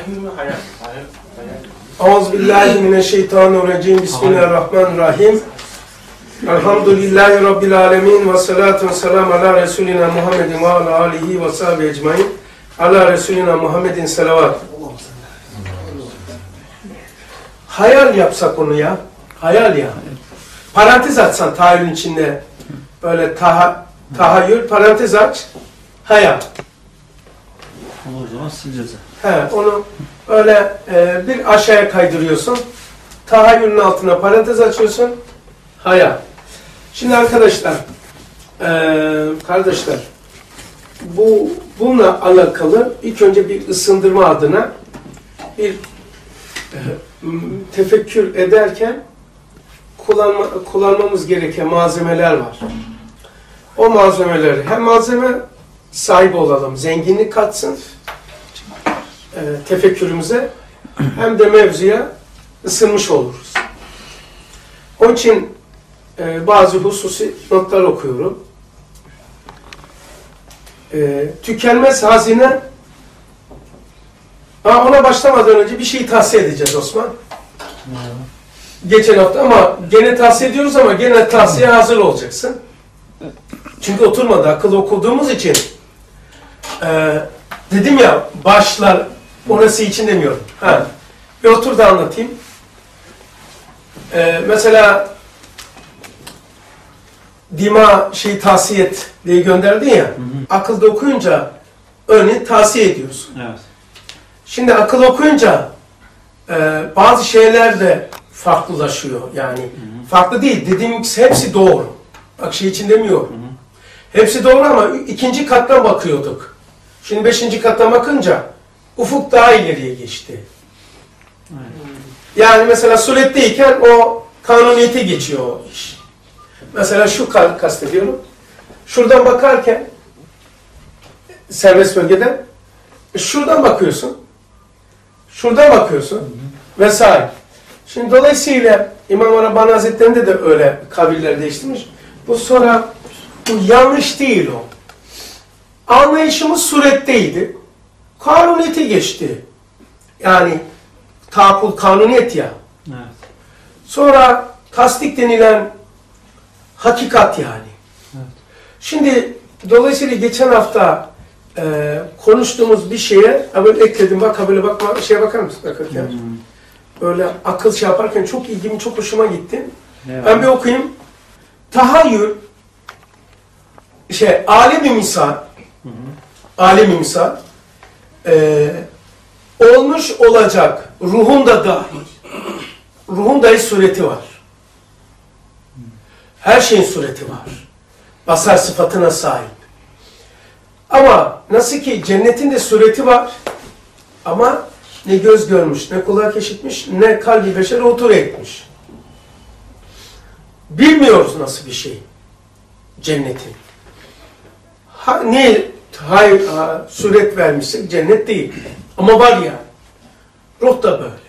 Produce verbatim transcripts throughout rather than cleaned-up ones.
Vahyu mu hayal? Hayal. Euzubillahimineşşeytanirracim. Bismillahirrahmanirrahim. Elhamdülillahi Rabbil alemin. Ve salatu ve selamu ala Resulina Muhammedin ve ala alihi ve sahibi ecmain. Ala Resulina Muhammedin selavat. Hayal yapsak onu ya. Hayal ya. Parantez açsan tahayyülün içinde. Böyle taha, tahayyül, parantez aç. Hayal. Onu o zaman sileceğiz. He, onu öyle e, bir aşağıya kaydırıyorsun. Tahayyülün altına parantez açıyorsun. Hayal. Şimdi arkadaşlar, e, kardeşler, bu bununla alakalı ilk önce bir ısındırma adına bir e, tefekkür ederken kullanma, kullanmamız gereken malzemeler var. O malzemeleri hem malzeme sahibi olalım, zenginlik katsın e, tefekkürümüze, hem de mevzuya ısınmış oluruz. Onun için e, bazı hususi notlar okuyorum. E, tükenmez hazine. Aa, ona başlamadan önce bir şeyi tavsiye edeceğiz Osman. Hmm. Geçen hafta ama gene tavsiye ediyoruz ama gene tavsiye hazır olacaksın. Çünkü oturmadı. Akıl okuduğumuz için e, dedim ya başlar orası için demiyorum. Ha. Bir otur da anlatayım. E, mesela Dima şeyi tavsiye et diye gönderdin ya. Hı hı. Akılda okuyunca örneğin tavsiye ediyorsun. Evet. Şimdi akıl okuyunca e, bazı şeyler de farklılaşıyor. Yani hı hı. farklı değil. Dediğim hepsi doğru. Bak şey için demiyorum. Hı hı. Hepsi doğru ama ikinci kattan bakıyorduk. Şimdi beşinci kattan bakınca ufuk daha ileriye geçti. Hı. Yani mesela suretteyken o kanuniyete geçiyor o iş. Mesela şu kastediyorum. Şuradan bakarken serbest bölgeden şuradan bakıyorsun. Şuradan bakıyorsun. Hı hı. Vesaire. Şimdi dolayısıyla İmam Rabbani Hazretleri'nde de öyle kabirler değiştirmiş. Bu sonra bu yanlış değil o. Anlayışımız suretteydi. Kanuniyete geçti. Yani tahakkul kanuniyet ya. Evet. Sonra tasdik denilen hakikat yani. Evet. Şimdi dolayısıyla geçen hafta e, konuştuğumuz bir şeye böyle ekledim. Bak böyle bakma, şeye bakar mısın? Bakarken. Hmm. Böyle akıl şey yaparken çok ilgimi, çok hoşuma gitti. Evet. Ben bir okuyayım. Tahayyül şey, alemi misal hı hı. alemi misal e, olmuş olacak ruhun da dahil. Ruhun dahi sureti var. Her şeyin sureti var. Basar sıfatına sahip. Ama nasıl ki cennetin de sureti var ama ne göz görmüş, ne kulak işitmiş, ne kalbi beşer otur etmiş. Bilmiyoruz nasıl bir şey cennetin. Ha, ne hayır, ha, suret vermişse cennet değil. Ama var yani. Ruh da böyle.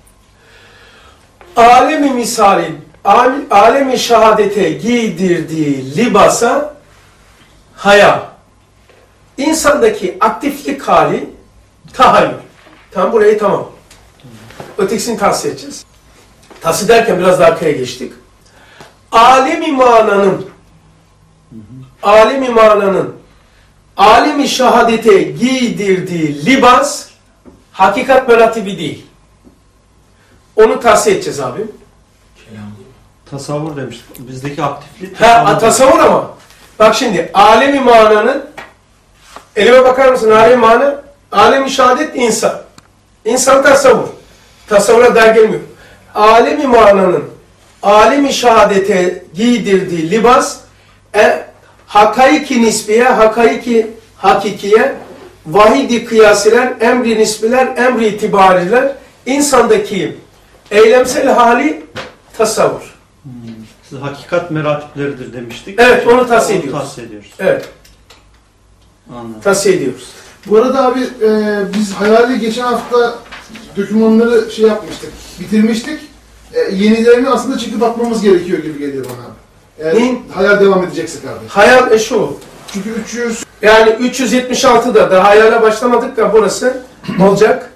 Alemi misalin, alemi şehadete giydirdiği libasa hayal. İnsandaki aktiflik hali tahayyül. Tam burayı tamam. Ötekisini tahsis edeceğiz. Tahsis derken biraz daha arkaya geçtik. Alemi mananın alemi mananın alemi şehadete giydirdiği libas hakikat meratibi değil. Onu tahsis edeceğiz abi. Tasavvur demiştik. Bizdeki aktiflik. Ha, tasavvur ama. Bak şimdi alemi mananın elime bakar mısın? Alemi mana, alemi şehadet insan. İnsan tasavvur. Tasavvura dar gelmiyor. Alemi mananın alemi şehadete giydirdiği libas e, hakaiki nisbiye, hakaiki hakikiye, vahidi kıyasiler, emri nisbiler, emri itibariler, insandaki eylemsel hali tasavvur. Hmm. Siz hakikat meratipleridir demiştik. Evet, onu tahsis ediyoruz. Tahsis ediyoruz. Evet. Anladım. Tahsis ediyoruz. Bu arada abi e, biz hayali geçen hafta dokümanları şey yapmıştık, bitirmiştik. E, yenilerini aslında çıkıp bakmamız gerekiyor gibi geliyor bana abi. Eğer Neyin? hayal devam edecekse abi. Hayal e şu. Çünkü üç yüz Yani üç yüz yetmiş altıda da hayale başlamadık da burası olacak.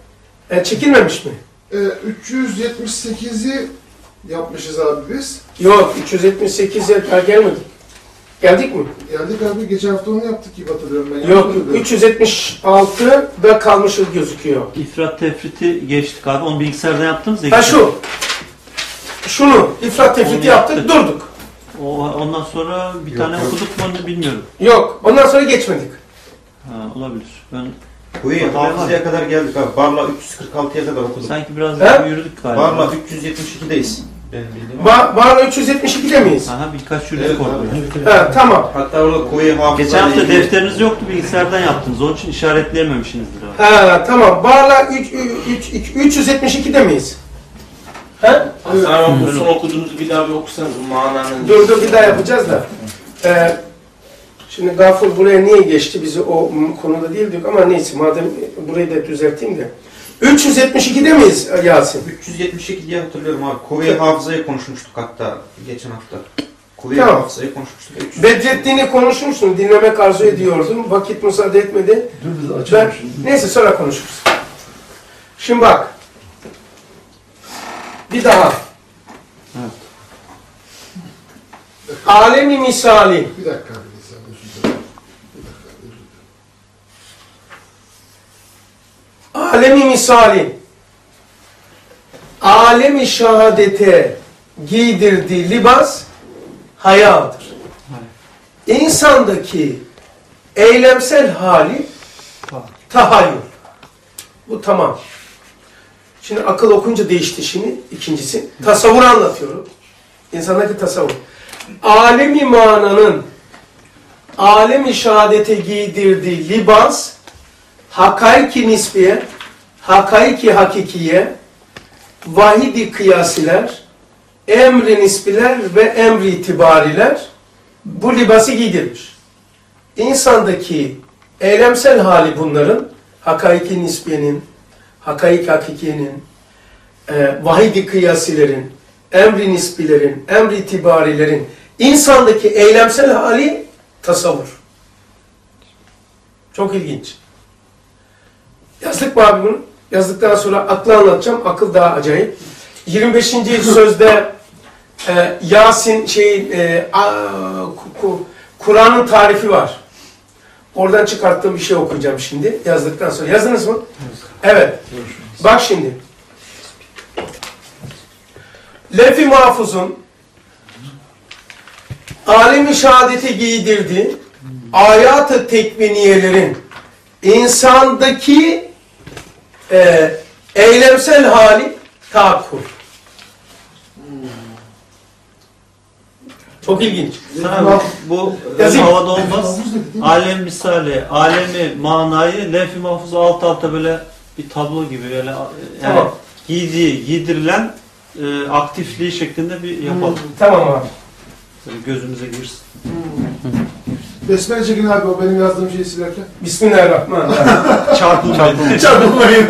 E, çekilmemiş mi? Ee, üç yüz yetmiş sekizi yapmışız abi biz. Yok, üç yüz yetmiş sekize daha gelmedik. Geldik mi? Geldik abi, geçen hafta onu yaptık gibi hatırlıyorum ben. Yok, Yapmadık. üç yüz yetmiş altıda kalmışız gözüküyor. İfrat tefriti geçtik abi. Onu bilgisayardan yaptınız ya. Ha şu. Şunu, ifrat tefriti Onu yaptık, yaptık. durduk. O, ondan sonra bir Yok, tane yok. okuduk mu onu bilmiyorum. Yok, ondan sonra geçmedik. Ha, olabilir. Ben Kuyu hafızaya kadar geldik abi. Barla üç yüz kırk altıya kadar okuduk. sanki biraz He? daha yürüdük galiba. Barla üç yüz yetmiş ikideyiz. Benim bildiğim. Ba Bağla üç yüz yetmiş ikide miyiz? Aha birkaç yürüdük Evet, orada. Ha, tamam. Hatta orada kuyu hafızayla Geçen hafta ilgili- defteriniz yoktu, bilgisayardan yaptınız. Onun için işaretleyememişsinizdir abi. Ha, tamam. Bağla üç yüz yetmiş ikide miyiz? He? Tamam, bu son okuduğunuzu bir daha bir okusanız bu mananın. Dur dur bir daha yapacağız da. Ee, şimdi Gafur buraya niye geçti? Bizi o konuda değil diyor ama neyse madem burayı da düzelteyim de. üç yüz yetmiş ikide miyiz Yasin? üç yüz yetmiş iki diye hatırlıyorum abi. Kuyu hafızayı konuşmuştuk hatta geçen hafta. Kuyu Tamam. hafızayı konuşmuştuk. üç yüz- Bedrettin'i konuşmuşsun, dinlemek arzu ediyordum. Vakit müsaade etmedi. Dur biz Ben, açalım şimdi. neyse sonra konuşuruz. Şimdi bak. Bir daha. Evet. Alemi misali. Bir dakika abi. Sen özür dilerim. Bir dakika, özür dilerim. Alemi misali. Alemi şehadete giydirdiği libas hayadır. İnsandaki eylemsel hali tahayyül. Bu tamam. Şimdi akıl okunca değişti şimdi. İkincisi tasavvur anlatıyorum. İnsandaki tasavvur. Alemi mananın alemi şehadete giydirdiği libas hakaiki nisbiye, hakaiki hakikiye, vahidi kıyasiler, emri nisbiler ve emri itibariler bu libası giydirmiş. İnsandaki eylemsel hali bunların hakaiki nisbiyenin, hakaiki hakikiyenin, e, vahidi kıyasilerin, emri nisbilerin, emri itibarilerin insandaki eylemsel hali tasavvur. Çok ilginç. Yazdık mı abi bunu? Yazdıktan sonra aklı anlatacağım. Akıl daha acayip. yirmi beşinci sözde e, Yasin şeyin e, Kur'an'ın tarifi var. Oradan çıkarttığım bir şey okuyacağım şimdi. Yazdıktan sonra. Yazdınız mı? Evet. Bak şimdi. Lef-i Mahfuz'un alemi şehadete giydirdiği ayat-ı tekviniyelerin insandaki e, eylemsel hali tahakkul. Çok ilginç. Sana bu Yazayım. havada olmaz. Alem misali, alemi manayı lef-i mahfuz alt alta böyle bir tablo gibi böyle yani Tamam. giydiği, giydirilen e, aktifliği şeklinde bir yapalım. Tamam abi. Böyle gözümüze girsin. Besmele çekin abi, o benim yazdığım şeyi silerken. Bismillahirrahmanirrahim. Çarpılmayın. Çarpılmayın.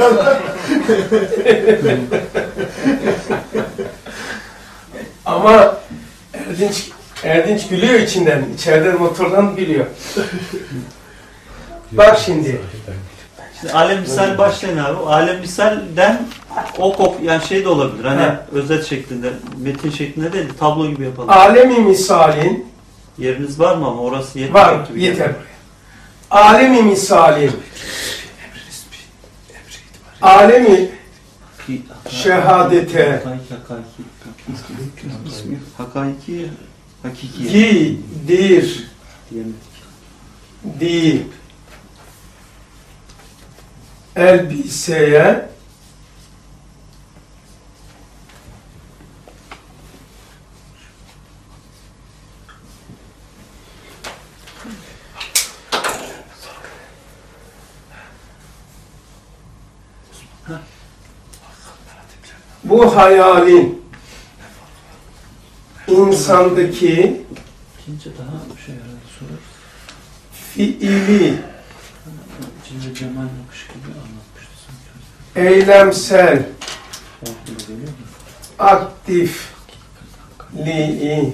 Ama Erdinç, Erdinç gülüyor içinden. İçeriden motordan gülüyor. Bak şimdi. Şimdi alem misal başlayın abi. Alem misalden o kop yani şey de olabilir. Hani He. özet şeklinde, metin şeklinde değil, tablo gibi yapalım. Alemi misalin Yeriniz var mı ama orası yetmiyor var. gibi. Yeter. Alemi misalin alemi Ki- şehadete Hakaiki, hakaiki. İsmi hakaiki, hakiki. giydir diyemedik. di elbiseye bu hayalin insandaki İkinci daha bir şey herhalde sorar. fiili İçinde Cemal Nakış gibi anlatmıştı sanki. eylemsel Orada geliyor mu? aktifliğine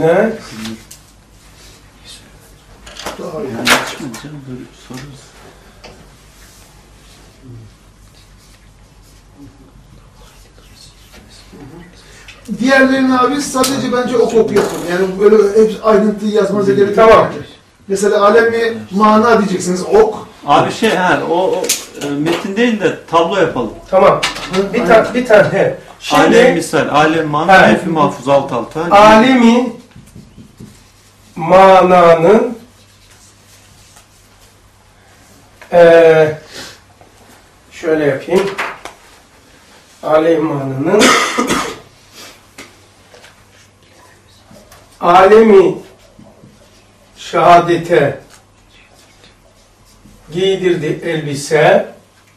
Daha iyi. Yani çıkmadı canım böyle sorarız. Diğerlerini abi sadece bence ok ok yapın. Yani böyle hep ayrıntıyı yazmanıza gerek yok. Tamam. Mesela alemi mana diyeceksiniz ok. Abi şey ha o, o e, metin değil de tablo yapalım. Tamam. Bir tane bir tane. He. Şimdi Alem misal, alem mana, Ha. lef-i mahfuz alt alta. alemi mananın eee şöyle yapayım. Alemi mananın alemi şehadete giydirdi elbise.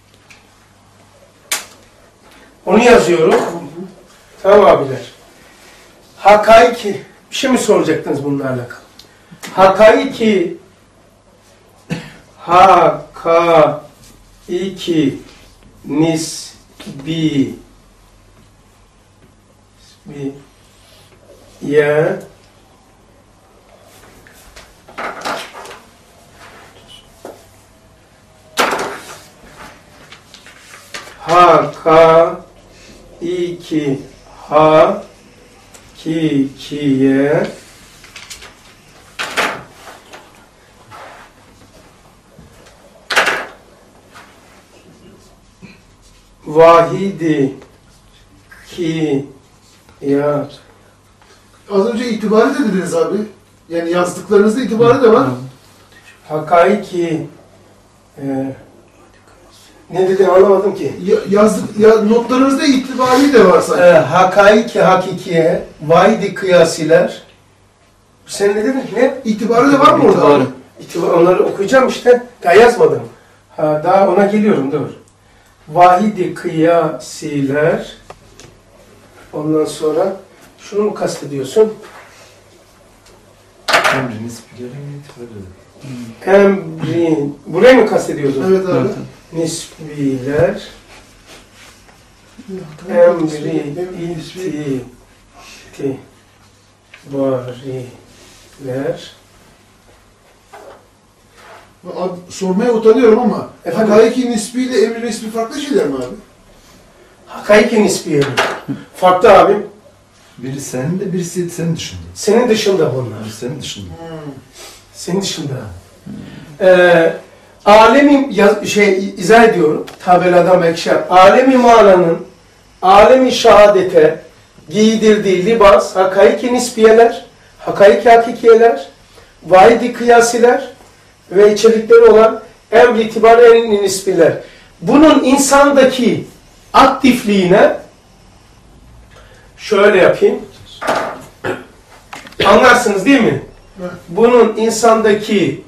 Onu yazıyorum. Tamam abiler. Hakaiki, bir şey mi soracaktınız bununla alakalı? Hakaiki Hakaiki nisbi nisbi ye Haka iki ha ki kiye vahidi ki ya Az önce itibarı da dediniz abi. Yani yazdıklarınızda itibarı da var. hakaiki e, ne dedi anlamadım ki. Ya, yazdık, ya, notlarınızda itibarı da var sanki. E, hakaiki hakikiye vahidi kıyasiler. Sen ne dedin? Ne? İtibarı da var mı orada? İtibarı. İtibar, onları okuyacağım işte. Daha yazmadım. Ha, daha ona geliyorum, dur. Vahidi kıyasiler. Ondan sonra şunu mu kastediyorsun? Emriniz bilerin itibarı. Emri... Burayı mı kastediyordun? Evet abi. Nisbiler. Emri itibariler. Abi, sormaya utanıyorum ama Efendim? Hakaiki nisbi ile emri nisbi farklı şeyler mi abi? Hakaiki nisbiye. Farklı abim. Biri senin de birisi senin dışında. Senin dışında bunlar. Biri senin dışında. Senin dışında. Ee, alemi yaz, şey izah ediyorum. Tabeladan bekşer. Alemi mananın alemi şehadete giydirdiği libas, hakaiki nisbiyeler, hakaiki hakikiyeler, vahidi kıyasiler ve içerikleri olan emr itibarı en nisbiler. Bunun insandaki aktifliğine şöyle yapayım. Anlarsınız değil mi? Evet. Bunun insandaki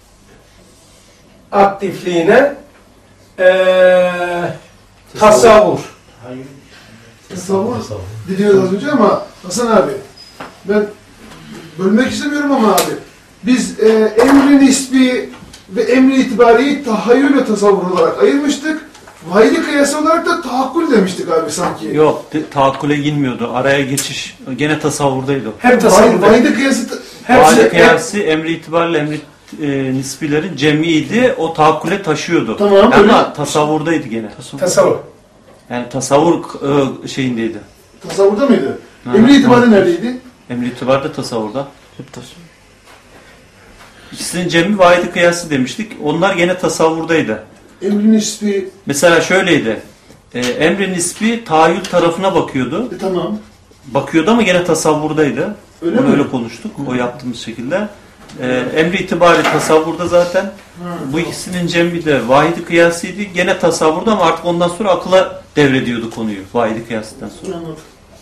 aktifliğine ee, tasavvur. Tasavvur diliyoruz az önce ama Hasan abi ben bölmek istemiyorum ama abi biz e, emri nisbi ve emri itibariyi tahayyül ve tasavvur olarak ayırmıştık. Vahidi kıyası olarak da tahakkül demiştik abi sanki. Yok, te- tahakküle girmiyordu. Araya geçiş gene tasavvurdaydı. o. Hem Vahidi, tasavvurda. vahidi kıyası ta- Hepsi, Vahide kıyası emri itibariyle emri e, nisbilerin cemiydi. O tahakküle taşıyordu. Tamam, Ama öyle. tasavvurdaydı gene. tasavvur. Yani tasavvur e, şeyindeydi. tasavvurda mıydı? Ha, Emri itibarı ha. neredeydi? Emri itibar da tasavvurda. Hep tasavvur. İkisinin cemi vahide kıyası demiştik. Onlar gene tasavvurdaydı. Emri nisbi, Mesela şöyleydi. E, emri nisbi tahayyül tarafına bakıyordu. e, tamam. Bakıyordu ama gene tasavvurdaydı. Öyle Onu mi? öyle konuştuk. O yaptığımız şekilde. E, emri itibari tasavvurda zaten. Ha, Bu ikisinin cembi de vahidi kıyasıydı. Gene tasavvurda ama artık ondan sonra akla devrediyordu konuyu. Vahidi kıyasından sonra. anladım.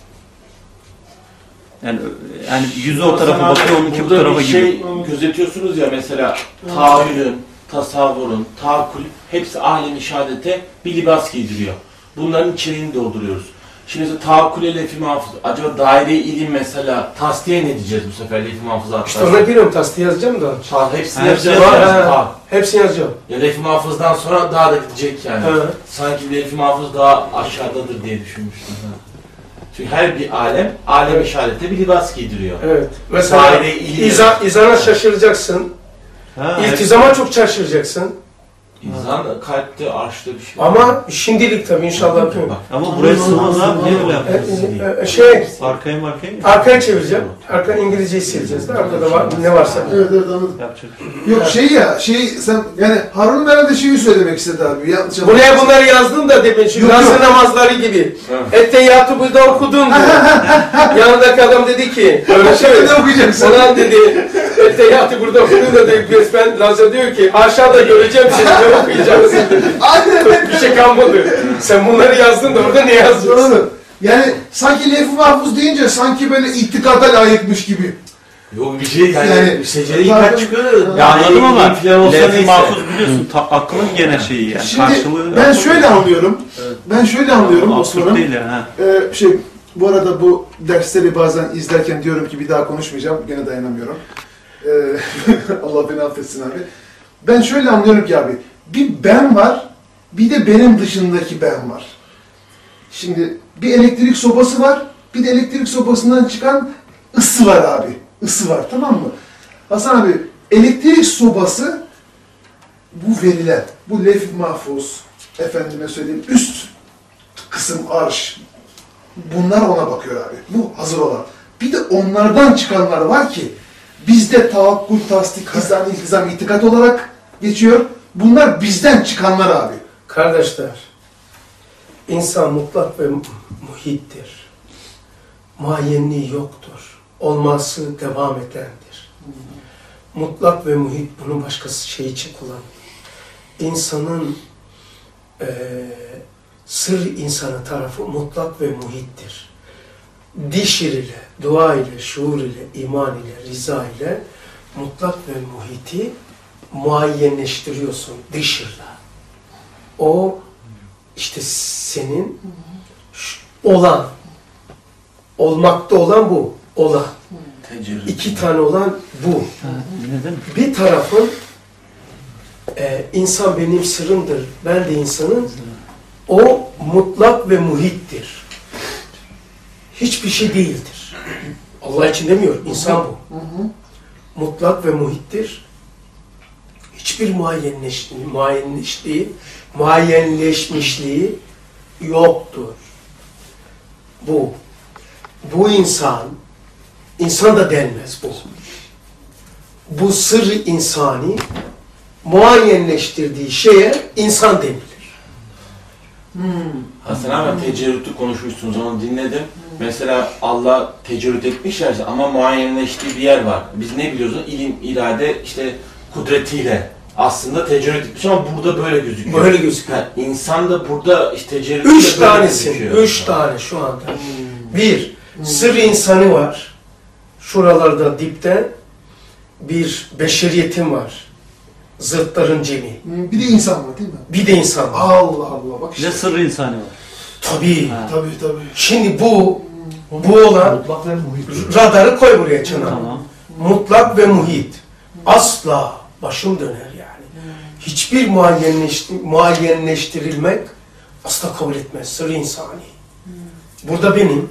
Yani yani yüzü o tarafa Hasan abi, bakıyor, onunki bu burada tarafa bir gidiyor. şey gözetiyorsunuz ya mesela tahayyülün, tasavvurun, tahakkül hepsi alem-i şehadete bir libas giydiriyor. Bunların içeriğini dolduruyoruz. Şimdi mesela tahakküle lef-i mahfuz, acaba daire-i ilim mesela tasdiye ne diyeceğiz bu sefer lef-i mahfuzatlar? İşte ona giriyorum, tasdiye yazacağım da. Ta, hepsini Ha, yapacağız. hepsini yani. yapacağız. Ta. Hepsini yazacağım. Ya lef-i mahfuzdan sonra daha da gidecek yani. Evet. Sanki lef-i mahfuz daha aşağıdadır diye düşünmüştüm. Ha. Çünkü her bir alem, alem-i şehadete bir libas giydiriyor. Evet. Mesela Daire-i ilim. iza, izana şaşıracaksın. Ha, İltizama çok şaşıracaksın. İnsan kalpte, arşta bir şey. Ama şimdilik tabii inşallah yapıyorum. Ama buraya sığmaz abi. Niye öyle yapıyorsun? E, e, şey, Arkaya markaya mı? arkaya çevireceğim. Arka İngilizceyi sileceğiz de arkada var, ne varsa. Evet evet anladım. Yapacak. Yok şey ya, şey sen yani Harun herhalde şeyi söylemek istedi abi. Yanlış anladım. Buraya bunları yazdım da demin şu Yok, Gazze yok. namazları gibi. Evet. Etteyyatü burada okudun diyor. Yanındaki adam dedi ki, öyle şey Ne okuyacaksın? Ulan dedi, Etteyyatü burada okudun da dedi, ben Lazio diyor ki aşağıda göreceğim seni, ne okuyacaksın dedi. Aynen. Bir şey kalmadı. Sen bunları yazdın da orada ne yazıyorsun? Doğru. Yani sanki lef-i mahfuz deyince sanki böyle ittikata layıkmış gibi. Yok bir şey yani, Yani- secere kaç çıkıyor da. Ya anladım ama falan olsa lef-i neyse. mahfuz biliyorsun. Ta, aklın gene şeyi yani. Şimdi Karşılığı. ben şöyle anlıyorum. Ben şöyle anlıyorum Absürt Osman'ım. değil yani. Ha. Ee, şey, bu arada bu dersleri bazen izlerken diyorum ki bir daha konuşmayacağım. Gene dayanamıyorum. Ee, Allah beni affetsin abi. Ben şöyle anlıyorum ki abi. Bir ben var, bir de benim dışındaki ben var. Şimdi bir elektrik sobası var, bir de elektrik sobasından çıkan ısı var abi. Isı var, tamam mı? Hasan abi, elektrik sobası bu veriler, bu lef-i mahfuz, efendime söyleyeyim, üst kısım arş, bunlar ona bakıyor abi. Bu hazır olan. Bir de onlardan çıkanlar var ki, bizde tavakkul, tasdik, izan, iltizam, itikat olarak geçiyor. Bunlar bizden çıkanlar abi. Kardeşler, insan mutlak ve muhittir. Muayyenliği yoktur. Olması devam edendir. Mutlak ve muhit bunun başkası şey için kullanılır. İnsanın e, sır insanı tarafı mutlak ve muhittir. Dişir ile, dua ile, şuur ile, iman ile, rıza ile mutlak ve muhiti muayyenleştiriyorsun dışırla. O işte senin olan, olmakta olan bu, olan. Tecerrüt. İki tane olan bu. Neden? Bir tarafın e, insan benim sırrımdır, ben de insanım. O mutlak ve muhittir. Hiçbir şey değildir. Allah için demiyor, insan bu. Mutlak ve muhittir. Hiçbir muayyenleştiği, muayyenleştiği, muayyenleşmişliği yoktur. Bu. Bu insan, insan da denmez bu. Bu sır insani, muayyenleştirdiği şeye insan denilir. Hasan abi tecerrütü konuşmuşsunuz, onu dinledim. Mesela Allah tecerrüt etmişlerse ama muayyenleştiği bir yer var. Biz ne biliyoruz? İlim, irade, işte kudretiyle aslında tecerrüt etmiş ama burada böyle gözüküyor. Böyle gözüküyor. Ha, insan da burada işte tecerrüt Üç tanesin, üç tane şu anda. Bir, sır insanı var. Şuralarda dipte bir beşeriyetin var. Zıtların cemi. Bir de insan var değil mi? Bir de insan var. Allah Allah bak Bir de işte. sırrı insani var. Tabii. Ha. Tabii tabii. Şimdi bu, bu olan Mutlak ve muhit. radarı koy buraya Çanak. Tamam. Mutlak ve muhit. Asla başım döner yani. Hiçbir muayyenleşti, muayyenleştirilmek asla kabul etmez. Sır insani. Burada benim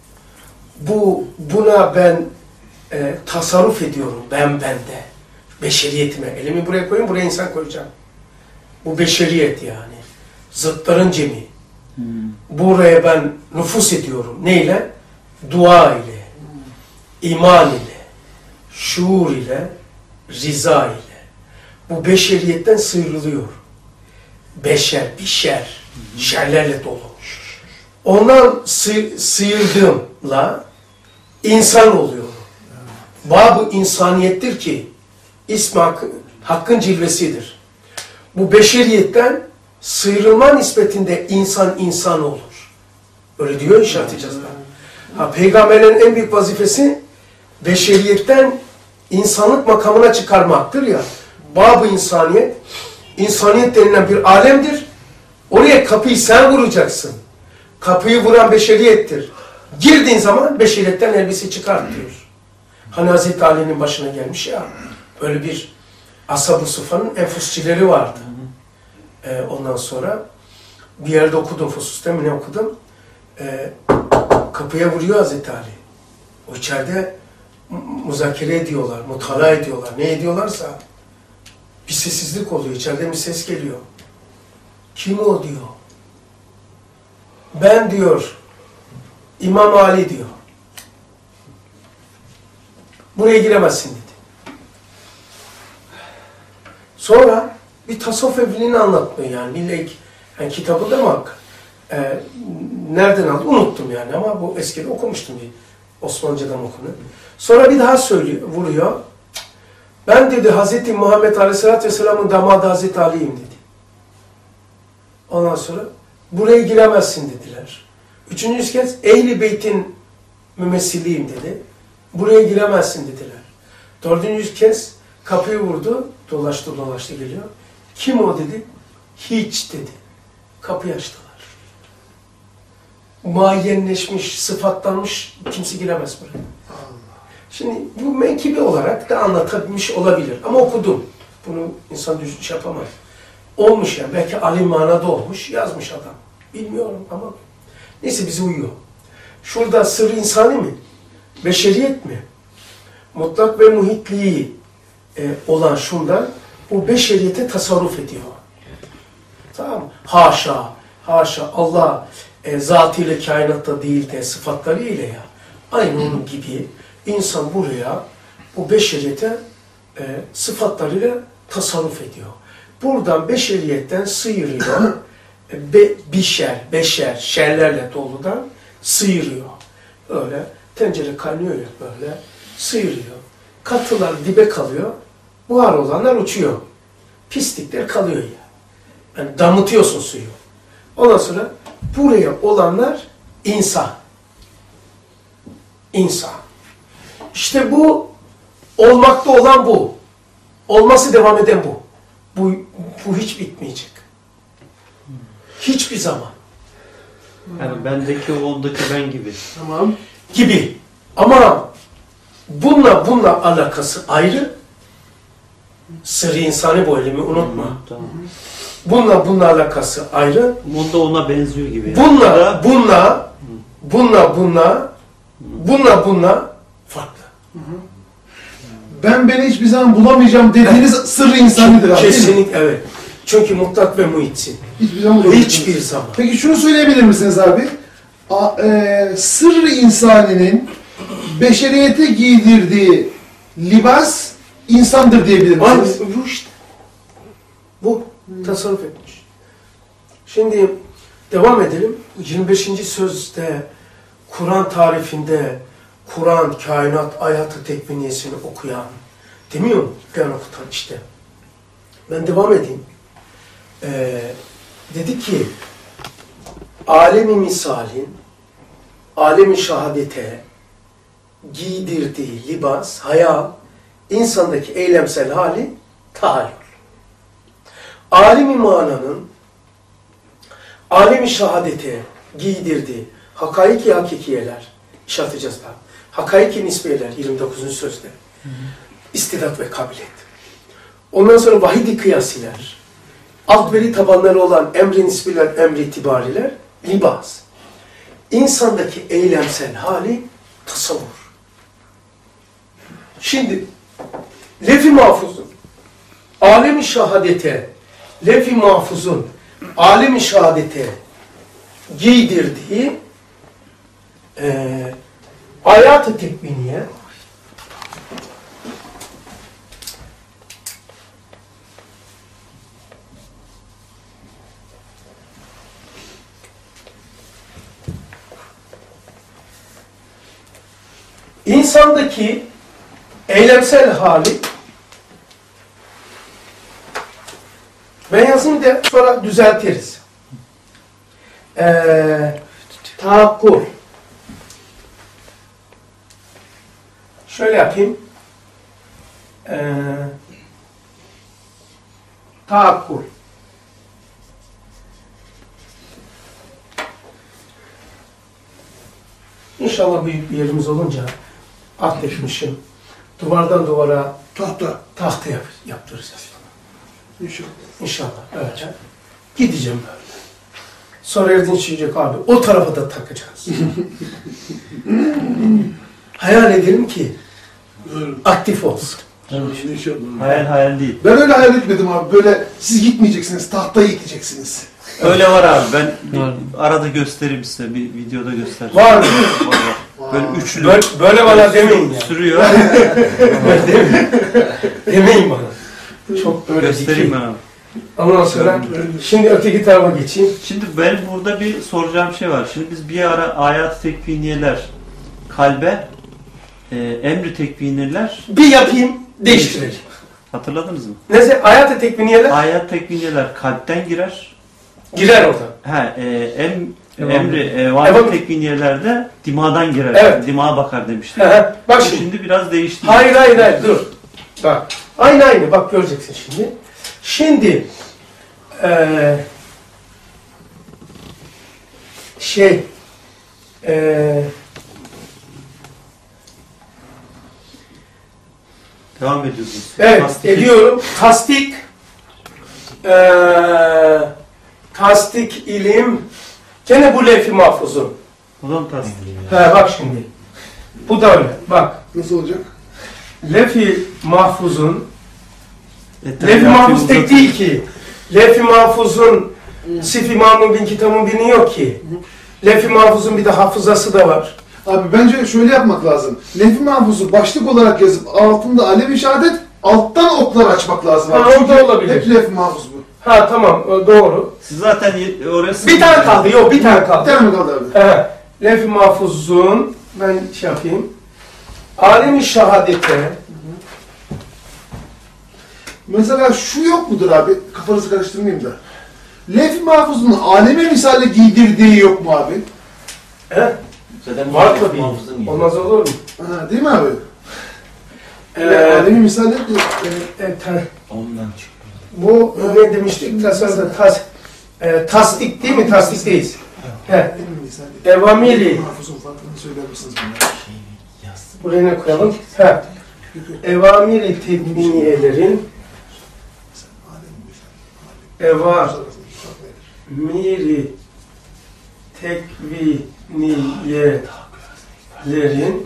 bu buna ben e, tasarruf ediyorum. Ben bende. Beşeriyetime. Elimi buraya koyayım, buraya insan koyacağım. Bu beşeriyet yani. Zıtların cemi. Hmm. Buraya ben nüfus ediyorum. Neyle? Dua ile, iman ile, şuur ile, rıza ile. Bu beşeriyetten sıyrılıyor. Beşer, bir şer, şerlerle dolu. Ondan sı sıyırdığımla insan oluyorum. Bab-ı insaniyettir ki ismi hakkın, hakkın cilvesidir. Bu beşeriyetten sıyrılma nispetinde insan insan olur. Öyle diyor İşaret-i Cezbe. Ha, peygamberlerin en büyük vazifesi beşeriyetten insanlık makamına çıkarmaktır ya. Bab-ı insaniyet, insaniyet denilen bir alemdir. Oraya kapıyı sen vuracaksın. Kapıyı vuran beşeriyettir. Girdiğin zaman beşeriyetten elbise çıkart diyor. Hani Hazreti Ali'nin başına gelmiş ya, böyle bir Ashab-ı Suffa'nın enfusçileri vardı. Ee, ondan sonra bir yerde okudum, Fusus'ta mı ne okudum? Ee, kapıya vuruyor Hazreti Ali. O içeride muzakere ediyorlar, mutala ediyorlar, ne ediyorlarsa. Bir sessizlik oluyor. İçeriden bir ses geliyor. Kim o diyor. Ben diyor. İmam Ali diyor. Buraya giremezsin dedi. Sonra bir tasavvuf evliliğini anlatmıyor yani. Millet yani kitabı da bak. E, nereden aldı? Unuttum yani ama bu eskide okumuştum bir Osmanlıcadan okunuyor. Sonra bir daha söylüyor, vuruyor. Ben dedi Hazreti Muhammed Aleyhisselatü Vesselam'ın damadı Hazreti Ali'yim dedi. Ondan sonra buraya giremezsin dediler. Üçüncü kez Ehl-i Beyt'in mümessiliyim dedi. Buraya giremezsin dediler. Dördüncü kez kapıyı vurdu. Dolaştı dolaştı geliyor. Kim o dedi? Hiç dedi. Kapıyı açtılar. Muayyenleşmiş, sıfatlanmış kimse giremez buraya. Şimdi bu menkibi olarak da anlatabilmiş olabilir. Ama okudum. Bunu insan düz şey yapamaz. Olmuş yani. Belki alim manada olmuş. Yazmış adam. Bilmiyorum ama neyse bize uyuyor. Şurada sır insani mi? Beşeriyet mi? Mutlak ve muhitliği e, olan şundan o beşeriyete tasarruf ediyor. Tamam mı? Haşa, haşa Allah e, zatıyla kainatta değil de sıfatlarıyla ya. Aynı onun gibi insan buraya o beşeriyete e, sıfatlarıyla tasarruf ediyor. Buradan beşeriyetten sıyırıyor. e, be, bişer, beşer, şerlerle doludan sıyırıyor. Öyle tencere kaynıyor ya böyle sıyırıyor. Katılar dibe kalıyor. Buhar olanlar uçuyor. Pislikler kalıyor ya. Yani damıtıyorsun suyu. Ondan sonra buraya olanlar insan. İnsan. İşte bu olmakta olan bu. Olması devam eden bu. Bu, bu hiç bitmeyecek. Hiçbir zaman. Yani bendeki o ondaki ben gibi. Tamam. Gibi. Ama bununla bununla alakası ayrı. Sırrı insani bu elimi unutma. Hı, tamam. Bununla bununla alakası ayrı. Bunda ona benziyor gibi. Yani. Bununla bununla bununla bununla bununla bununla farklı. Ben beni hiçbir zaman bulamayacağım dediğiniz sırrı insanidir abi. değil mi? Kesinlikle evet. Çünkü mutlak ve muhitsin. Hiçbir zaman bulamayacaksınız. Hiçbir zaman. Peki şunu söyleyebilir misiniz abi? A, e, sırrı insaninin beşeriyete giydirdiği libas insandır diyebilir misiniz? Aynı bu işte. Bu tasarruf etmiş. Şimdi devam edelim. yirmi beşinci sözde Kur'an tarifinde Kur'an, kainat, hayatı tekviniyesini okuyan, demiyor mu? Ben okutan işte. Ben devam edeyim. Ee, dedi ki, alemi misalin, alemi şahadete giydirdiği libas, hayal, insandaki eylemsel hali tahayyül. Alemi mananın, alemi şahadete giydirdiği hakaiki hakikiyeler, işareteceğiz daha. Hakaiki nisbiyeler, yirmi dokuzuncu sözde. Hı hı. İstidat ve kabiliyet. Ondan sonra vahidi kıyasiler, alt veri tabanları olan emri nisbiler, emri itibariler, libas. İnsandaki eylemsel hali tasavvur. Şimdi, lef-i mahfuzun, alem-i şahadete, lef-i mahfuzun, alem-i şahadete giydirdiği e, hayat-ı tekviniye insandaki eylemsel hali ben yazayım da sonra düzeltiriz. Ee, tahakkul. Şöyle yapayım. Ee, tahakkul. İnşallah büyük bir yerimiz olunca atletmişim. Duvardan duvara Tahta. tahta yap yaptıracağız. İnşallah. İnşallah. Evet. Gideceğim böyle. Sonra Erdinç diyecek abi o tarafa da takacağız. Hayal edelim ki aktif olsun. İnşallah. Hayal hayal değil. Ben öyle hayal etmedim abi. Böyle siz gitmeyeceksiniz, tahtayı iteceksiniz. Öyle var abi. Ben bir arada göstereyim size. Bir videoda göstereyim. Var. Var, var. Böyle üçlü. Böyle, böyle bana demeyin yani. Sürüyor. demeyin. demeyin bana. Çok böyle Göstereyim ben abi. Ondan sonra şimdi öteki tarafa geçeyim. Şimdi benim burada bir soracağım şey var. Şimdi biz bir ara ayat-ı tekviniyeler kalbe, e, emri tekviniyeler Bir yapayım, değiştireceğim. hatırladınız mı? Neyse hayat-ı tekviniyeler Ayat tekviniyeler kalpten girer. girer orada. Ha, e, em, Evam- emri, evam Evam- tekviniyelerde dimadan girer. Evet. Dimağa bakar demiştik. Hı hı. Bak Bu şimdi. şimdi biraz değişti. Hayır hayır hayır dur. Bak. Aynı aynı bak göreceksin şimdi. Şimdi eee şey eee Devam ediyorsunuz. evet Tasdik- ediyorum. Tasdik eee tasdik ilim gene bu levh-i mahfuzun. Ulan tasdik. He bak şimdi. Bu da öyle. Bak. Nasıl olacak? Levh-i mahfuzun E, Levh-i mahfuz uzatın. tek değil ki. Levh-i mahfuzun Sif İmam'ın bin kitabın bini yok ki. Levh-i mahfuzun bir de hafızası da var. Abi bence şöyle yapmak lazım. Levh-i mahfuzu başlık olarak yazıp altında alem-i şehadet, alttan oklar açmak lazım. Ha, abi. o da Çünkü olabilir. hep levh-i mahfuz bu. Ha tamam o doğru. Siz zaten y- orası... Bir tane kaldı. Yok bir tane Bir kaldı. tane mi kaldı abi? He. Levh-i mahfuzun ben şey yapayım. Alem-i şehadete Mesela şu yok mudur abi? Kafanızı karıştırmayayım da. Levh-i mahfuzun aleme misali giydirdiği yok mu abi? he? Zaten Var muhafız- tabii. muhafızın gibi. Olmaz olur mu? Ha, değil mi abi? Ee, Yani alemi misali e, e, ta- Ondan çıkıyor. bu ne demiştik? Tasarıda tas, e, tasdik değil mi? Tasdik değil. He. Evamiri. mahfuzun farkını söyler misiniz bana? Buraya ne koyalım? Ha. Evamiri tekviniyelerin evamiri tekviniyelerin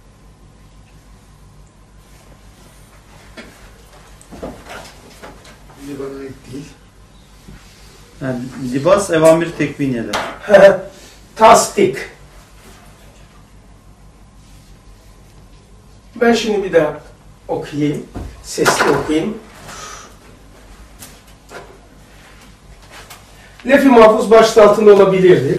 Bir bana ait değil. Yani libas evamir tekviniyeler. tasdik. Ben şimdi bir daha okuyayım. Sesli okuyayım. Lef-i mahfuz başlığı altında olabilirdi.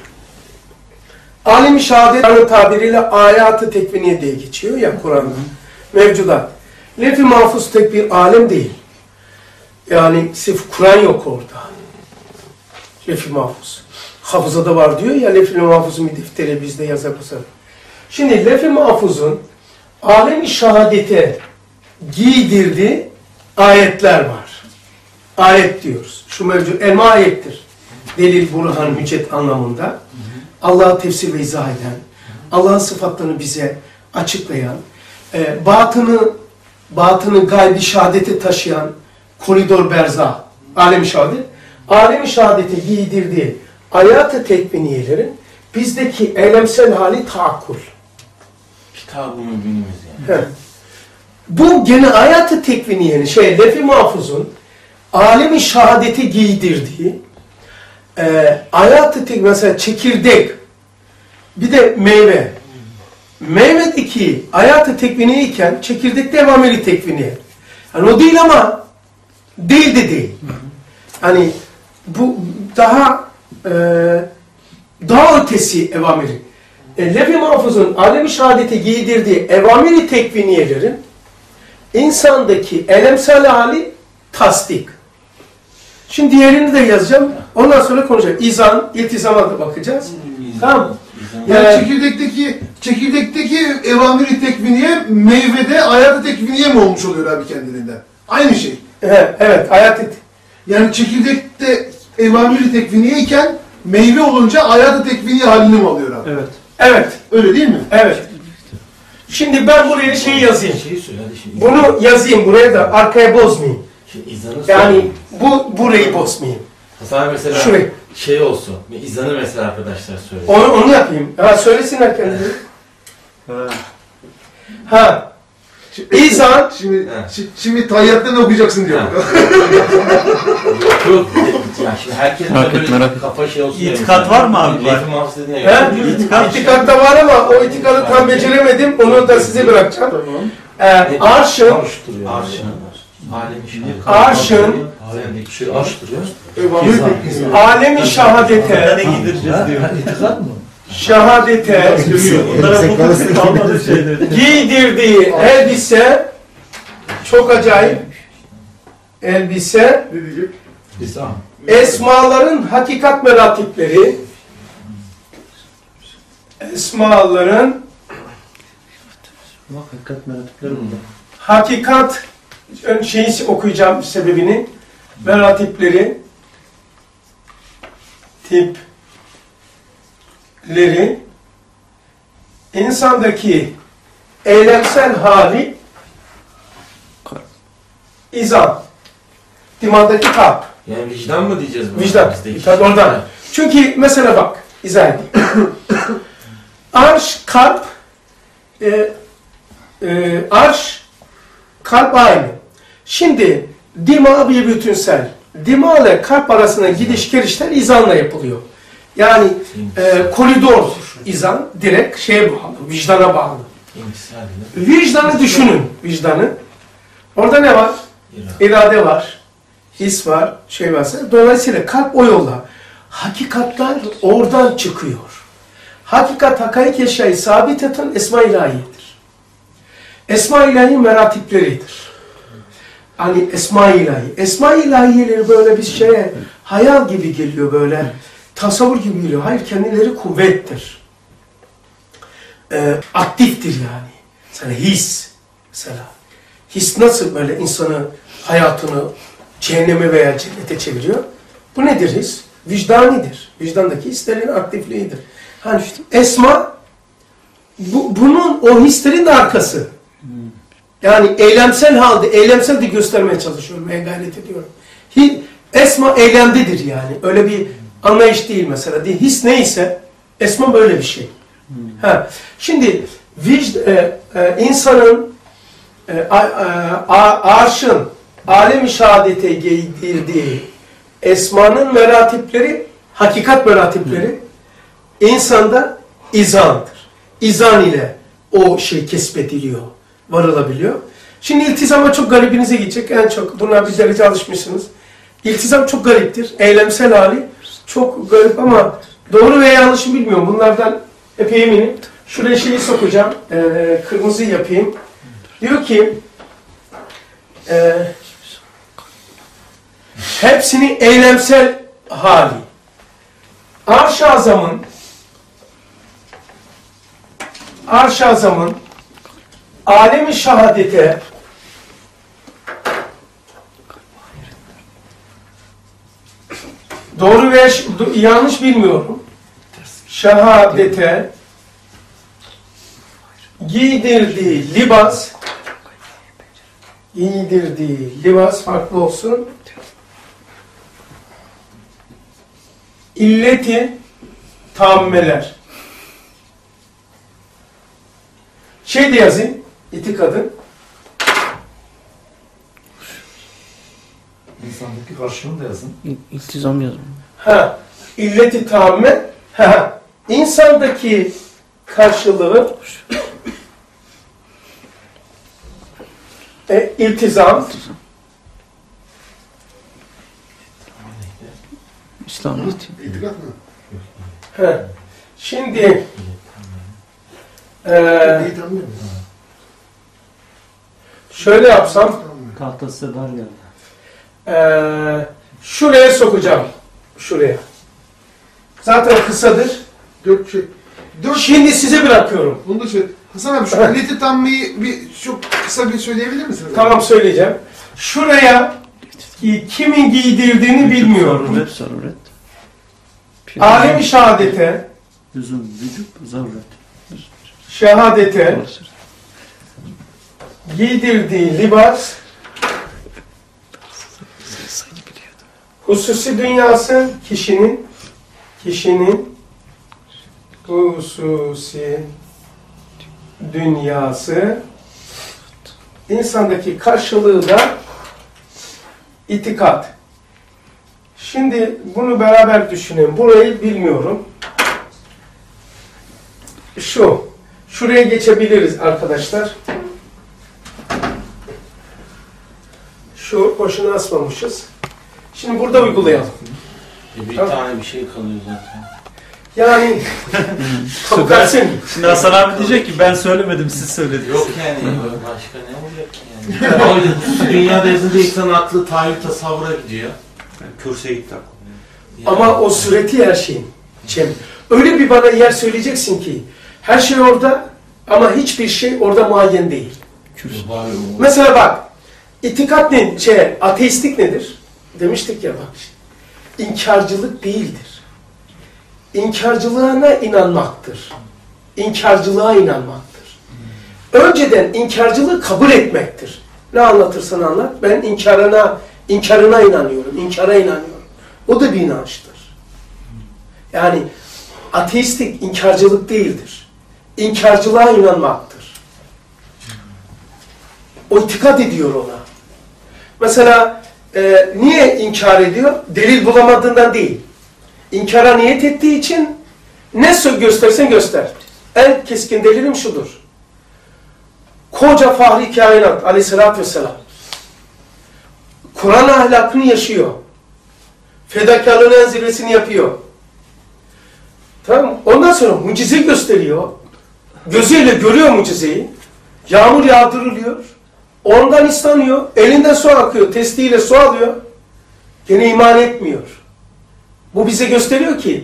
Alim-i şehadet tabiriyle ayat-ı tekviniye diye geçiyor ya Kur'an'da. Mevcudat. Lef-i mahfuz tek bir alem değil. Yani sırf Kur'an yok orada. Lef-i mahfuz. Hafızada var diyor ya lef-i mahfuzun bir defteri bizde yazar bu sefer. Şimdi lef-i mahfuzun alem-i şehadete giydirdiği ayetler var. Ayet diyoruz. Şu mevcut elma ayettir. Delil, burhan, hüccet anlamında. Allah'ı tefsir ve izah eden, Allah'ın sıfatlarını bize açıklayan, e, batını, batını gaybi şehadete taşıyan koridor berzah, alem-i şehadet, alem-i şehadete giydirdiği ayat-ı tekviniyelerin bizdeki eylemsel hali taakkul. Kitab-ı mübinimiz yani. He. Bu gene ayat-ı tekviniyenin, şey, lef-i mahfuzun alem-i şehadeti giydirdiği e, ayat-ı tek, mesela çekirdek, bir de meyve. Meyvedeki ayat-ı tekviniye iken çekirdekte evamiri tekviniye. Yani o değil ama değil de değil. Hani bu daha e, daha ötesi evamiri. E, lef-i mahfuzun alem-i şehadete giydirdiği evamiri tekviniyelerin insandaki elemsel hali tasdik. Şimdi diğerini de yazacağım. Ondan sonra konuşacağım. İzan, iltizama da bakacağız. Tamam. Yani Ee, çekirdekteki çekirdekteki evamiri tekviniye meyvede ayat-ı tekviniye mi olmuş oluyor abi kendiliğinden? Aynı şey. Evet, evet ayat et. Yani çekirdekte evamiri tekviniye iken meyve olunca ayat-ı tekviniye halini mi alıyor abi? Evet. Evet, Öyle değil mi? evet. Şimdi ben buraya şey yazayım. Şeyi söyle hadi şimdi. Bunu yazayım buraya da arkaya bozmayayım. Şimdi izanı Yani söyle. bu burayı bozmayayım. Hasan mesela Şurayı. şey olsun. Bir izanı mesela arkadaşlar söyle. Onu, onu yapayım. Ha söylesinler kendileri. Ha. Ha. İzan. Şimdi, He. şi- şimdi tayyattan okuyacaksın diyor. Yok. Ya şimdi herkes de Merak et, böyle merak et. kafa şey olsun. İtikat var mı abi? Leyfi Mahfuz dediğine He? göre. İtikat. İtikatta var ama o itikadı tam beceremedim. Onu da size bırakacağım. Tamam. Ee, arşın, Arştır ya. Arşın. Alem işadet. arşın, Hayır, bir şey arştır ya. Eyvallah. alemi şahadete, Ne giydireceğiz diyor. Ha, itikat mı? şahadete Bunlara bu kalmadı şeyler. giydirdiği elbise, çok acayip elbise, Ne diyecek? İslam. esmaların hakikat meratipleri, esmaların Bak hakikat meratipleri bunda. hakikat ön şeyi okuyacağım sebebini, meratipleri, tipleri, insandaki eylemsel hali, izan, dimandaki kalp, Yani vicdan mı diyeceğiz bunu? vicdan, Bizdeki. tabii oradan. Çünkü mesela bak, izah edeyim. Arş, kalp, e, e, arş, kalp aynı. Şimdi dima bir bütünsel. Dima ile kalp arasında gidiş gelişler izanla yapılıyor. Yani e, koridordur izan, direkt şeye bağlı, vicdana bağlı. İmtisal ile. Vicdanı düşünün, vicdanı. Orada ne var? İrade. İrade var, his var, şey varsa. Dolayısıyla kalp o yolla. Hakikatler oradan çıkıyor. Hakikat, hakaik eşyayı sabit eden Esma-i İlahiye'dir. Esma-i İlahi meratipleridir. Hani Esma-i İlahi. Esma-i İlahiyeleri böyle bir şeye hayal gibi geliyor böyle. Tasavvur gibi geliyor. Hayır, kendileri kuvvettir. Ee, aktiftir yani. Mesela his. Mesela. His nasıl böyle insanı, hayatını cehenneme veya cennete çeviriyor? Bu nedir his? Vicdanidir. Vicdandaki hislerin aktifliğidir. Hani esma, bu, bunun o hislerin de arkası. Yani eylemsel halde, eylemsel de göstermeye çalışıyorum, ben gayret ediyorum. Hi, esma eylemdedir yani. Öyle bir anlayış değil mesela. Değil. His neyse, esma böyle bir şey. Ha. Şimdi vicd, e, e, insanın e, a, a, arşın, alem-i şehadete giydirdiği esmanın meratipleri, hakikat meratipleri insanda izandır. İzan ile o şey kesbediliyor, varılabiliyor. Şimdi iltizama çok garibinize gidecek. En çok buna bir derece alışmışsınız. İltizam çok gariptir. Eylemsel hali çok garip ama doğru veya yanlışı bilmiyorum. Bunlardan epey eminim. Şuraya şeyi sokacağım. Ee, kırmızı yapayım. Diyor ki e, hepsini eylemsel hali. Arş-ı Azam'ın Arş-ı Azam'ın alemi şehadete doğru veya yanlış bilmiyorum. Şehadete giydirdiği libas giydirdiği libas farklı olsun. İlleti tammeler. Şey de yazayım, itikadı. İnsandaki karşılığını da yazın. İltizam yazın. Ha, illeti tamme. Ha, insandaki karşılığı e, iltizam. İslamiyet. İtikat mı? Ha. Şimdi e, İyi tanımıyor musun? şöyle yapsam Tanımıyor. Tahtası dar geldi. e, şuraya sokacağım. Şuraya. Zaten kısadır. Dört şey. Dört Şimdi size bırakıyorum. Bunu da söyle. Hasan abi şu Evet. illeti tammiyi bir çok kısa bir söyleyebilir misin? Tamam, söyleyeceğim. Şuraya ki- kimin giydirdiğini bilmiyorum. Zaruret, zaruret. Alem-i şehadete, Lüzum, vücut, zaruret. şehadete giydirdiği libas, hususi dünyası kişinin, kişinin hususi dünyası insandaki karşılığı da itikat. Şimdi bunu beraber düşünelim. Burayı bilmiyorum. Şu. Şuraya geçebiliriz arkadaşlar. Şu boşuna asmamışız. Şimdi burada uygulayalım. Bir Tamam. tane bir şey kalıyor zaten. Yani kalkarsın. Şimdi Hasan abi diyecek ki ben söylemedim, siz söylediniz. Yok yani başka ne olacak ki yani? Ama dünyada yazınca insanın aklı tahayyül tasavvura gidiyor. Yani kürsüye gitti aklım. Ama o sureti her şeyin. Cem, öyle bir bana yer söyleyeceksin ki her şey orada ama hiçbir şey orada muayyen değil. Mesela bak, itikat ne? Şey, ateistlik nedir? Demiştik ya bak. İnkarcılık değildir. İnkarcılığına inanmaktır. İnkarcılığa inanmaktır. Önceden inkarcılığı kabul etmektir. Ne anlatırsan anlat. Ben inkarına, inkarına inanıyorum. İnkara inanıyorum. O da bir inançtır. Yani ateistlik inkarcılık değildir. İnkarcılığa inanmaktır. O itikad ediyor ona. Mesela e, niye inkar ediyor? Delil bulamadığından değil. İnkara niyet ettiği için ne göstersen göster. En keskin delilim şudur. Koca Fahri Kainat aleyhissalatü vesselam Kur'an ahlakını yaşıyor. Fedakarlığın en zirvesini yapıyor. Tamam. Ondan sonra mucize gösteriyor. Gözüyle görüyor mucizeyi. Yağmur yağdırılıyor. Ondan ıslanıyor. Elinden su akıyor. Testiyle su alıyor. Gene iman etmiyor. Bu bize gösteriyor ki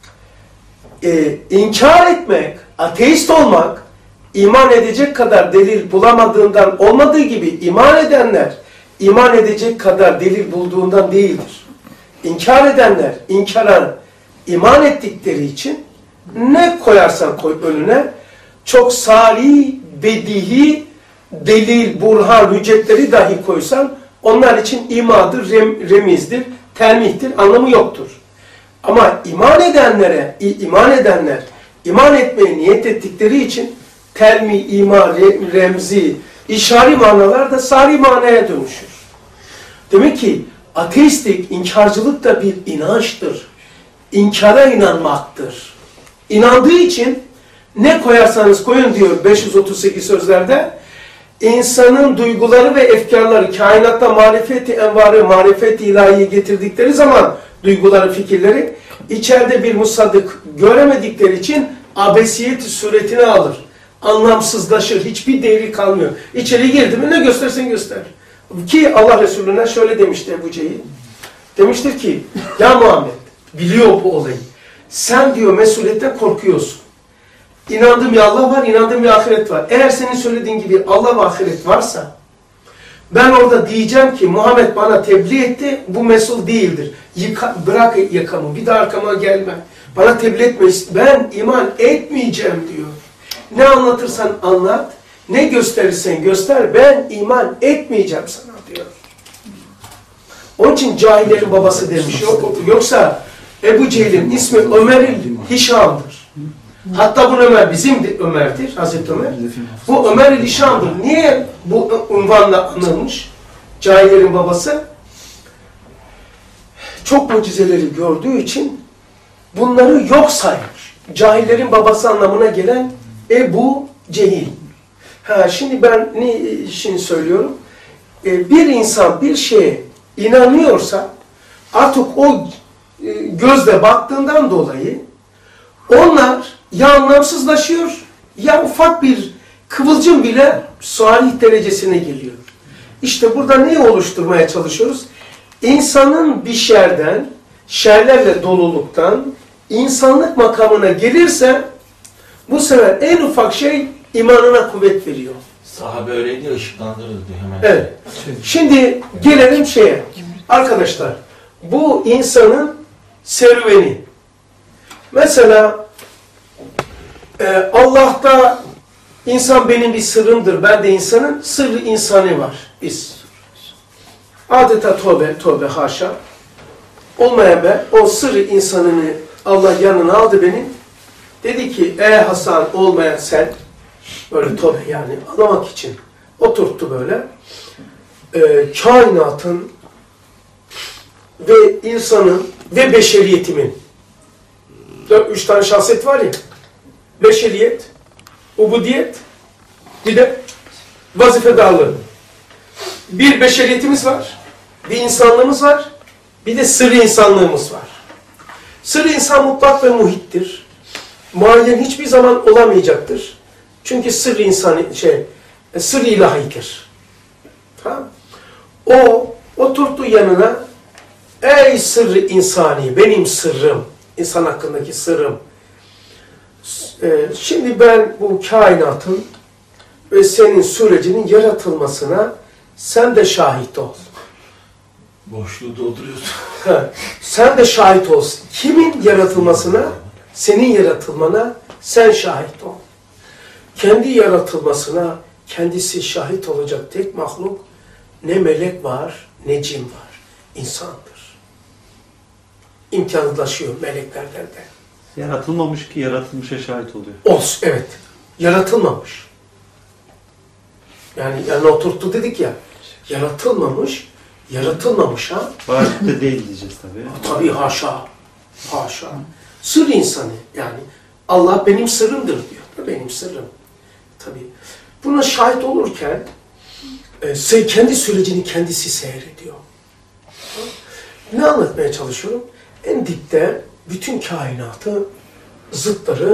e, inkar etmek, ateist olmak, iman edecek kadar delil bulamadığından olmadığı gibi iman edenler, iman edecek kadar delil bulduğundan değildir. İnkar edenler, inkara iman ettikleri için ne koyarsan koy önüne, çok salih, bedihi, delil, burhan, hüccetleri dahi koysan, onlar için imadır, rem, remizdir, termihtir, anlamı yoktur. Ama iman edenlere, iman edenler, iman etmeye niyet ettikleri için termi, ima, remzi, işari manalar da sari manaya dönüşür. Demek ki ateistlik, inkarcılık da bir inançtır. İnkara inanmaktır. İnandığı için ne koyarsanız koyun diyor beş yüz otuz sekiz sözlerde, insanın duyguları ve efkarları, kainatta marifeti envarı, marifeti ilahiyi getirdikleri zaman duyguları, fikirleri içeride bir musaddık göremedikleri için abesiyet suretini alır. Anlamsızlaşır. Hiçbir değeri kalmıyor. İçeri girdi mi ne göstersen göster. Ki Allah Resulüne şöyle demişti Ebu Cehil. Demiştir ki ya Muhammed biliyor bu olayı. Sen diyor mesuliyetten korkuyorsun. İnandığım ya Allah var, inandığım ya ahiret var. Eğer senin söylediğin gibi Allah ve ahiret varsa ben orada diyeceğim ki Muhammed bana tebliğ etti, bu mesul değildir. Yıka, bırak yakamı, bir daha arkama gelme. Bana tebliğ etme, ben iman etmeyeceğim diyor. Ne anlatırsan anlat, ne gösterirsen göster, ben iman etmeyeceğim sana diyor. Onun için cahillerin babası demiş. Yoksa Ebu Cehil'in ismi Ömer-i Hişam'dır. Hatta bu Ömer bizim de Ömer'dir, Hazreti Ömer. Bu Ömer-i Hişam'dır. Niye bu unvanla anılmış? Cahillerin babası. Çok mucizeleri gördüğü için bunları yok saymış. Cahillerin babası anlamına gelen Ebu Cehil. Ha, şimdi ben ne işini söylüyorum? Ee, bir insan bir şeye inanıyorsa artık o e, gözle baktığından dolayı onlar ya anlamsızlaşıyor ya ufak bir kıvılcım bile salih derecesine geliyor. İşte burada neyi oluşturmaya çalışıyoruz? İnsanın bir şerden, şerlerle doluluktan insanlık makamına gelirse bu sefer en ufak şey imanına kuvvet veriyor. Sahabe öyleydi, ışıklandırırdı diyor hemen. Evet. Şimdi gelelim şeye. Arkadaşlar, bu insanın serüveni. Mesela e, Allah'ta insan benim bir sırrımdır. Ben de insanın sırrı insanı var. Biz. Adeta tövbe, tövbe haşa. Olmayan ben, o sırrı insanını Allah yanına aldı beni. Dedi ki, ey Hasan olmayan sen, böyle tövbe yani anlamak için. oturttu böyle. Ee, kainatın ve insanın ve beşeriyetimin dört, üç tane şahsiyet var ya, beşeriyet, ubudiyet, bir de vazifedarlığı. Bir beşeriyetimiz var, bir insanlığımız var, bir de sırrı insanlığımız var. Sırrı insan mutlak ve muhittir. Muayyen hiçbir zaman olamayacaktır. Çünkü sırrı insan şey, sırrı ilahidir. Tamam. O oturttu yanına, ey sırrı insani, benim sırrım, insan hakkındaki sırrım. Ee, şimdi ben bu kainatın ve senin sürecinin yaratılmasına sen de şahit ol. Boşluğu dolduruyorsun. Sen de şahit olsun. Kimin yaratılmasına? Senin yaratılmana sen şahit ol. Kendi yaratılmasına kendisi şahit olacak tek mahluk ne melek var ne cin var. İnsandır. İmkansızlaşıyor meleklerden de. Yaratılmamış ki yaratılmışa şahit oluyor. Olsun, evet. Yaratılmamış. Yani, yani oturttu dedik ya, yaratılmamış, yaratılmamış ha. Varlıkta değil diyeceğiz tabii. Tabii haşa, haşa. Sır insanı yani. Allah benim sırrımdır diyor. Benim sırrım. Tabii. Buna şahit olurken e, kendi sürecini kendisi seyrediyor. Ne anlatmaya çalışıyorum? En dipte bütün kainatı, zıtları,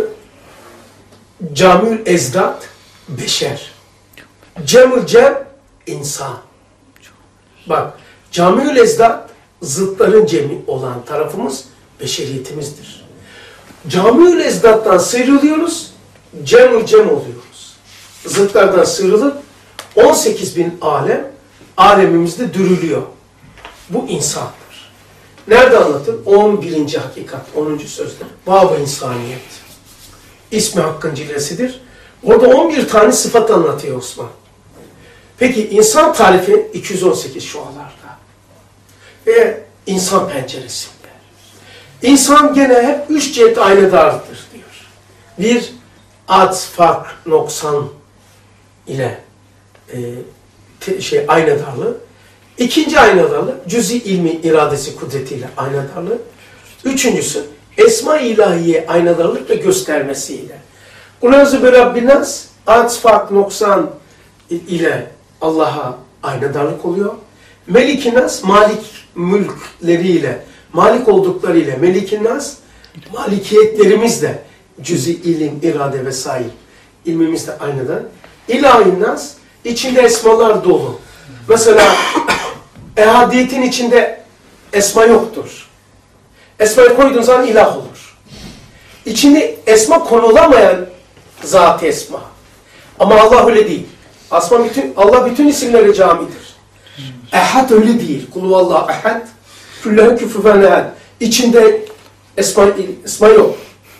camül ezdat, beşer. Cemül cem, insan. Bak, camül ezdat, zıtların cemi olan tarafımız beşeriyetimizdir. Camül ezdattan sıyrılıyoruz, cemül cem oluyoruz. Zıtlardan sıyrılıp on sekiz bin alem, alemimizde dürülüyor. Bu insandır. Nerede anlatır? on birinci hakikat, onuncu sözde. Bab-ı insaniyet. İsmi Hakk'ın cilvesidir. Orada on bir tane sıfat anlatıyor Osman. Peki insan tarifi iki yüz on sekiz şualarda. Ve insan penceresinde. İnsan gene hep üç cihet aynadardır diyor. Bir, adz, fark, noksan ile e, te, şey aynadarlığı. İkinci aynadarlığı, cüz-i ilmi iradesi kudretiyle aynadarlığı. Üçüncüsü, esma-i ilahiye aynadarlık ve göstermesiyle. Kulâzı bi Rabbinâs, adz, fark, noksan ile Allah'a aynadarlık oluyor. Melik-i-Nas, malik mülkleriyle, malik olduklarıyla Melik-i-Nas, malikiyetlerimizle cüz-i ilim, irade vesaire ilmimizde aynadan. İlahi-Nas, içinde esmalar dolu. Mesela ehadiyetin içinde esma yoktur. Esmayı koyduğun zaman ilah olur. İçinde esma konulamayan zat esma. Ama Allah öyle değil. Asma bütün, Allah bütün isimleri camidir. Ehad öyle değil. Kulhuvallahu ehad. Küllehu küfüven ehad. İçinde esma, esma yok.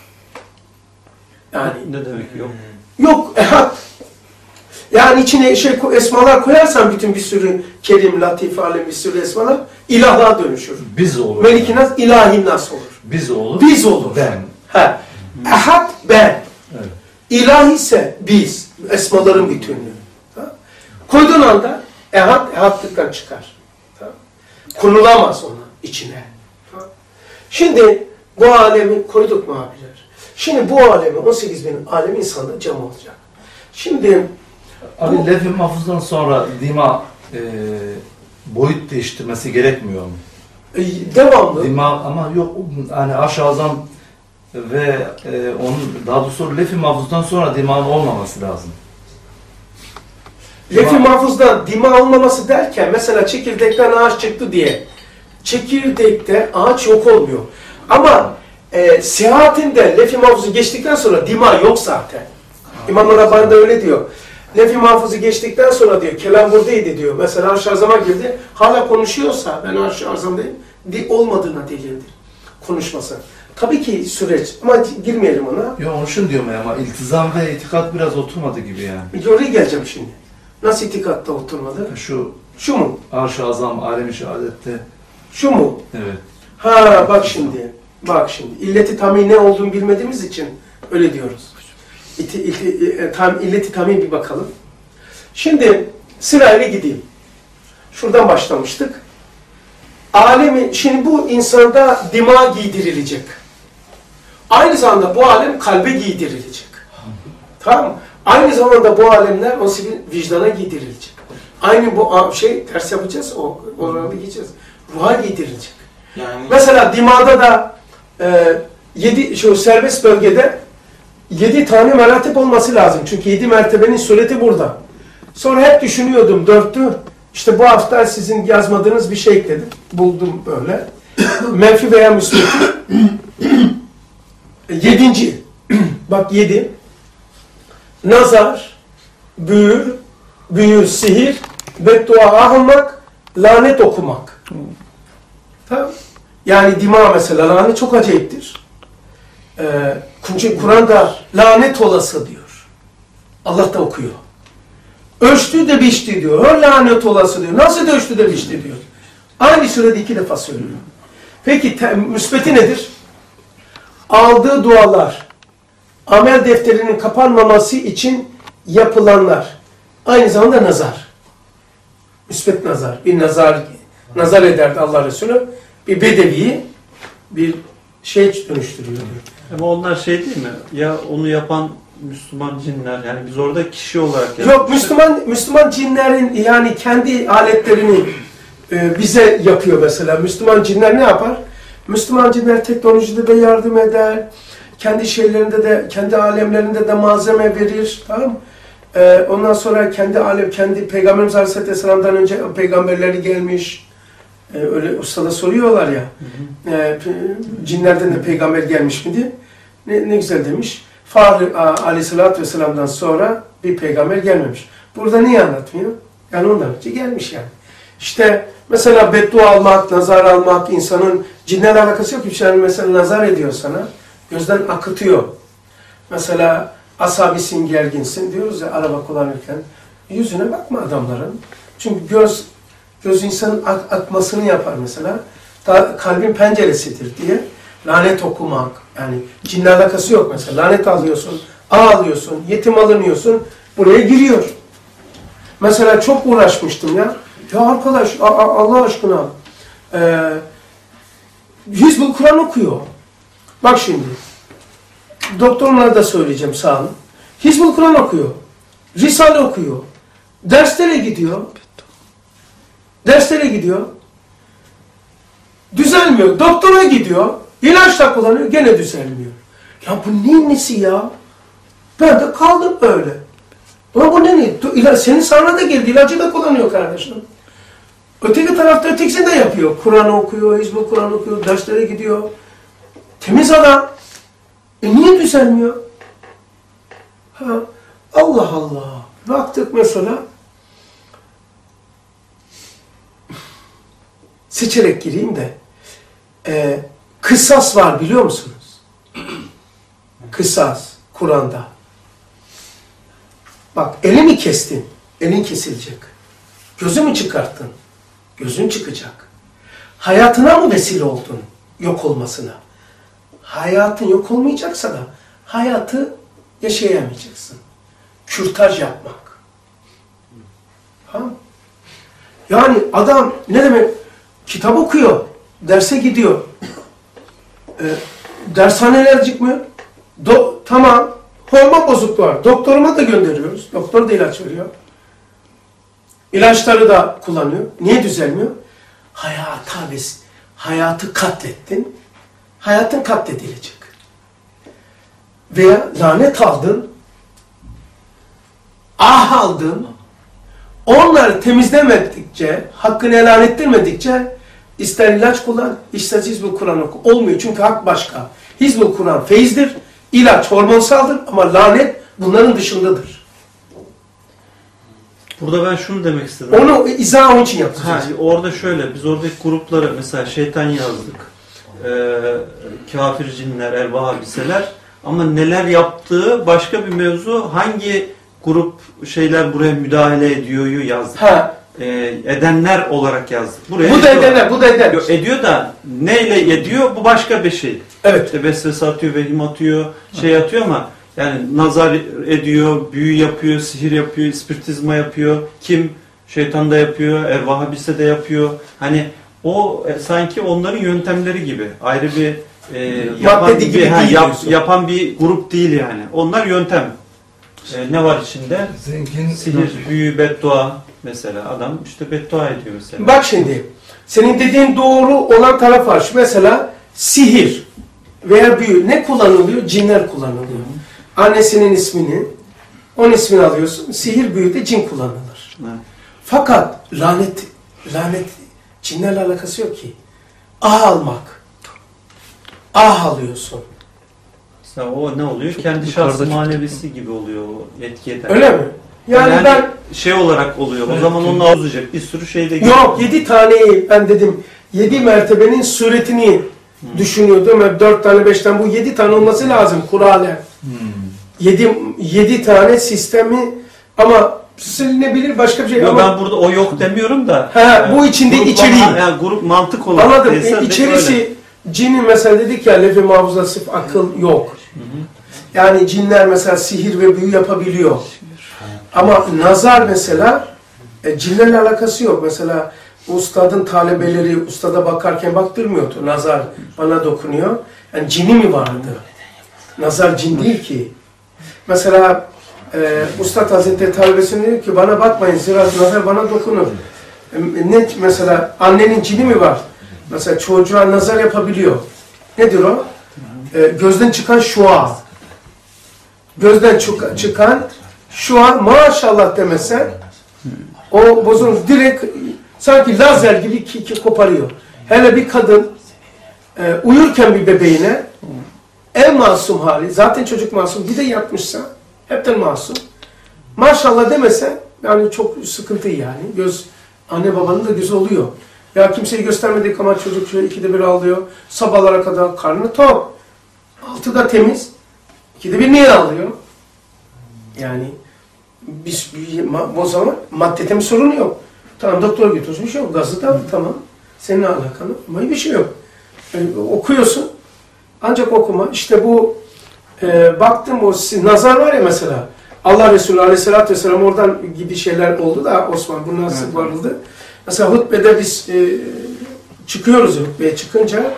Yani Ne demek yok? yok ehad. Yani içine şey esmalar koyarsan bütün bir sürü kerim, latif, alem bir sürü esmalar ilahlığa dönüşür. Biz olur. Melik-i Nas, ilahi Nas olur. Biz olur. Biz olur. Ben. Ha. Ehad ben. Evet. İlahi ise biz. Esmaların bütünlüğü. Ha? Koyduğun anda ehad, ehadlıktan çıkar. Ha? Konulamaz ona içine. Ha? Şimdi bu alemi koyduk mu abiler? Şimdi bu alemi, on sekiz bin alem insanda cam olacak. Şimdi Abi lef-i mahfuzdan sonra dima e, boyut değiştirmesi gerekmiyor mu? e, devamlı Dima ama yok hani aşağıdan ve e, onun daha doğrusu lef-i mahfuzdan sonra dimağın olmaması lazım. lef-i Dima- mahfuzdan dima olmaması derken mesela çekirdekten ağaç çıktı diye çekirdekte ağaç yok olmuyor. Ama e, seyahatinde lef-i mahfuzu geçtikten sonra dima yok zaten. İmam Rabbani de öyle diyor. Lef-i mahfuzu geçtikten sonra diyor, kelam buradaydı diyor. Mesela arş-ı azama girdi, hala konuşuyorsa ben arş-ı azamdayım, di olmadığına delildir. Konuşması. Tabii ki süreç ama girmeyelim ona. Yok onu şunu diyorum ya ama iltizam ve itikat biraz oturmadı gibi yani. Bir de oraya geleceğim şimdi. Nasıl itikatta oturmadı? Şu Şu mu? arş-ı azam, alem-i şehadette Şu mu? evet. Ha bak şimdi. Bak şimdi. İlleti tamin ne olduğunu bilmediğimiz için öyle diyoruz. İti, iti, e, tam, illeti tamin bir bakalım. Şimdi Sırayla gideyim. Şuradan başlamıştık. Alemi, şimdi bu insanda dima giydirilecek. Aynı zamanda bu alem kalbe giydirilecek. Tamam mı? Aynı zamanda bu alemler nasıl bir vicdana giydirilecek. Aynı bu şey, ders yapacağız, o oraya bir gideceğiz. Ruha giydirilecek. Yani Mesela dimada da e, yedi, şu serbest bölgede yedi tane meratip olması lazım. Çünkü yedi mertebenin sureti burada. Sonra hep düşünüyordum, dörttü. İşte bu hafta sizin yazmadığınız bir şey ekledim. Buldum böyle. Menfi veya müsbeti. Yedinci. Bak yedi. Nazar, büyür, büyü, sihir, beddua almak, lanet okumak. Tamam. Yani dima mesela, lanet çok acayiptir. Ee, çünkü Kur'an'da lanet olası diyor. Allah da okuyor. Ölçtü de biçti diyor. O lanet olası diyor. Nasıl da ölçtü de biçti diyor. Aynı sürede iki defa söylüyor. Peki te, müsbeti nedir? Aldığı dualar, amel defterinin kapanmaması için yapılanlar. Aynı zamanda nazar. Müsbet nazar. Bir nazar nazar ederdi Allah Resulü. Bir bedeviyi bir şey dönüştürüyor diyor. Ama onlar şey değil mi? Ya onu yapan Müslüman cinler, yani biz orada kişi olarak yapmıştık. Yok, Müslüman Müslüman cinlerin yani kendi aletlerini e, bize yapıyor mesela. Müslüman cinler ne yapar? Müslüman cinler teknolojide de yardım eder. Kendi şeylerinde de, kendi alemlerinde de malzeme verir. Tamam mı? E, ondan sonra kendi alem, kendi Peygamberimiz Aleyhisselam'dan önce peygamberleri gelmiş. E, öyle ustada soruyorlar ya. Hı hı. E, cinlerden de peygamber gelmiş mi diye. Ne, ne güzel demiş. Fahri Aleyhisselatü Vesselam'dan sonra bir peygamber gelmemiş. Burada niye anlatmıyor? Yani ondan önce gelmiş yani. İşte mesela beddua almak, nazar almak, insanın cinlerle alakası yok. Yani mesela nazar ediyor sana, gözden akıtıyor. Mesela asabisin, gerginsin diyoruz ya araba kullanırken. Yüzüne bakma adamların. Çünkü göz, göz insanın ak akmasını yapar mesela. Da, kalbin penceresidir diye. Lanet okumak, yani cinle alakası yok mesela. Lanet alıyorsun, ağlıyorsun, yetim alınıyorsun, buraya giriyor. Mesela çok uğraşmıştım ya. Ya arkadaş, Allah aşkına, e, Hizbul Kur'an okuyor. Bak şimdi, doktorlara da söyleyeceğim, sağ olun. Hizbul Kur'an okuyor, Risale okuyor, derslere gidiyor, derslere gidiyor, düzelmiyor, doktora gidiyor, İlaç da kullanıyor, gene düzelmiyor. Ya bu neyin nesi ya? Ben de kaldım öyle. Ama bu ne? İlaç, senin sağına da geldi, ilacı da kullanıyor kardeşim. Öteki tarafta ötekisini de yapıyor. Kur'an okuyor, Hizbul Kur'an okuyor, derslere gidiyor. Temiz adam. E niye düzelmiyor? Ha, Allah Allah. Baktık mesela, seçerek gireyim de, e, kısas var biliyor musunuz? Kısas, Kur'an'da. Bak, elini kestin, elin kesilecek. Gözümü çıkarttın, gözün çıkacak. Hayatına mı vesile oldun yok olmasına? Hayatın yok olmayacaksa da hayatı yaşayamayacaksın. Kürtaj yapmak. Ha? Yani adam ne demek? Kitap okuyor, derse gidiyor. E, dershaneler çıkmıyor. Do tamam, hormon bozukluğu var. Doktoruma da gönderiyoruz. Doktor da ilaç veriyor. İlaçları da kullanıyor. Niye düzelmiyor? Hayata biz, hayatı katlettin. Hayatın katledilecek. Veya lanet aldın. Ah aldın. Onları temizlemedikçe, hakkını helal ettirmedikçe ister ilaç kullan, ister Hizbul Kur'an oku. Olmuyor çünkü hak başka. Hizbul Kur'an feyizdir, ilaç hormonsaldır ama lanet bunların dışındadır. Burada ben şunu demek istedim. Onu izah onun için yapacağız. Ha, orada şöyle, biz oradaki grupları mesela şeytan yazdık. Ee, kafir cinler, elvahabiseler. Ama neler yaptığı başka bir mevzu. Hangi grup şeyler buraya müdahale ediyor'yu yazdık. Ha. Ee, edenler olarak yazdık. Buraya Bu da edenler, bu da edenler. Yok, ediyor da neyle ediyor bu başka bir şey. Evet. İşte vesvese atıyor, vehim atıyor, şey atıyor ama yani nazar ediyor, büyü yapıyor, sihir yapıyor, ispiritizma yapıyor. Kim Şeytan da yapıyor, ervah habise de yapıyor. Hani o e, sanki onların yöntemleri gibi. Ayrı bir e, yapan, Madde gibi bir, ha, değil yap, diyorsun. yapan bir grup değil yani. Onlar yöntem. E, ne var içinde? Zengin Sihir, büyü, beddua mesela. Adam işte beddua ediyor mesela. Bak şimdi, senin dediğin doğru olan taraf var. Şu mesela sihir veya büyü ne kullanılıyor? Cinler kullanılıyor. Annesinin ismini, onun ismini alıyorsun. Sihir, büyü de cin kullanılır. Evet. Fakat lanet, lanet cinlerle alakası yok ki. Ah almak. Ah alıyorsun. Mesela o ne oluyor? Kendi yukarıda şahsı çıktı. manevisi gibi oluyor o etki eden. Öyle mi? Yani, Yani ben şey olarak oluyor. O Evet. zaman onun ağzıcak bir sürü şeyde yok yedi taneyi ben dedim yedi mertebenin suretini düşünüyordum. Hep dört tane beş tane bu yedi tane olması lazım Kur'an'da. Yedi, yedi tane sistemi ama silinebilir başka bir şey Yo, ama ben burada o yok demiyorum da. He, bu içinde grup- içeriği. Yani grup mantık olarak. anladım. neyse, E, de içerisi öyle. cinin mesela dedik ya lef-i mahfuzda sırf akıl yok. Yani cinler mesela sihir ve büyü yapabiliyor. Ama nazar mesela e, cinlerle alakası yok. Mesela ustadın talebeleri ustada bakarken baktırmıyordu. Nazar bana dokunuyor. Yani cini mi vardı? Nazar cin değil ki. Mesela e, Ustad Hazretleri talebesine diyor ki bana bakmayın zira nazar bana dokunur. E, ne mesela annenin cini mi var? Mesela çocuğa nazar yapabiliyor. Nedir o? E, gözden çıkan şua. Gözden çık çıkan şua maşallah demesen o bozulmuş direkt sanki lazer gibi ki, ki koparıyor. Hele bir kadın e, uyurken bir bebeğine en masum hali, zaten çocuk masum, bir de yapmışsa hepten masum. Maşallah demese yani çok sıkıntı yani. Göz, anne babanın da gözü oluyor. Ya kimseyi göstermedik ama çocuk şöyle ikide bir ağlıyor. Sabahlara kadar karnı tok. Altı da temiz. İkide bir niye ağlıyor? Yani biz o zaman maddede mi sorun yok. Tamam doktora götürüyorsun bir şey yok. Gazı da tamam. Seninle alakalı ama bir şey yok. Yani okuyorsun. Ancak okuma. İşte bu e, baktım o nazar var ya mesela. Allah Resulü Aleyhisselatü Vesselam oradan gibi şeyler oldu da Osman bu nasıl evet, varıldı. Mesela hutbede biz e, çıkıyoruz hutbeye çıkınca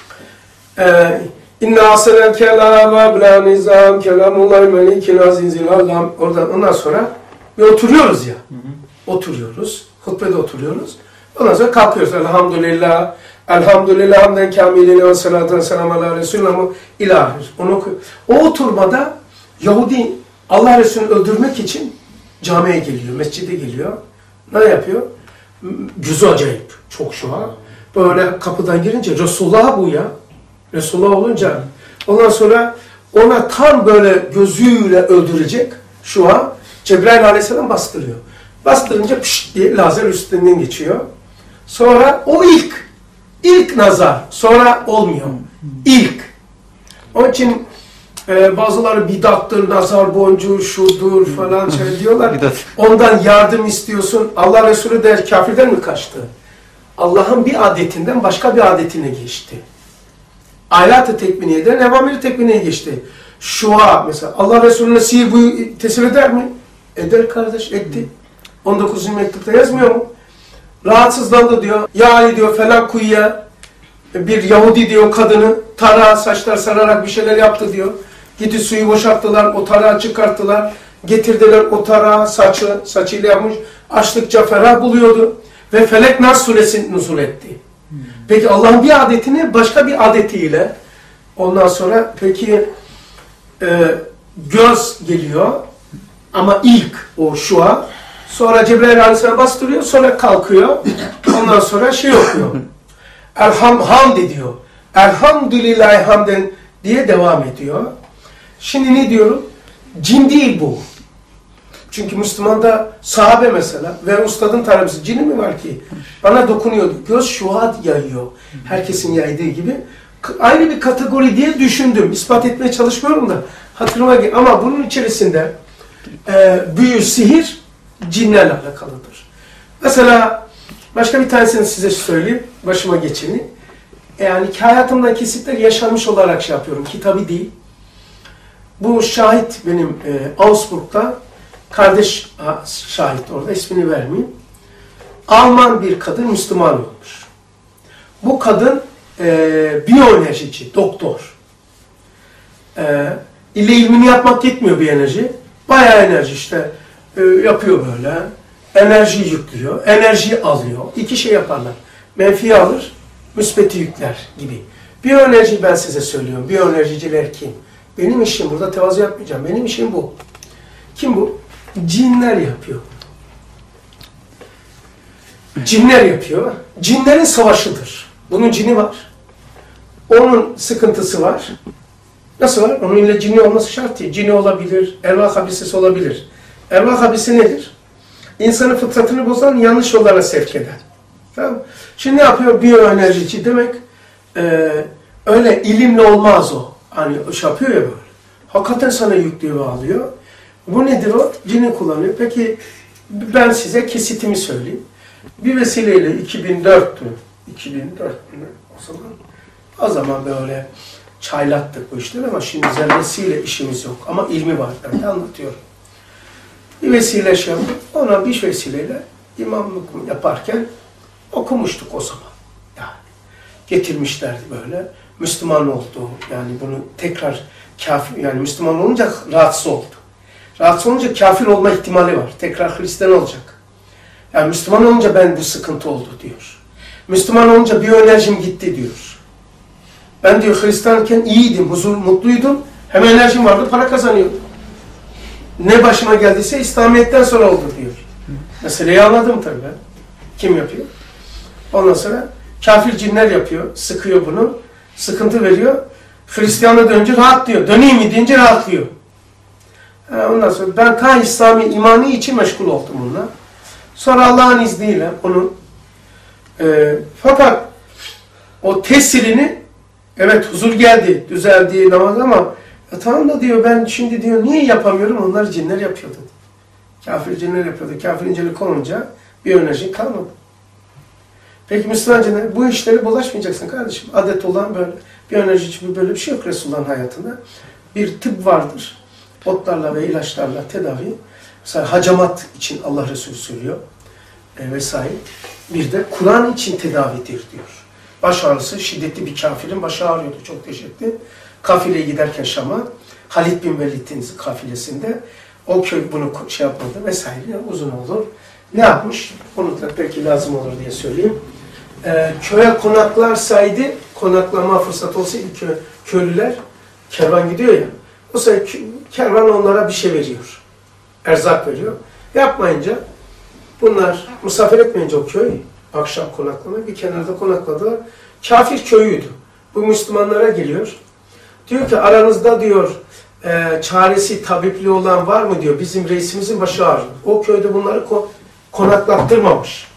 e, İnna aselen kelama bila nizam kelamullahi melikil azizil allam oradan ondan sonra ve oturuyoruz ya. Hı hı. Oturuyoruz. Hutbede oturuyoruz. Ondan sonra kalkıyoruz. Elhamdülillah. Elhamdülillah hamden kamiline ve salatu ve selamu ala Resulü'nü ilahir. Onu o oturmada Yahudi Allah Resulü'nü öldürmek için camiye geliyor, mescide geliyor. Ne yapıyor? Gözü acayip. Çok şu an. Böyle kapıdan girince Resulullah bu ya. Resulullah olunca ondan sonra ona tam böyle gözüyle öldürecek şu an Cebrail Aleyhisselam bastırıyor. Bastırınca pişt diye lazer üstünden geçiyor. Sonra o ilk ilk nazar. Sonra olmuyor. İlk. Onun için e, bazıları bidattır, nazar boncuğu şudur falan şey diyorlar. Ondan yardım istiyorsun. Allah Resulü de kafirden mi kaçtı? Allah'ın bir adetinden başka bir adetine geçti. Alat-ı tekviniyeden evamir-i tekviniye geçti. Şua mesela Allah Resulü'ne sihir bu tesir eder mi? Eder kardeş, etti. on dokuzuncu mektupta yazmıyor mu? Rahatsızlandı diyor. Ya Ali diyor falan kuyuya bir Yahudi diyor kadını tarağı saçlar sararak bir şeyler yaptı diyor. Gitti suyu boşalttılar, o tarağı çıkarttılar. Getirdiler o tarağı saçı, saçıyla yapmış. Açtıkça ferah buluyordu. Ve Felek Nas suresini nuzul etti. Peki Allah'ın bir adetini başka bir adetiyle ondan sonra peki e, göz geliyor ama ilk o şua sonra Cebrail Aleyhisselam bastırıyor sonra kalkıyor ondan sonra şey okuyor Elham hamd ediyor Elhamdülillahi hamden diye devam ediyor. Şimdi ne diyorum? Cin değil bu. Çünkü Müslüman'da sahabe mesela ve ustadın talebesi cini mi var ki? Bana dokunuyordu. Göz şuhat yayıyor. Herkesin yaydığı gibi. Aynı bir kategori diye düşündüm. İspat etmeye çalışmıyorum da hatırıma gel. Ama bunun içerisinde e, büyü, sihir cinlerle alakalıdır. Mesela başka bir tanesini size söyleyeyim. Başıma geçeni. Yani hayatımdan kesitler yaşanmış olarak şey yapıyorum. Kitabı değil. Bu şahit benim e, Augsburg'da kardeş şahit orada, ismini vermeyeyim. Alman bir kadın Müslüman olmuş. Bu kadın e, biyoenerjici, doktor. E, ille ilmini yapmak yetmiyor biyoenerji. Bayağı enerji işte e, yapıyor böyle. Enerji yüklüyor, enerji alıyor. İki şey yaparlar. Menfiyi alır, müsbeti yükler gibi. Biyoenerji ben size söylüyorum. Biyoenerjiciler kim? Benim işim, burada tevazu yapmayacağım. Benim işim bu. Kim bu? Cinler yapıyor. Cinler yapıyor. Cinlerin savaşıdır. Bunun cini var. Onun sıkıntısı var. Nasıl var? Onun ile cini olması şart değil. Cini olabilir, ervah habisesi olabilir. Ervah habisi nedir? İnsanın fıtratını bozan, yanlış yollara sevk eder. Tamam. Şimdi ne yapıyor? Biyoenerjici demek e, öyle ilimle olmaz o. Hani şey yapıyor ya böyle. Hakikaten sana yüklüyor ve alıyor. Bu nedir o? Cini kullanıyor. Peki ben size kesitimi söyleyeyim. Bir vesileyle iki bin dörttü. iki bin dört mü? O zaman o zaman böyle çaylattık bu işleri ama şimdi zerresiyle işimiz yok. Ama ilmi var. Ben de anlatıyorum. Bir vesile şey yaptık. Ona bir vesileyle imamlık yaparken okumuştuk o zaman. Yani getirmişlerdi böyle. Müslüman oldu. Yani bunu tekrar kafir, yani Müslüman olunca rahatsız oldu. Rahatsız olunca kafir olma ihtimali var. Tekrar Hristiyan olacak. Yani Müslüman olunca ben bu sıkıntı oldu diyor. Müslüman olunca biyoenerjim gitti diyor. Ben diyor Hristiyanken iyiydim, huzur, mutluydum. Hem enerjim vardı, para kazanıyordum. Ne başıma geldiyse İslamiyet'ten sonra oldu diyor. Meseleyi anladım tabii ben. Kim yapıyor? Ondan sonra kafir cinler yapıyor, sıkıyor bunu, sıkıntı veriyor. Hristiyan'a dönünce rahat diyor. Döneyim mi deyince rahatlıyor. Ondan sonra ben ta İslami imani için meşgul oldum bununla. Sonra Allah'ın izniyle onu e, fakat o tesirini evet huzur geldi, düzeldi namaz ama ya tamam da diyor ben şimdi diyor niye yapamıyorum? Onlar cinler yapıyordu. Kafir cinler yapıyordu. Kafirincilik olunca bir enerji kalmadı. Peki Müslüman cinler bu işleri bulaşmayacaksın kardeşim. Adet olan böyle. Bir enerji böyle bir şey yok Resulullah'ın hayatında. Bir tıp vardır. Otlarla ve ilaçlarla tedavi. Mesela hacamat için Allah Resulü söylüyor. E, vesaire. Bir de Kur'an için tedavidir diyor. Baş ağrısı şiddetli bir kafirin başı ağrıyordu. Çok şiddetli. Kafileye giderken Şam'a Halid bin Velid'in kafilesinde o köy bunu şey yapmadı vesaire. Uzun olur. Ne yapmış? Onu da belki lazım olur diye söyleyeyim. E, köye konaklarsaydı, konaklama fırsatı olsaydı kö, köylüler, kervan gidiyor ya, o sırada kervan onlara bir şey veriyor. Erzak veriyor. Yapmayınca bunlar misafir etmeyince o köy, akşam konaklama bir kenarda konakladılar. Kafir köyüydü. Bu Müslümanlara geliyor. Diyor ki aranızda diyor e, çaresi tabipli olan var mı diyor. Bizim reisimizin başı ağrıyor. O köyde bunları ko konaklattırmamış.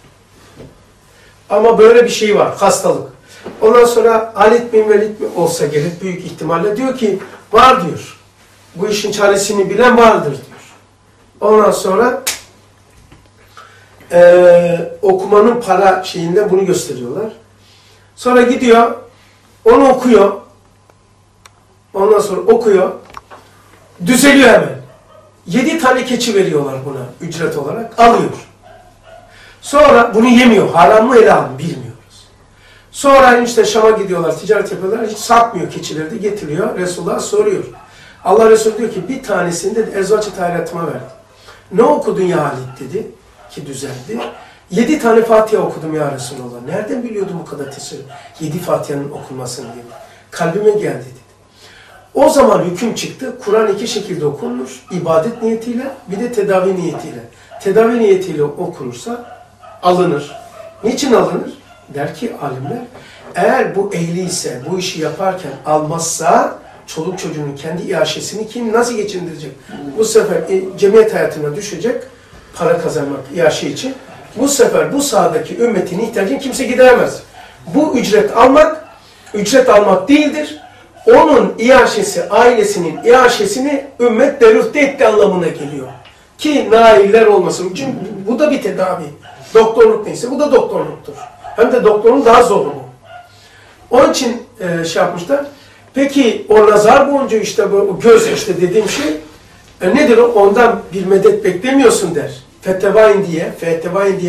Ama böyle bir şey var. Hastalık. Ondan sonra Halid bin Velid mi olsa gerek büyük ihtimalle diyor ki var diyor. Bu işin çaresini bilen vardır diyor. Ondan sonra e, okumanın para şeyinde bunu gösteriyorlar. Sonra gidiyor onu okuyor. Ondan sonra okuyor. Düzeliyor hemen. Yedi tane keçi veriyorlar buna ücret olarak. Alıyor. Sonra bunu yemiyor. Haram mı helal mı bilmiyoruz. Sonra işte Şam'a gidiyorlar. Ticaret yapıyorlar. Hiç satmıyor keçileri de getiriyor. Resulullah soruyor. Allah Resulü diyor ki bir tanesini de Ezvaç-ı Tahiratıma verdi. Ne okudun ya Halid dedi. Ki düzeldi. Yedi tane Fatiha okudum ya Resulullah. Nereden biliyordum bu kadar tesir? Yedi Fatiha'nın okunmasını diye. Kalbime geldi dedi. O zaman hüküm çıktı. Kur'an iki şekilde okunur. İbadet niyetiyle bir de tedavi niyetiyle. Tedavi niyetiyle okunursa alınır. Niçin alınır? Der ki alimler, eğer bu ehli ise bu işi yaparken almazsa çoluk çocuğunun kendi iaşesini kim nasıl geçindirecek? Bu sefer e, cemiyet hayatına düşecek para kazanmak iaşe için. Bu sefer bu sahadaki ümmetin ihtiyacını kimse gideremez. Bu ücret almak, ücret almak değildir. Onun iaşesi, ailesinin iaşesini ümmet derüfte etti anlamına geliyor. Ki nailler olmasın. Çünkü bu da bir tedavi. Doktorluk neyse bu da doktorluktur. Hem de doktorun daha zoru bu. Onun için e, şey yapmışlar. Peki o nazar boncuğu işte bu göz işte dediğim şey e, nedir o? Ondan bir medet beklemiyorsun der. Fettevain diye, Fettevain diyenin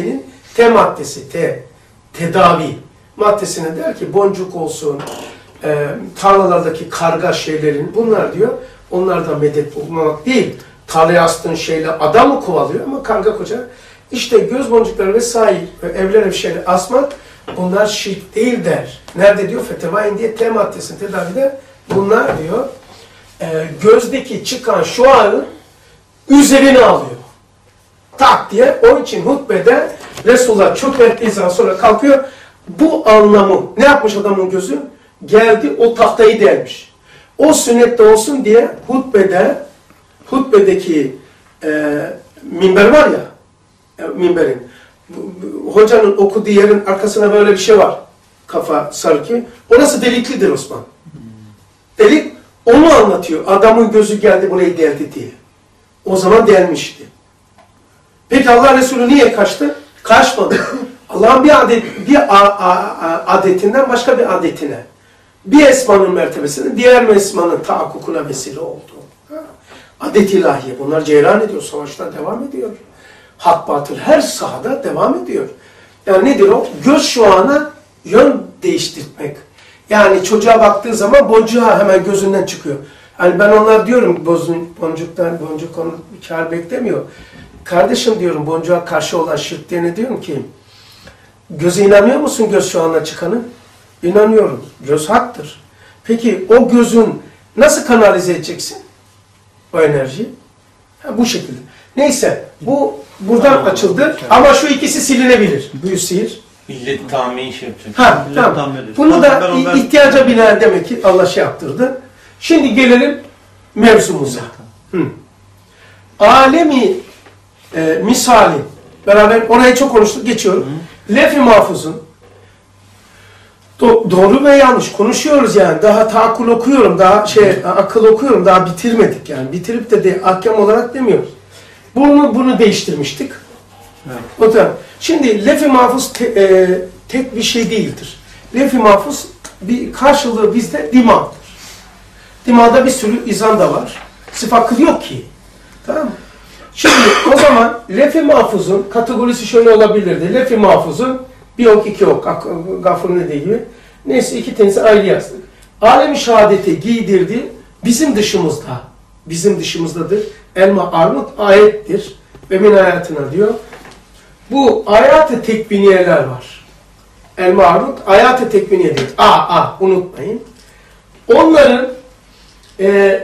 T maddesi, T, tedavi maddesine der ki boncuk olsun, e, tarlalardaki karga şeylerin, bunlar diyor, onlardan medet bulmak değil. Tarlaya astığın şeyle adam mı kovalıyor ama karga koca. İşte göz boncukları vesaire, evler ev şeyleri asmak, bunlar şirk değil der. Nerede diyor? Fetevain diye T maddesinin tedavide bunlar diyor, e, gözdeki çıkan şuarın üzerine alıyor. Tak diye. Onun için hutbede Resulullah çökerttiği zaman sonra kalkıyor. Bu anlamı ne yapmış adamın gözü? Geldi o tahtayı delmiş. O sünnette olsun diye hutbede hutbedeki e, minber var ya, e, minberin bu, bu, hocanın okuduğu yerin arkasına böyle bir şey var. Kafa sarkı. Orası deliklidir Osman. Delik onu anlatıyor. Adamın gözü geldi burayı deldi diye. O zaman delmişti. Peki Allah Resulü niye kaçtı? Kaçmadı. Allah'ın bir adet bir a, a, a, adetinden başka bir adetine, bir esmanın mertebesine, diğer esmanın tahakkukuna vesile oldu. Adet ilahiye. Bunlar ceyran ediyor. Savaşta devam ediyor. Hak batıl her sahada devam ediyor. Yani nedir o? Göz şuana yön değiştirmek. Yani çocuğa baktığı zaman boncuğa hemen gözünden çıkıyor. Yani ben onlar diyorum boncuktan boncuk onu kâr beklemiyor. Kardeşim diyorum boncuğa karşı olan şirk diye ne diyorum ki? Göze inanıyor musun göz şu anda çıkanı? İnanıyorum. Göz haktır. Peki o gözün nasıl kanalize edeceksin? O enerjiyi. Ha, bu şekilde. Neyse bu buradan tamam, açıldı tamam. Ama şu ikisi silinebilir. Büyü sihir. Millet tahmin şey yapacak. Ha, tamam. Bunu da ondan... ihtiyaca binaen demek ki Allah şey yaptırdı. Şimdi gelelim mevzumuza. Hı. Alemi e, misali. Beraber orayı çok konuştuk. Geçiyorum. Hı. Lef-i mahfuzun do doğru ve yanlış konuşuyoruz yani. Daha tahakkül okuyorum. Daha şey akıl okuyorum. Daha bitirmedik yani. Bitirip de, de ahkam olarak demiyoruz. Bunu bunu değiştirmiştik. Evet. O da. Şimdi lef-i mahfuz te, e, tek bir şey değildir. Lef-i mahfuz bir karşılığı bizde dimağdır. Dimağda bir sürü izan da var. Sıfat kıl yok ki. Tamam mı? Şimdi o zaman lef-i mahfuzun kategorisi şöyle olabilirdi. Lef-i mahfuzun bir ok iki ok. Gafur'un dediği gibi. Neyse iki tanesi ayrı yazdık. Alem-i şehadeti giydirdi. Bizim dışımızda. Bizim dışımızdadır. Elma armut ayettir. Ve min hayatına diyor. Bu ayat-ı tekviniyeler var. Elma armut ayat-ı tekviniyedir. A, a unutmayın. Onların e,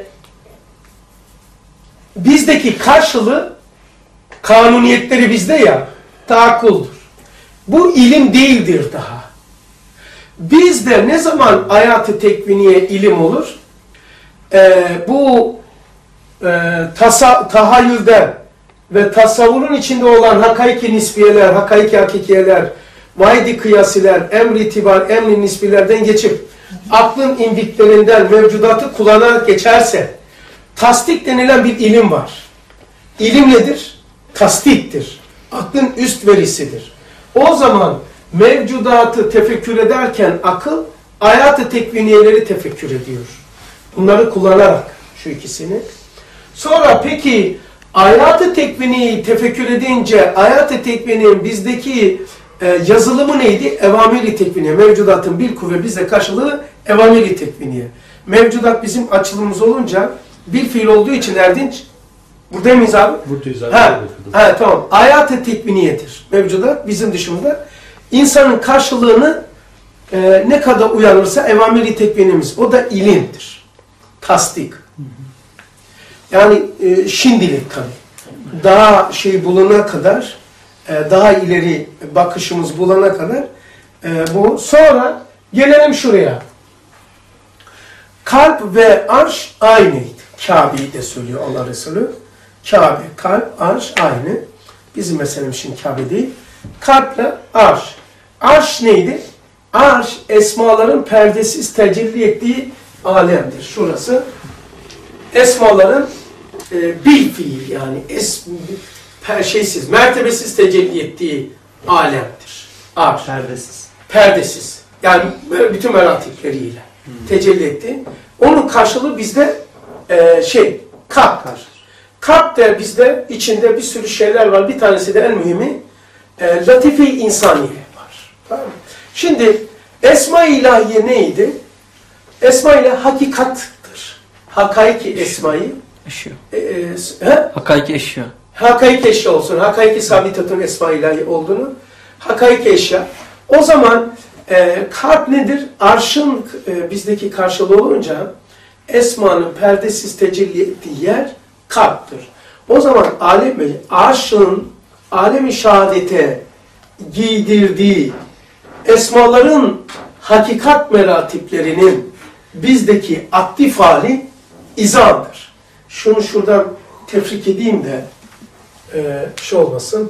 bizdeki karşılığı kanuniyetleri bizde ya taakkuldur. Bu ilim değildir daha. Bizde ne zaman ayat-ı tekviniye ilim olur? E, bu e, tasa, tahayyülden ve tasavvurun içinde olan hakaiki nisbiyeler, hakaiki hakikiyeler, vaidi kıyasiler, emri itibar, emri nisbilerden geçip aklın indiklerinden mevcudatı kullanarak geçerse tasdik denilen bir ilim var. İlim nedir? Tasdiktir. Aklın üst verisidir. O zaman mevcudatı tefekkür ederken akıl ayat-ı tekviniyeleri tefekkür ediyor. Bunları kullanarak şu ikisini. Sonra peki ayat-ı tekviniyi tefekkür edince ayat-ı tekvinin bizdeki e, yazılımı neydi? Evamir-i tekviniye. Mevcudatın bir kuvve bize karşılığı evamir-i tekviniye. Mevcudat bizim açılımımız olunca bir fiil olduğu için Erdinç. Burada mıyız abi? Buradayız abi. Ha, ha, tamam. Ayat-ı tekviniyedir. Mevcudat bizim dışımızda. İnsanın karşılığını e, ne kadar uyanırsa evamir-i tekvinimiz. O da ilimdir. Tasdik. Yani e, şimdilik tabii. Daha şey bulana kadar, e, daha ileri bakışımız bulana kadar e, bu. Sonra gelelim şuraya. Kalp ve arş aynıydı. Kabe'yi de söylüyor Allah Resulü. Kabe, kalp, arş aynı. Bizim meselemiz şimdi Kabe değil. Kalple arş. Arş neydi? Arş, esmaların perdesiz tecelli ettiği alemdir. Şurası. Esmaların e, bil fiil yani es, per, şeysiz, mertebesiz tecelli ettiği alemdir. Arş. Perdesiz. Perdesiz. Yani bütün meratipleriyle hmm. tecelli etti. Onun karşılığı bizde e, şey, kalp. Kalp de bizde içinde bir sürü şeyler var. Bir tanesi de en mühimi e, latife-i insaniye var. Tamam mı? Şimdi Esma-i İlahiye neydi? Esma ile hakikattır. Hakaiki esmayı. Eşya. E, e, he? Hakaiki eşya. Hakaiki eşya olsun. Hakaiki sabitatun esma-i ilahi olduğunu. Hakaiki eşya. O zaman e, kalp nedir? Arşın e, bizdeki karşılığı olunca esmanın perdesiz tecelli ettiği yer kalptir. O zaman alem-i arşın alem-i şehadete giydirdiği esmaların hakikat meratiplerinin bizdeki aktif hali izandır. Şunu şuradan tefrik edeyim de e, şey olmasın.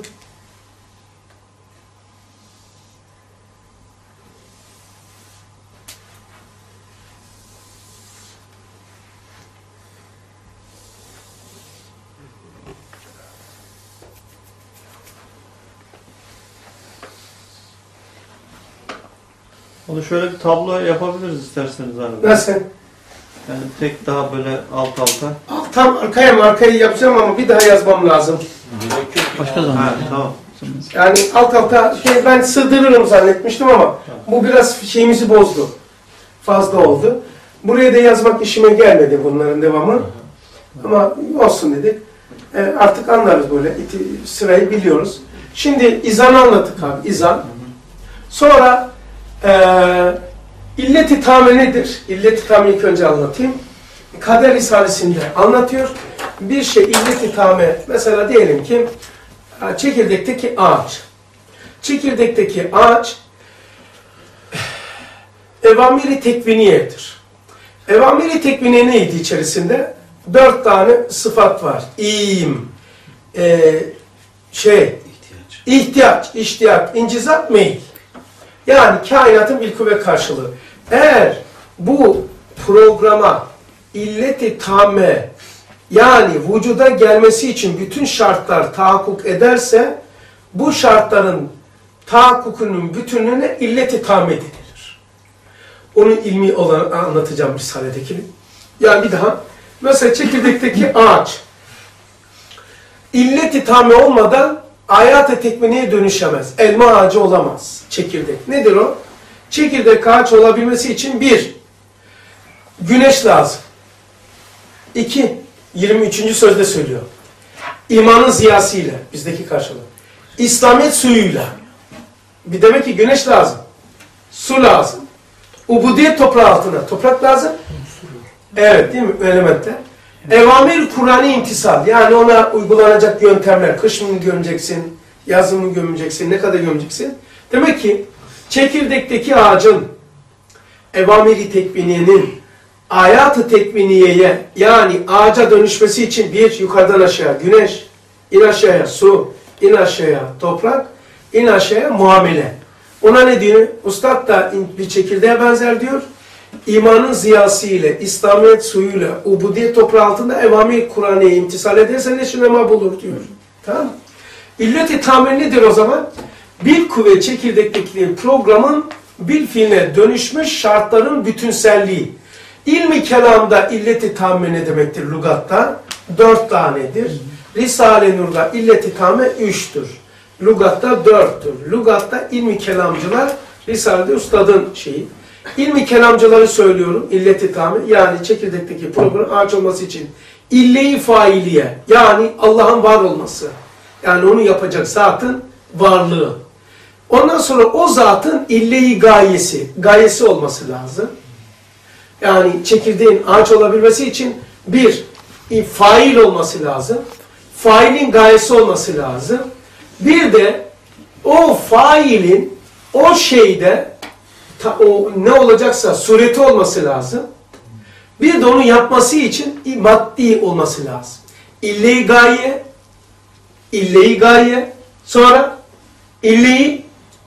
Onu şöyle bir tablo yapabiliriz isterseniz abi. Nasıl? Yani tek daha böyle alt alta. Ah, tam arkaya mı arkayı yapacağım ama bir daha yazmam lazım. Başka zaman. Ha, tamam. Yani alt alta şey, ben sığdırırım zannetmiştim ama bu biraz şeyimizi bozdu. Fazla oldu. Buraya da yazmak işime gelmedi bunların devamı. Ama olsun dedik. E, artık anlarız böyle. İti, sırayı biliyoruz. Şimdi izanı anlattık abi. İzan. Sonra e, illet-i tame nedir? İllet-i tame ilk önce anlatayım. Kader Risalesi'nde anlatıyor. Bir şey illet-i tame, mesela diyelim ki çekirdekteki ağaç. Çekirdekteki ağaç evamiri tekviniyedir. Evamiri tekviniye neydi içerisinde? Dört tane sıfat var. İyim, e, şey, ihtiyaç, iştiyak, incizat, meyil. Yani kainatın bir kuvve karşılığı. Eğer bu programa illet-i tamme, yani vücuda gelmesi için bütün şartlar tahakkuk ederse, bu şartların tahakkukunun bütünlüğüne illet-i tamme denilir. Onu ilmi olarak anlatacağım Risale'deki. Yani bir daha. Mesela çekirdekteki ağaç. İllet-i tamme olmadan hayat-ı tekviniye dönüşemez. Elma ağacı olamaz. Çekirdek. Nedir o? Çekirdek ağaç olabilmesi için bir, güneş lazım. İki, yirmi üçüncü sözde söylüyor. İmanın ziyasıyla, bizdeki karşılığı. İslamiyet suyuyla. Bir demek ki güneş lazım. Su lazım. Ubudiyet toprağı altına. Toprak lazım. Evet, değil mi? Elementler. Evamir Kur'an'ı imtisal. Yani ona uygulanacak yöntemler. Kış mı gömeceksin, yaz mı gömeceksin, ne kadar gömeceksin? Demek ki çekirdekteki ağacın evamiri tekviniyenin hayat-ı tekviniyeye, yani ağaca dönüşmesi için bir, yukarıdan aşağı güneş, in aşağıya su, in aşağıya toprak, in aşağıya muamele. Ona ne diyor? Ustad da bir çekirdeğe benzer diyor. İmanın ziyası ile, İslamiyet suyuyla, ubudiyet toprağı altında evamir Kur'an'ı imtisal ederse neşinema bulur diyor. Tamam mı? İllet-i tamme nedir o zaman? Bir kuvve çekirdekteki programın bir fiiline dönüşmüş şartların bütünselliği. İlmi kelamda illet-i tamme ne demektir lugatta? Dört tanedir. Risale-i Nur'da illet-i tamme üçtür. Lugatta dörttür. Lugatta ilmi kelamcılar, Risale'de ustadın şeyi. İlmi kelamcıları söylüyorum, illet-i tamme, yani çekirdekteki program ağaç olması için ille-i failiye, yani Allah'ın var olması. Yani onu yapacak zatın varlığı. Ondan sonra o zatın ille-i gayesi, gayesi olması lazım. Yani çekirdeğin ağaç olabilmesi için bir, fail olması lazım. Failin gayesi olması lazım. Bir de o failin o şeyde ta, o ne olacaksa sureti olması lazım. Bir de onu yapması için maddi olması lazım. İlle-i gaye, ille-i gaye, sonra ille-i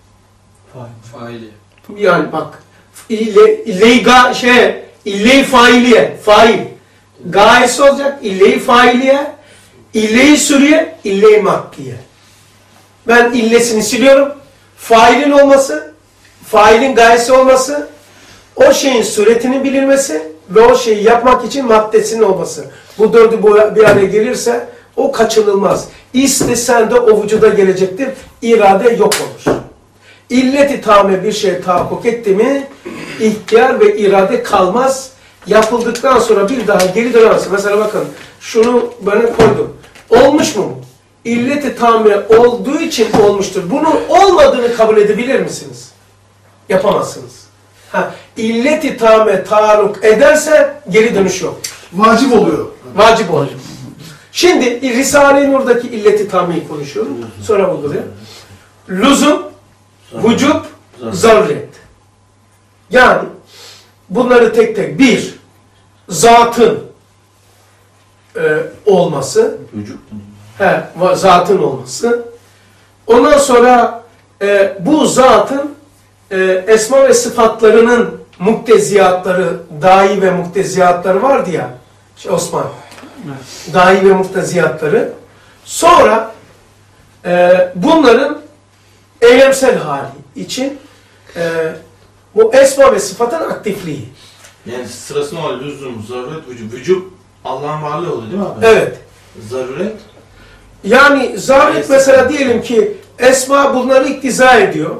faili. Yani bak, ille, ille-i ga, şey, ille-i failiye, fail. Gayesi olacak, ille-i failiye, ille-i sürüye, ille-i maddiye. Ben illesini siliyorum. Failin olması, failin gayesi olması, o şeyin suretinin bilinmesi ve o şeyi yapmak için maddesinin olması. Bu dördü bir araya gelirse O kaçınılmaz. İstesen de o vücuda gelecektir. İrade yok olur. İllet-i tame bir şey tahakkuk etti mi, ihtiyar ve irade kalmaz. Yapıldıktan sonra bir daha geri dönemez. Mesela bakın, şunu böyle koydum. Olmuş mu bu? İllet-i tame olduğu için olmuştur. Bunun olmadığını kabul edebilir misiniz? Yapamazsınız. Ha, illet-i tame taalluk ederse geri dönüş yok. Vacip oluyor. Vacip olur. Şimdi Risale-i Nur'daki illet-i tameyi konuşuyorum. Sonra uyguluyor. Lüzum, vücub, zaruret. Yani bunları tek tek bir, zatın e, olması, he, zatın olması. Ondan sonra e, bu zatın e, esma ve sıfatlarının mukteziyatları, dahi ve mukteziyatları vardı ya, şey Osman, evet. Dahi ve mukteziyatları. Sonra e, bunların eylemsel hali için e, bu esma ve sıfatın aktifliği. Yani sırasında olan lüzum, zaruret, vücub. Vücub Allah'ın varlığı oluyor değil mi abi? Evet. Zaruret? Yani zaruret mesela diyelim ki esma bunları iktiza ediyor.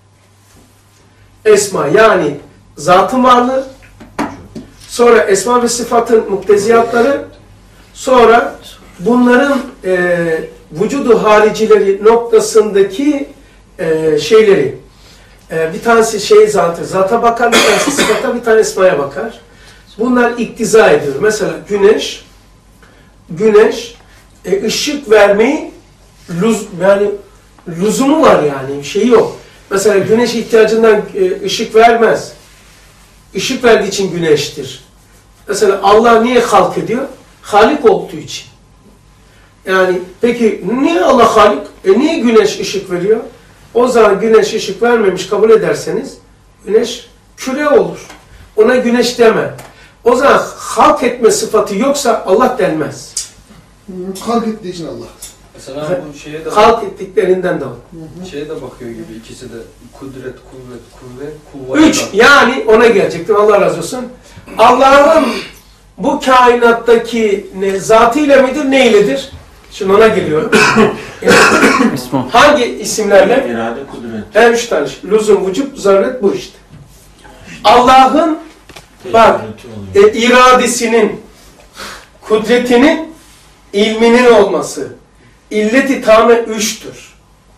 Esma yani zatın varlığı, sonra esma ve sıfatın mukteziyatları, sonra bunların e, vücudu haricileri noktasındaki e, şeyleri. E, bir tanesi şey zatı, zata bakar, bir tanesi sıfata, bir tane esmaya bakar. Bunlar iktiza ediyor. Mesela güneş, güneş e, ışık vermeyi lüz, yani lüzumu var yani, şeyi yok. Mesela güneş ihtiyacından e, ışık vermez. Işık verdiği için güneştir. Mesela Allah niye halk ediyor? Halik olduğu için. Yani peki niye Allah halik? E niye güneş ışık veriyor? O zaman güneş ışık vermemiş kabul ederseniz güneş küre olur. Ona güneş deme. O zaman halk etme sıfatı yoksa Allah denmez. Halk ettiği için Allah. Mesela bu şeye de halk ettiklerinden de var. Şeye de bakıyor gibi, ikisi de kudret, kuvvet, kuvvet, kuvvet. Üç, yani ona gelecektim, Allah razı olsun. Allah'ın bu kainattaki ne, zatıyla midir, neyledir? Şimdi ona geliyorum. Yani, hangi isimlerle? İrade, kudret. Hem üç tane. Lüzum, vücub, zaruret bu işte. Allah'ın bak, e, iradesinin, kudretinin, ilminin olması. İllet-i tame üçtür.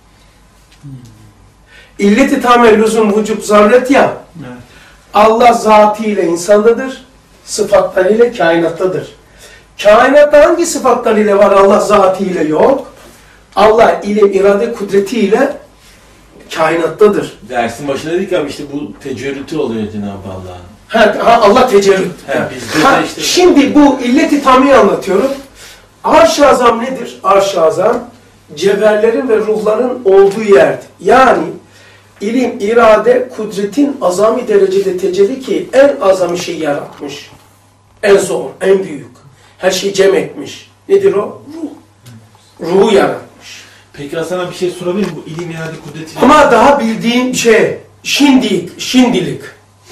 İllet-i tame lüzum, vücub, zaruret ya. Evet. Allah zatıyla insandadır, sıfatlarıyla kainattadır. Kainatta hangi sıfatlarıyla var, Allah zatıyla yok? Allah ilim, irade, kudretiyle kainattadır. Dersin başında dedik abi, işte bu tecerrütü oluyor Cenab-ı Allah'ın. Ha, ha, Allah tecerrüt. Ha, ha, işte şimdi bu illet-i tameyi anlatıyorum. Arş-ı azam nedir? Arş-ı azam cevherlerin ve ruhların olduğu yerdir. Yani ilim, irade, kudretin azami derecede tecelli ki en azami şeyi yaratmış. En zor, en büyük. Her şeyi cem etmiş. Nedir o? Ruh. Ruhu yaratmış. Peki sana bir şey sorabilir miyim? Bu ilim, irade, kudreti... Ama daha bildiğim şey, şimdilik, şimdilik.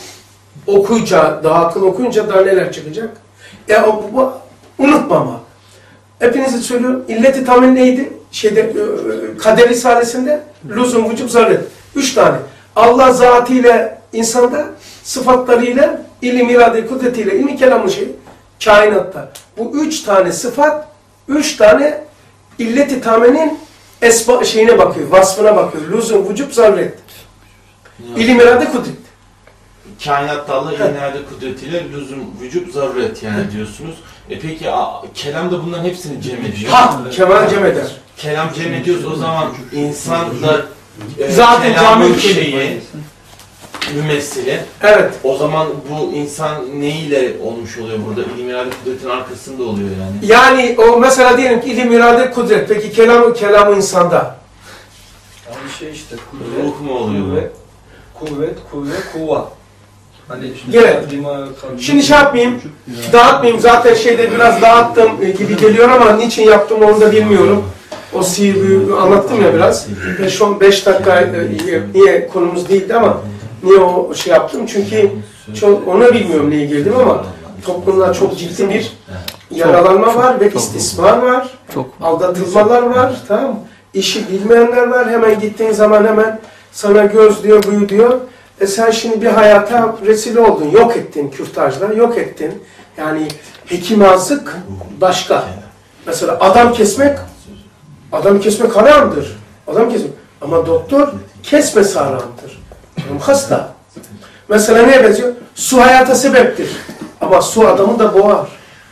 Okuyunca, daha akıl okuyunca daha neler çıkacak? E, o, bu, unutmama. Hepinize söylüyorum. İllet-i tamin neydi? Şeyde, Kader Risalesi'nde lüzum, vücub, zaruret. Üç tane. Allah zatıyla insanda, sıfatlarıyla, ilim, irade, kudretiyle, ilmi, kelamlı şey, kainatta. Bu üç tane sıfat, üç tane illet-i tamenin esma şeyine bakıyor, vasfına bakıyor. Lüzum, vücub, zaruret. İlim, irade, kudret. Kainatta Allah ilim, irade, kudretiyle lüzum, vücub, zaruret yani diyorsunuz. E peki a, kelam da bunların hepsini cem ediyor. Ha, kelam cem eder. Kelam cem ediyoruz, o zaman insan da e, zaten kelamın cami şeyi, mümessili. Evet. O zaman bu insan neyle olmuş oluyor burada? İlim, irade, kudretin arkasında oluyor yani. Yani o mesela diyelim ki ilim, irade, kudret. Peki kelamı kelamı insanda. Yani şey işte kudret, ruh mu oluyor? Kuvvet, kuvvet, kuvvet, kuva. Hani evet. Şimdi şey yapmayayım, dağıtmayayım. Zaten şeyde biraz dağıttım gibi geliyor ama niçin yaptım onu da bilmiyorum. O sihir anlattım ya biraz. beş on beş dakika niye konumuz değildi ama niye o şey yaptım? Çünkü çok, ona bilmiyorum neye girdim ama toplumda çok ciddi bir Yaralanma çok, var ve çok. istismar var. Çok. Aldatılmalar var. Tamam mı? İşi bilmeyenler var. Hemen gittiğin zaman hemen sana göz diyor, buyu diyor. E sen şimdi bir hayata resil oldun. Yok ettin kürtajla. Yok ettin. Yani hekimazlık başka. Mesela adam kesmek, adam kesmek haramdır. Adam kesmek. Ama doktor kesmesi haramdır. Adam hasta. Mesela neye benziyor? Su hayata sebeptir. Ama su adamı da boğar.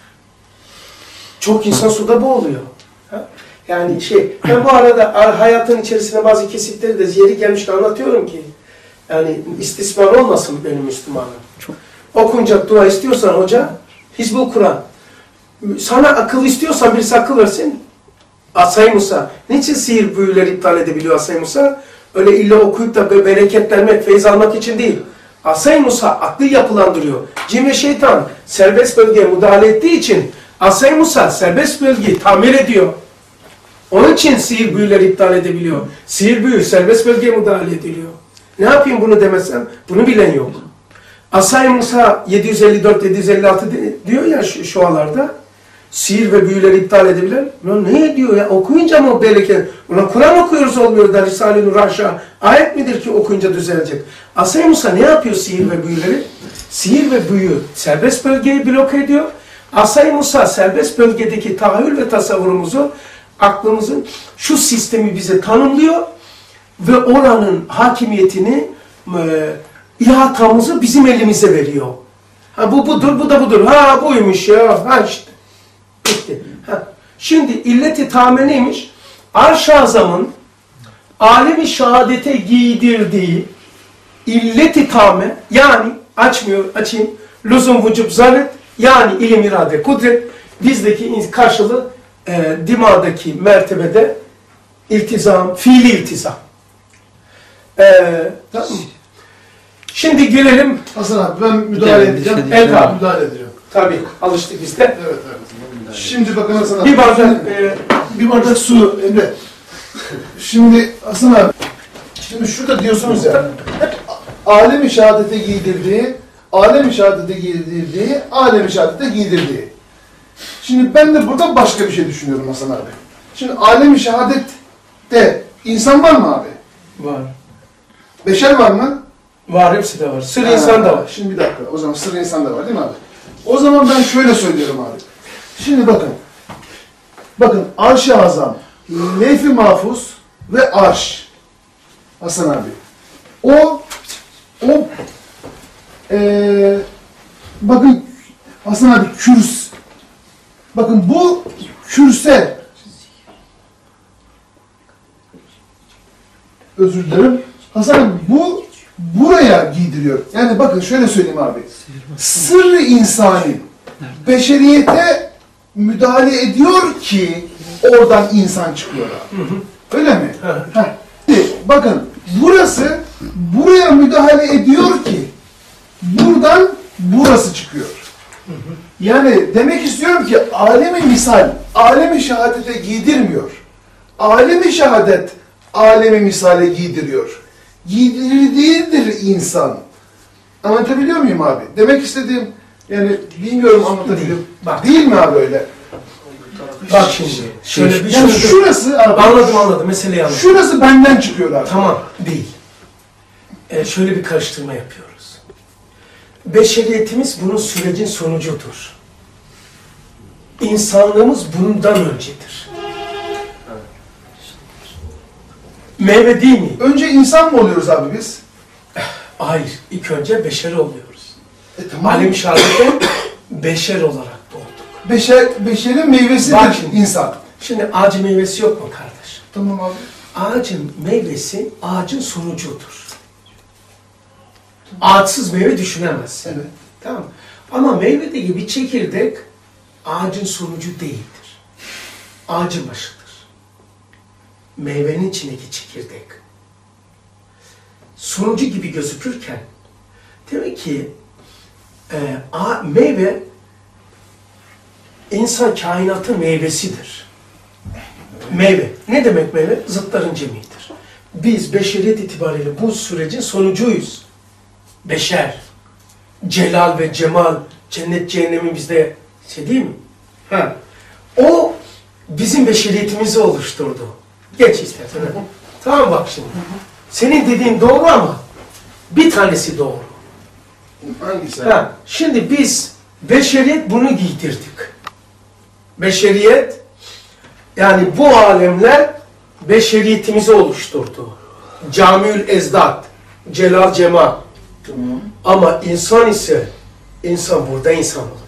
Çok insan suda boğuluyor. Ha? Yani şey, ben bu arada hayatın içerisinde bazı kesitleri de yeri gelmişken anlatıyorum ki, yani istismar olmasın benim Müslümanım. Çok. Okunacak dua istiyorsan hoca, Hizbul Kur'an. Sana akıl istiyorsan birisi akıl versin. Asay Musa. Niçin sihir büyüleri iptal edebiliyor Asay Musa? Öyle illa okuyup da bereketlenmek, feyiz almak için değil. Asay Musa aklı yapılandırıyor. Cin ve şeytan serbest bölgeye müdahale ettiği için Asay Musa serbest bölgeyi tamir ediyor. Onun için sihir büyüleri iptal edebiliyor. Sihir büyü serbest bölgeye müdahale ediliyor. Ne yapayım bunu demesem? Bunu bilen yok. Asay Musa yedi yüz elli dört yedi yüz elli altı diyor ya şu, şu alarda. Sihir ve büyüleri iptal edebilir. Ulan ne diyor ya? Okuyunca mı bereket? Ulan Kur'an okuyoruz olmuyor da Risale-i Nur aşağı. Ayet midir ki okuyunca düzelecek? Asay Musa ne yapıyor sihir ve büyüleri? Sihir ve büyü serbest bölgeyi bloke ediyor. Asay Musa serbest bölgedeki tahayyül ve tasavvurumuzu, aklımızın şu sistemi bize tanımlıyor ve oranın hakimiyetini, e, ihatamızı bizim elimize veriyor. Ha bu budur, bu da budur. Ha buymuş ya. Ha işte. Bitti. Ha. Şimdi illet-i tame neymiş? Arş-ı Azam'ın alemi şehadete giydirdiği illet-i tame, yani açmıyor, açayım. Lüzum, vücub, zaret, yani ilim, irade, kudret, bizdeki karşılığı e, dimadaki mertebede iltizam, fiili iltizam. E, tamam mı? Şimdi gelelim. Hasan abi ben müdahale Evet, edeceğim. bir şey diyeceğim. Evet, müdahale edeceğim. Tabii alıştık biz de. Evet, evet. Şimdi bakın Hasan abi. Bir bardak, e, Bir bardak su Emre. Şimdi Hasan abi. Şimdi şurada diyorsunuz ya. Hep alem-i şehadete giydirdiği, alem-i şehadete giydirdiği, alem-i şehadete giydirdiği. Şimdi ben de burada başka bir şey düşünüyorum Hasan abi. Şimdi alem-i şehadette insan var mı abi? var. Beşer var mı? Var, hepsi de var. Sır Ha, insan da var. Şimdi bir dakika. O zaman sır insan da var değil mi abi? O zaman ben şöyle söylüyorum abi. Şimdi bakın. Bakın Arş-ı Azam, Levh-i Mahfuz ve Arş. Hasan abi. O o ee, bakın Hasan abi kürs. Bakın bu kürse özür dilerim. Hasan abi bu buraya giydiriyor. Yani bakın şöyle söyleyeyim abi. Sırrı insani beşeriyete müdahale ediyor ki oradan insan çıkıyor abi. Öyle mi? Evet. Heh. Şimdi bakın burası buraya müdahale ediyor ki buradan burası çıkıyor. Yani demek istiyorum ki alemi misal, alemi şehadete giydirmiyor. Alemi şehadet, alemi misale giydiriyor. Giydirdiğidir insan. Anlatabiliyor muyum abi? Demek istediğim, yani bilmiyorum anlatabiliyor. Bak. Değil mi abi öyle? Bak şimdi. Şöyle bir Yani şey. şurası abi. Anladım anladım. Meseleyi anladım. Şurası benden çıkıyor abi. Tamam. Değil. Ee, şöyle bir karıştırma yapıyoruz. Beşeriyetimiz bunun sürecin sonucudur. İnsanlığımız bundan öncedir. Meyve değil mi? Önce insan mı oluyoruz abi biz? Hayır. İlk önce beşer oluyoruz. E tamam. Alem-i şehadette beşer olarak doğduk. Beşer, beşerin meyvesidir Bak şimdi. insan. Şimdi ağacın meyvesi yok mu kardeş? Tamam abi. Ağacın meyvesi ağacın sonucudur. Ağaçsız meyve düşünemezsin. Evet. Tamam mı? Ama meyvedeki bir çekirdek ağacın sonucu değildir. Ağacın başıdır. Meyvenin içindeki çekirdek. Sonucu gibi gözükürken demek ki e, a, meyve insan kainatın meyvesidir. Meyve. Ne demek meyve? Zıtların cemiğidir. Biz beşeriyet itibariyle bu sürecin sonucuyuz. Beşer. Celal ve cemal, cennet cehennemi bizde şey değil mi? Ha. O bizim beşeriyetimizi oluşturdu. Geç istersen. Tamam bak şimdi. Senin dediğin doğru ama bir tanesi doğru. Hangisi? Ha. Şimdi biz beşeriyet bunu giydirdik. Beşeriyet yani bu alemler beşeriyetimizi oluşturdu. Camiül Ezdat, Celal Cemal. Tamam. Ama insan ise insan burada insan olacak.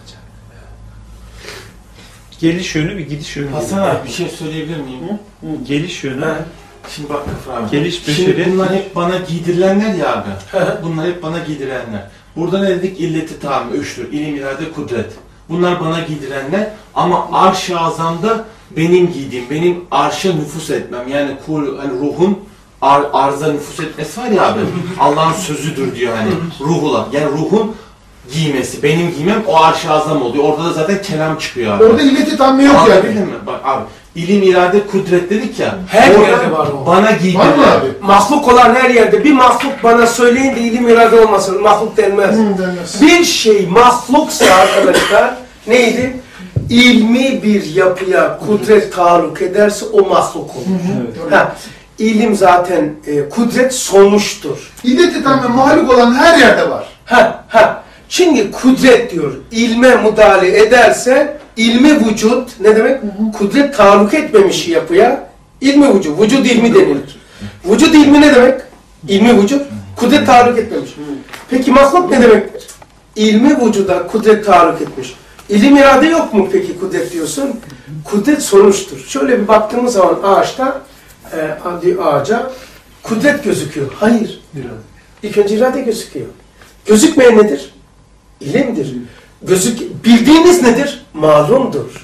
Geliş yönü bir gidiş yönü. Hasan abi bir şey söyleyebilir miyim? Geliş yönü. Ha. Şimdi bak Kafir abi. Geliş Şimdi beşeriyet. bunlar hep bana giydirilenler ya abi. Hı. Bunlar hep bana giydirilenler. Burada ne dedik? İlleti tamam üçtür. İlim, irade, kudret. Bunlar bana giydirenler ama arş-ı azamda benim giydiğim, benim arşa nüfus etmem. Yani kul, hani ruhun ar, arza nüfus etmesi var ya abi. Allah'ın sözüdür diyor hani. Ruhula. Yani ruhun giymesi, benim giymem o arş-ı azam oluyor. Orada da zaten kelam çıkıyor abi. Orada illeti tamme yok yani. Anladın mı? Bak abi, ilim, irade, kudret dedik ya. Her orada yerde var o. Bana Var mı giydirilen. abi? Mahluk olan her yerde bir mahluk bana söyleyin de ilim irade olmasın. Mahluk denmez. Hı, denmez. Bir şey mahluksa arkadaşlar neydi? İlmi bir yapıya kudret taalluk ederse o mahluk olur. Ha, ilim zaten e, kudret sonuçtur. İlleti tamme muhalif olan her yerde var. Ha, ha. Şimdi kudret diyor. İlme müdahale ederse ilmi vücut ne demek? Kudret taalluk etmemiş yapıya ilmi vücut. Vücut ilmi denilir. Vücut ilmi ne demek? İlmi vücut. Kudret taalluk etmemiş. Peki mahluk ne demek? İlmi vücuda kudret taalluk etmiş. İlim irade yok mu peki kudret diyorsun? Kudret sonuçtur. Şöyle bir baktığımız zaman ağaçta, e, ağaca kudret gözüküyor. Hayır. İlk önce irade gözüküyor. Gözükmeyen nedir? İlimdir. Gözük, bildiğiniz nedir? Malumdur.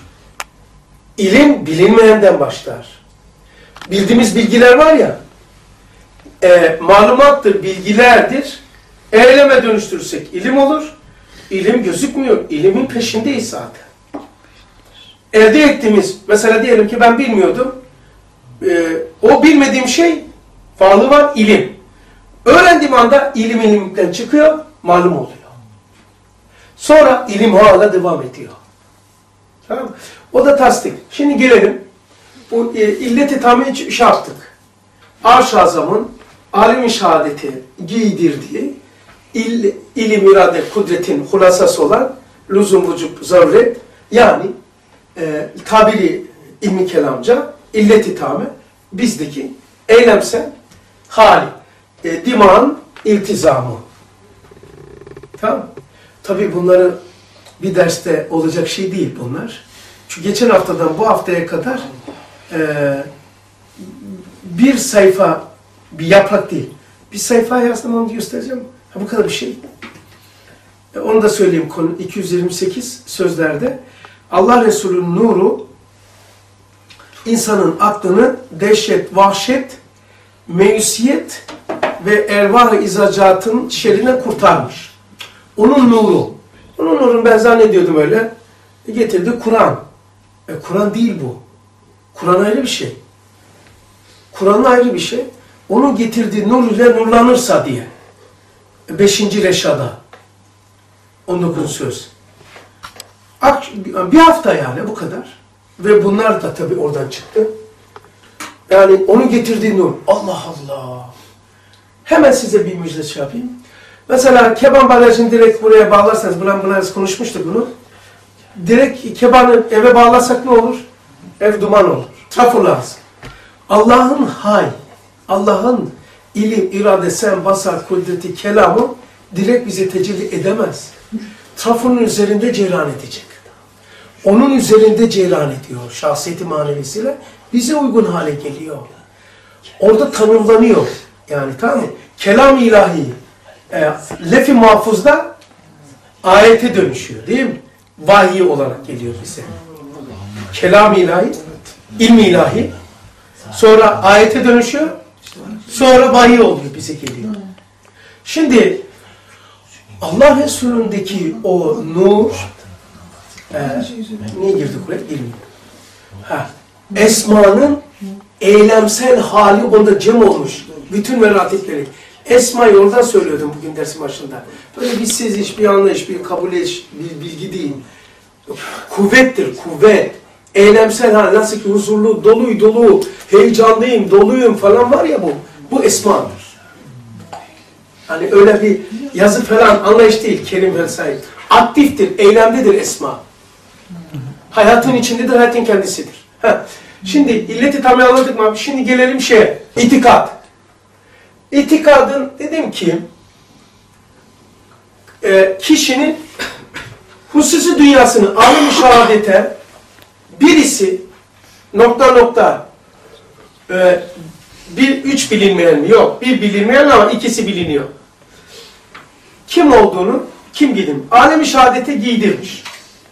İlim bilinmeyenden başlar. Bildiğimiz bilgiler var ya, e, malumattır, bilgilerdir. Eyleme dönüştürürsek ilim olur. İlim gözükmüyor. İlimin peşindeyiz zaten. Elde ettiğimiz, mesela diyelim ki ben bilmiyordum. E, o bilmediğim şey, faalı var, ilim. Öğrendiğim anda ilim ilimlikten çıkıyor, malum oluyor. Sonra ilim hala devam ediyor. Tamam mı? O da tasdik. Şimdi gelelim. Bu e, illet-i tamim şey yaptık. Arş-ı Azam'ın alim-i şehadeti giydirdiği il, ilim, irade, kudretin hulasası olan lüzum, vücub, zaruret yani e, tabiri ilmi kelamca illet-i tamim bizdeki eylemsel hali. E, dimağın iltizamı. Tamam. Tabii bunları bir derste olacak şey değil bunlar. Çünkü geçen haftadan bu haftaya kadar e, bir sayfa, bir yaprak değil. Bir sayfa yazdım, onu göstereceğim. Ha, bu kadar bir şey. E, onu da söyleyeyim konu iki yüz yirmi sekiz sözlerde. Allah Resulü'nün nuru insanın aklını dehşet, vahşet, meyusiyet ve ervah-ı izacatın şerrinden kurtarmış. Onun nuru. Onun nurunu ben zannediyordum öyle. E getirdi Kur'an. E Kur'an değil bu. Kur'an ayrı bir şey. Kur'an ayrı bir şey. Onun getirdiği nur ile nurlanırsa diye. E beşinci Reşada. on dokuz söz. Bir hafta yani bu kadar. Ve bunlar da tabii oradan çıktı. Yani onun getirdiği nur. Allah Allah. Hemen size bir müjde şey yapayım. Mesela keban barajını direkt buraya bağlarsanız, bulan bulan konuşmuştuk bunu. Direkt kebanı eve bağlarsak ne olur? Ev duman olur. Trafo lazım. Allah'ın hay, Allah'ın ilim, irade, sen, basar, kudreti, kelamı direkt bize tecelli edemez. Trafonun üzerinde cereyan edecek. Onun üzerinde cereyan ediyor. Şahsiyeti manevisiyle bize uygun hale geliyor. Orada tanımlanıyor. Yani tamam mı? Kelam ilahi e, lef-i mahfuzda ayete dönüşüyor değil mi? Vahiy olarak geliyor bize. Kelam ilahi, ilmi ilahi, sonra ayete dönüşüyor, sonra vahiy oluyor, bize geliyor. Şimdi Allah Resulü'ndeki o nur, e, niye girdik buraya? İlmi. Ha, Esma'nın eylemsel hali onda cem olmuş. Bütün meratipleri. Esma'yı oradan söylüyordum bugün dersin başında. Böyle bir seziş, bir anlayış, bir kabul ediş, bir bilgi değil. Kuvvettir, kuvvet. Eylemsel hal, nasıl ki huzurlu, dolu dolu, heyecanlıyım, doluyum falan var ya bu. Bu esmadır. Hani öyle bir yazı falan anlayış değil, kelim vesaire. Aktiftir, eylemdedir esma. Hayatın içindedir, hayatın kendisidir. Heh. Şimdi illeti tamamı anladık mı? Şimdi gelelim şeye, itikat. İtikadın dedim ki, e, kişinin hususi dünyasını alem-i şehadete birisi nokta nokta e, bir üç bilinmeyen mi? Yok. Bir bilinmeyen ama ikisi biliniyor. Kim olduğunu kim bilir? Alem-i şehadete giydirmiş.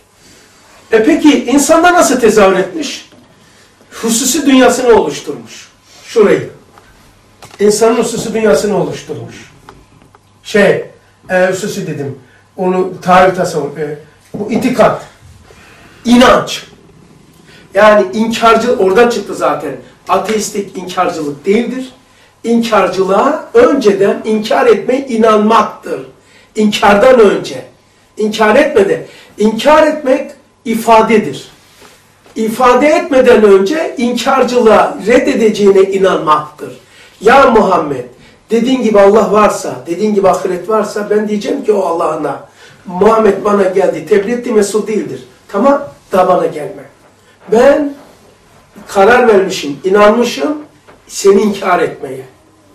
E peki insanda nasıl tezahür etmiş? Hususi dünyasını oluşturmuş. Şurayı. İnsanın hususi dünyasını oluşturmuş. Şey, e, hususi dedim. Onu tarih tasavvur. E, bu itikat. İnanç. Yani inkarcı oradan çıktı zaten. Ateistik inkarcılık değildir. İnkarcılığa önceden inkar etmeye inanmaktır. İnkardan önce. İnkar etmeden. İnkar etmek ifadedir. İfade etmeden önce inkarcılığa reddedeceğine inanmaktır. Ya Muhammed, dediğin gibi Allah varsa, dediğin gibi ahiret varsa ben diyeceğim ki o Allah'ına. Muhammed bana geldi, tebliğ etti, mesul değildir. Tamam, daha bana gelme. Ben karar vermişim, inanmışım seni inkar etmeye.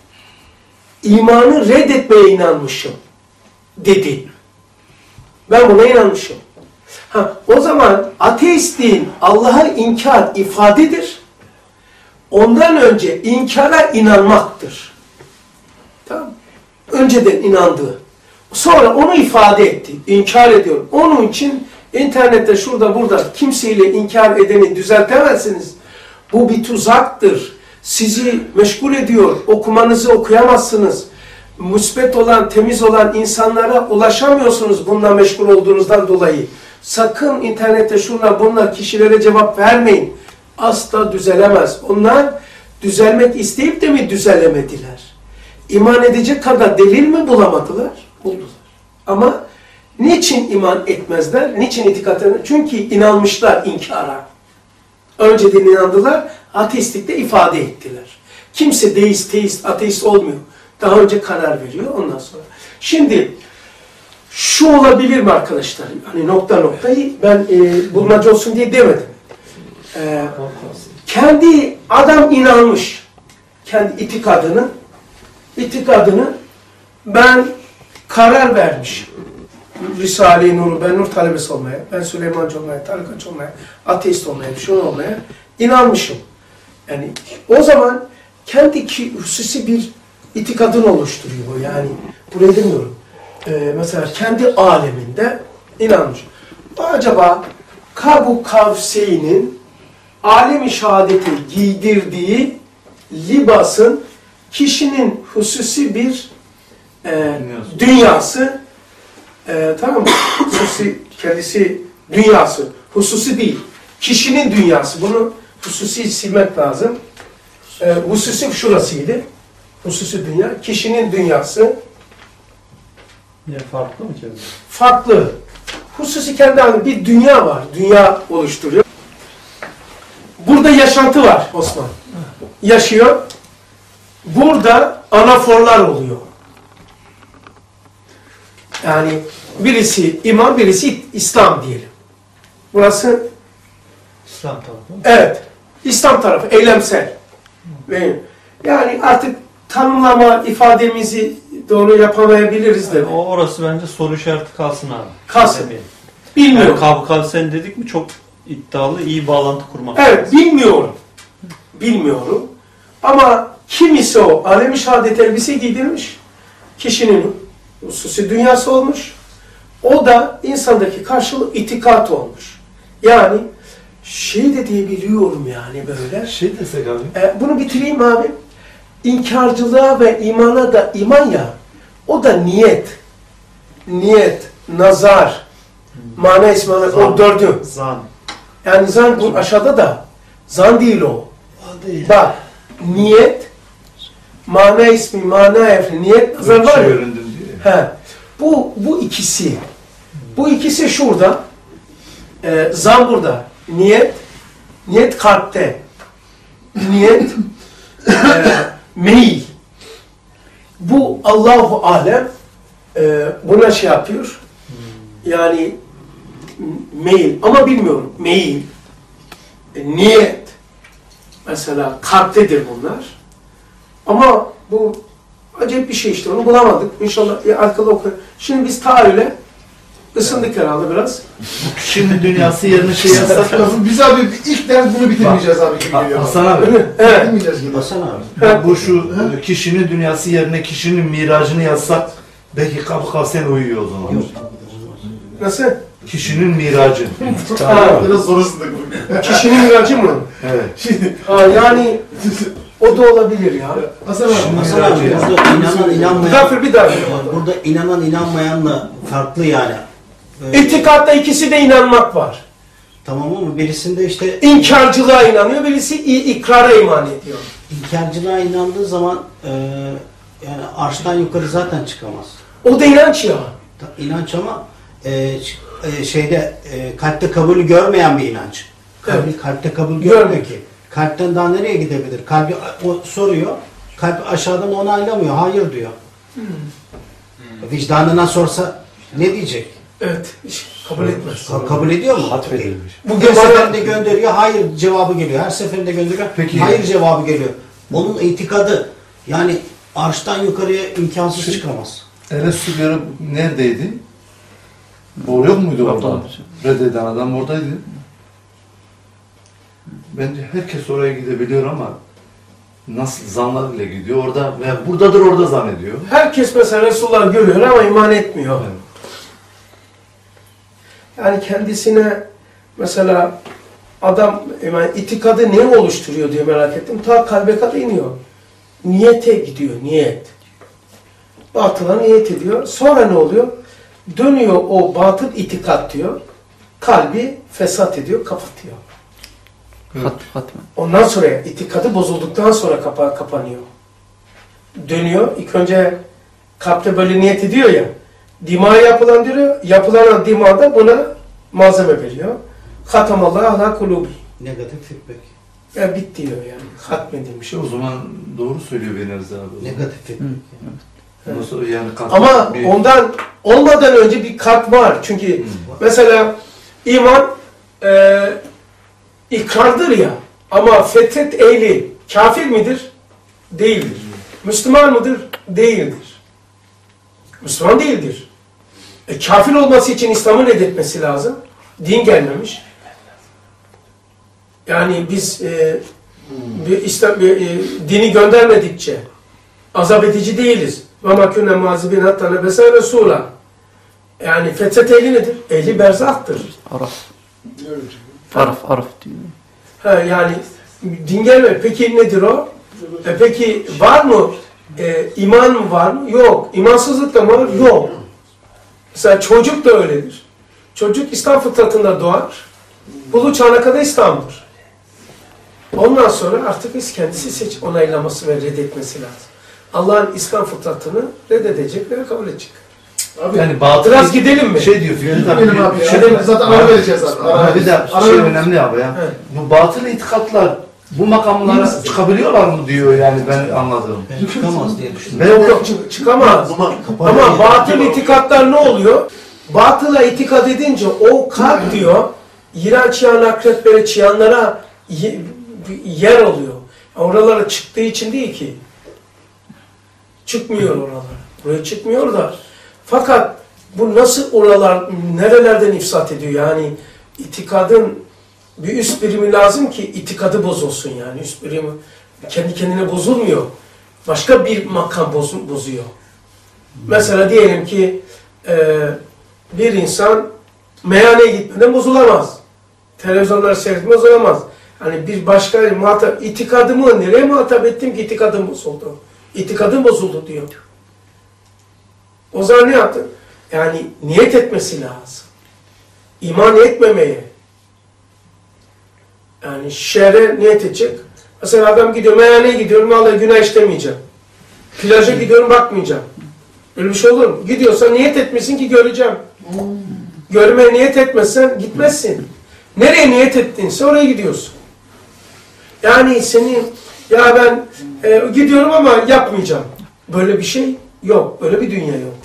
İmanı reddetmeye inanmışım dedi. Ben buna inanmışım. Ha, o zaman ateistliğin Allah'a inkar ifadedir. Ondan önce inkara inanmaktır. Tamam. Önceden inandığı. Sonra onu ifade etti. İnkar ediyor. Onun için internette şurada burada kimseyle inkar edeni düzeltemezsiniz. Bu bir tuzaktır. Sizi meşgul ediyor. Okumanızı okuyamazsınız. Müsbet olan, temiz olan insanlara ulaşamıyorsunuz bununla meşgul olduğunuzdan dolayı. Sakın internette şunlar bunlar kişilere cevap vermeyin. Asla düzelemez. Onlar düzelmek isteyip de mi düzelemediler? İman edecek kadar delil mi bulamadılar? Buldular. Ama niçin iman etmezler? Niçin itikat etmezler? Çünkü inanmışlar inkara. Önceden inandılar, ateistlikte ifade ettiler. Kimse deist, teist, ateist olmuyor. Daha önce karar veriyor ondan sonra. Şimdi şu olabilir mi arkadaşlar? Hani nokta noktayı ben e, bulmaca olsun diye demedim. E, kendi adam inanmış. Kendi itikadını itikadını ben karar vermiş. Risale-i Nur'u, ben Nur talebesi olmaya, ben Süleymancı olmaya, tarikatçı olmaya, ateist olmaya, bir şey olmaya inanmışım. Yani o zaman kendi ki hususi bir itikadını oluşturuyor. Yani buraya demiyorum. Ee, mesela kendi aleminde inanmış. Acaba Kabu Kavseyn'in alem-i şehadete giydirdiği libasın kişinin hususi bir e, dünyası e, tamam mı? Hususi kendisi dünyası. Hususi değil. Kişinin dünyası. Bunu hususi silmek lazım. E, hususi şurasıydı. Hususi dünya. Kişinin dünyası. Ne farklı mı kendisi? Farklı. Hususi kendi halinde bir dünya var. Dünya oluşturuyor. Burada yaşantı var Osman. Yaşıyor. Burada anaforlar oluyor. Yani birisi iman, birisi İslam diyelim. Burası İslam tarafı. evet. İslam tarafı eylemsel. Yani artık tanımlama ifademizi doğru yapamayabiliriz de. Yani o orası bence soru işareti kalsın abi. Kalsın. Demeyelim. Bilmiyorum. Yani Kabu Kavseyn dedik mi çok iddialı, iyi bağlantı kurmak Evet, lazım. bilmiyorum. Bilmiyorum. Ama kim ise o alem-i şehadet elbise giydirmiş, kişinin hususi dünyası olmuş, o da insandaki karşılığı itikat olmuş. Yani şey de diyebiliyorum yani böyle. Şey desek abi. E, bunu bitireyim abi. İnkarcılığa ve imana da iman ya, o da niyet. Niyet, nazar, mana ismana, o dördü. Zan. Yani zan bu aşağıda da, zan değil o. Değil. Bak, niyet, mana ismi, mana efli, niyet, nazar var Şey ya. öğrendim diyor. He. Bu, bu ikisi. Bu ikisi şurada. e, zan burada. Niyet, niyet kalpte. Niyet, e, meyil. Bu Allahu alem e, buna şey yapıyor. Yani meyil ama bilmiyorum. Meyil, e, niyet mesela kalptedir bunlar. Ama bu acayip bir şey işte. Onu bulamadık. İnşallah e, arkada okur. Şimdi biz tahayyüle ısındık herhalde biraz. Kişinin dünyası yerine şey yazsak Lafın biz abi ilk ders bunu bitirmeyeceğiz abi gibi geliyor. Hasan abi. Evet. Bitirmeyeceğiz gibi. Hasan abi. Ya bu şu kişinin dünyası yerine kişinin miracını yazsak belki kapı kavsen uyuyor o zaman. Yok. Nasıl? Kişinin miracı. Ha, Biraz sonrasında bu. kişinin miracı mı? Evet. Şimdi Ha, yani o da olabilir ya. Hasan abi. Hasan abi burada inanan inanmayan Gafir bir daha. burada inanan inanmayanla farklı yani. Ee, İtikatta ikisi de inanmak var. tamam ama birisinde işte İnkarcılığa inanıyor, birisi i- ikrara iman ediyor. inkarcılığa inandığı zaman e, yani arştan yukarı zaten çıkamaz. O da inanç ya. Ta- İnanç ama e, ç- e, şeyde e, kalpte kabulü görmeyen bir inanç. Kalbi, Evet. Kalpte kabul görmüyor Görmüyor. ki. Kalpten daha nereye gidebilir? Kalbi o soruyor. Kalp aşağıdan onaylamıyor. Hayır diyor. Vicdanına sorsa ne diyecek? Evet, hiç kabul etmez. Ka- kabul ediyor mu? Hatmedilmiş. Bugün Her bana seferinde gönderiyor, hayır cevabı geliyor. Her seferinde gönderiyor, Peki. hayır cevabı geliyor. Onun itikadı yani arştan yukarıya imkansız Şey- çıkamaz. Enes Süleyman neredeydi? O yok muydu orada? Orada. Reddeden adam oradaydı. Bence herkes oraya gidebiliyor ama nasıl zanlarıyla gidiyor orada ve buradadır orada zannediyor. herkes mesela Resulullah görüyor ama iman etmiyor. Evet. Yani kendisine mesela adam yani itikadı ne oluşturuyor diye merak ettim. Ta kalbe kadar iniyor. Niyete gidiyor, niyet. Batıla niyet ediyor. Sonra ne oluyor? Dönüyor o batıl itikat diyor. Kalbi fesat ediyor, kapatıyor. Hat, hatmen. Ondan sonra itikadı bozulduktan sonra kapa kapanıyor. Dönüyor. İlk önce kalpte böyle niyet ediyor ya. Dimağa yapılandırıyor. Yapılanan dima da buna malzeme veriyor. Hatamallahu ala kulubi. Negatif feedback. Ya bit diyor yani. Hatmedilmiş. İşte o zaman doğru söylüyor Benevzi abi. Negatif feedback. Nasıl yani kalk- Ama bir- ondan olmadan önce bir kat var. Çünkü mesela iman e, ikrardır ya. Ama fetret ehli kafir midir? Değildir. Müslüman mıdır? Değildir. Müslüman değildir. E, kafir olması için İslam'ın reddetmesi lazım. Din gelmemiş. Yani biz e, bir İslam bir, e, dini göndermedikçe azap edici değiliz. Ve makûne mazibin hatta nebese Resûlâ. Yani fetret ehli nedir? Ehli berzahtır. Araf. Araf, araf diyor. Ha, yani din gelme. Peki nedir o? E, peki var mı? E, iman mı var mı? Yok. İmansızlık da mı var? Yok. Mesela çocuk da öyledir. Çocuk İslam fıtratında doğar. Bulu çağına kadar İslam'dır. Ondan sonra artık biz kendisi seç onaylaması ve reddetmesi lazım. Allah'ın İslam fıtratını reddedecek ve kabul edecek. Abi, yani batıl Biraz gidelim mi? şey diyor Fikret abi. benim abi ya. Şey, Zaten ara vereceğiz abi. Ara Ama bir de vereceğiz. Ara şey vereceğiz. önemli abi ya. Evet. Bu batıl itikatlar bu makamlara çıkabiliyorlar mı diyor yani ben anladım. Ben çıkamaz diye düşündüm. Ben Yok yok çık- çıkamaz. Ama batıl itikatlar ne oluyor? Batıla itikat edince o kalp diyor, yılan, çıyan, akreplere, çıyanlara ye- yer oluyor. Oralara çıktığı için değil ki. Çıkmıyor oralara. Buraya çıkmıyor da. Fakat bu nasıl oralar, nerelerden ifsat ediyor? Yani itikadın bir üst birimi lazım ki itikadı bozulsun yani. Üst birimi kendi kendine bozulmuyor. Başka bir makam bozu- bozuyor. Mesela diyelim ki e, bir insan meyhaneye gitmeden bozulamaz. Televizyonları seyretmez olamaz. Hani bir başka muhatap, itikadımı nereye muhatap ettim ki itikadım bozuldu? İtikadım bozuldu diyor. O zaman ne yaptı? Yani niyet etmesi lazım. İman etmemeye. Yani şerre niyet edecek. Mesela adam gidiyor, meyhaneye gidiyorum, vallahi günah işlemeyeceğim. Plaja gidiyorum, bakmayacağım. Öyle bir şey olur mu? Gidiyorsa niyet etmesin ki göreceğim. Görmeye niyet etmezsen gitmezsin. Nereye niyet ettinse oraya gidiyorsun. Yani senin, ya ben e, gidiyorum ama yapmayacağım. Böyle bir şey yok. Böyle bir dünya yok.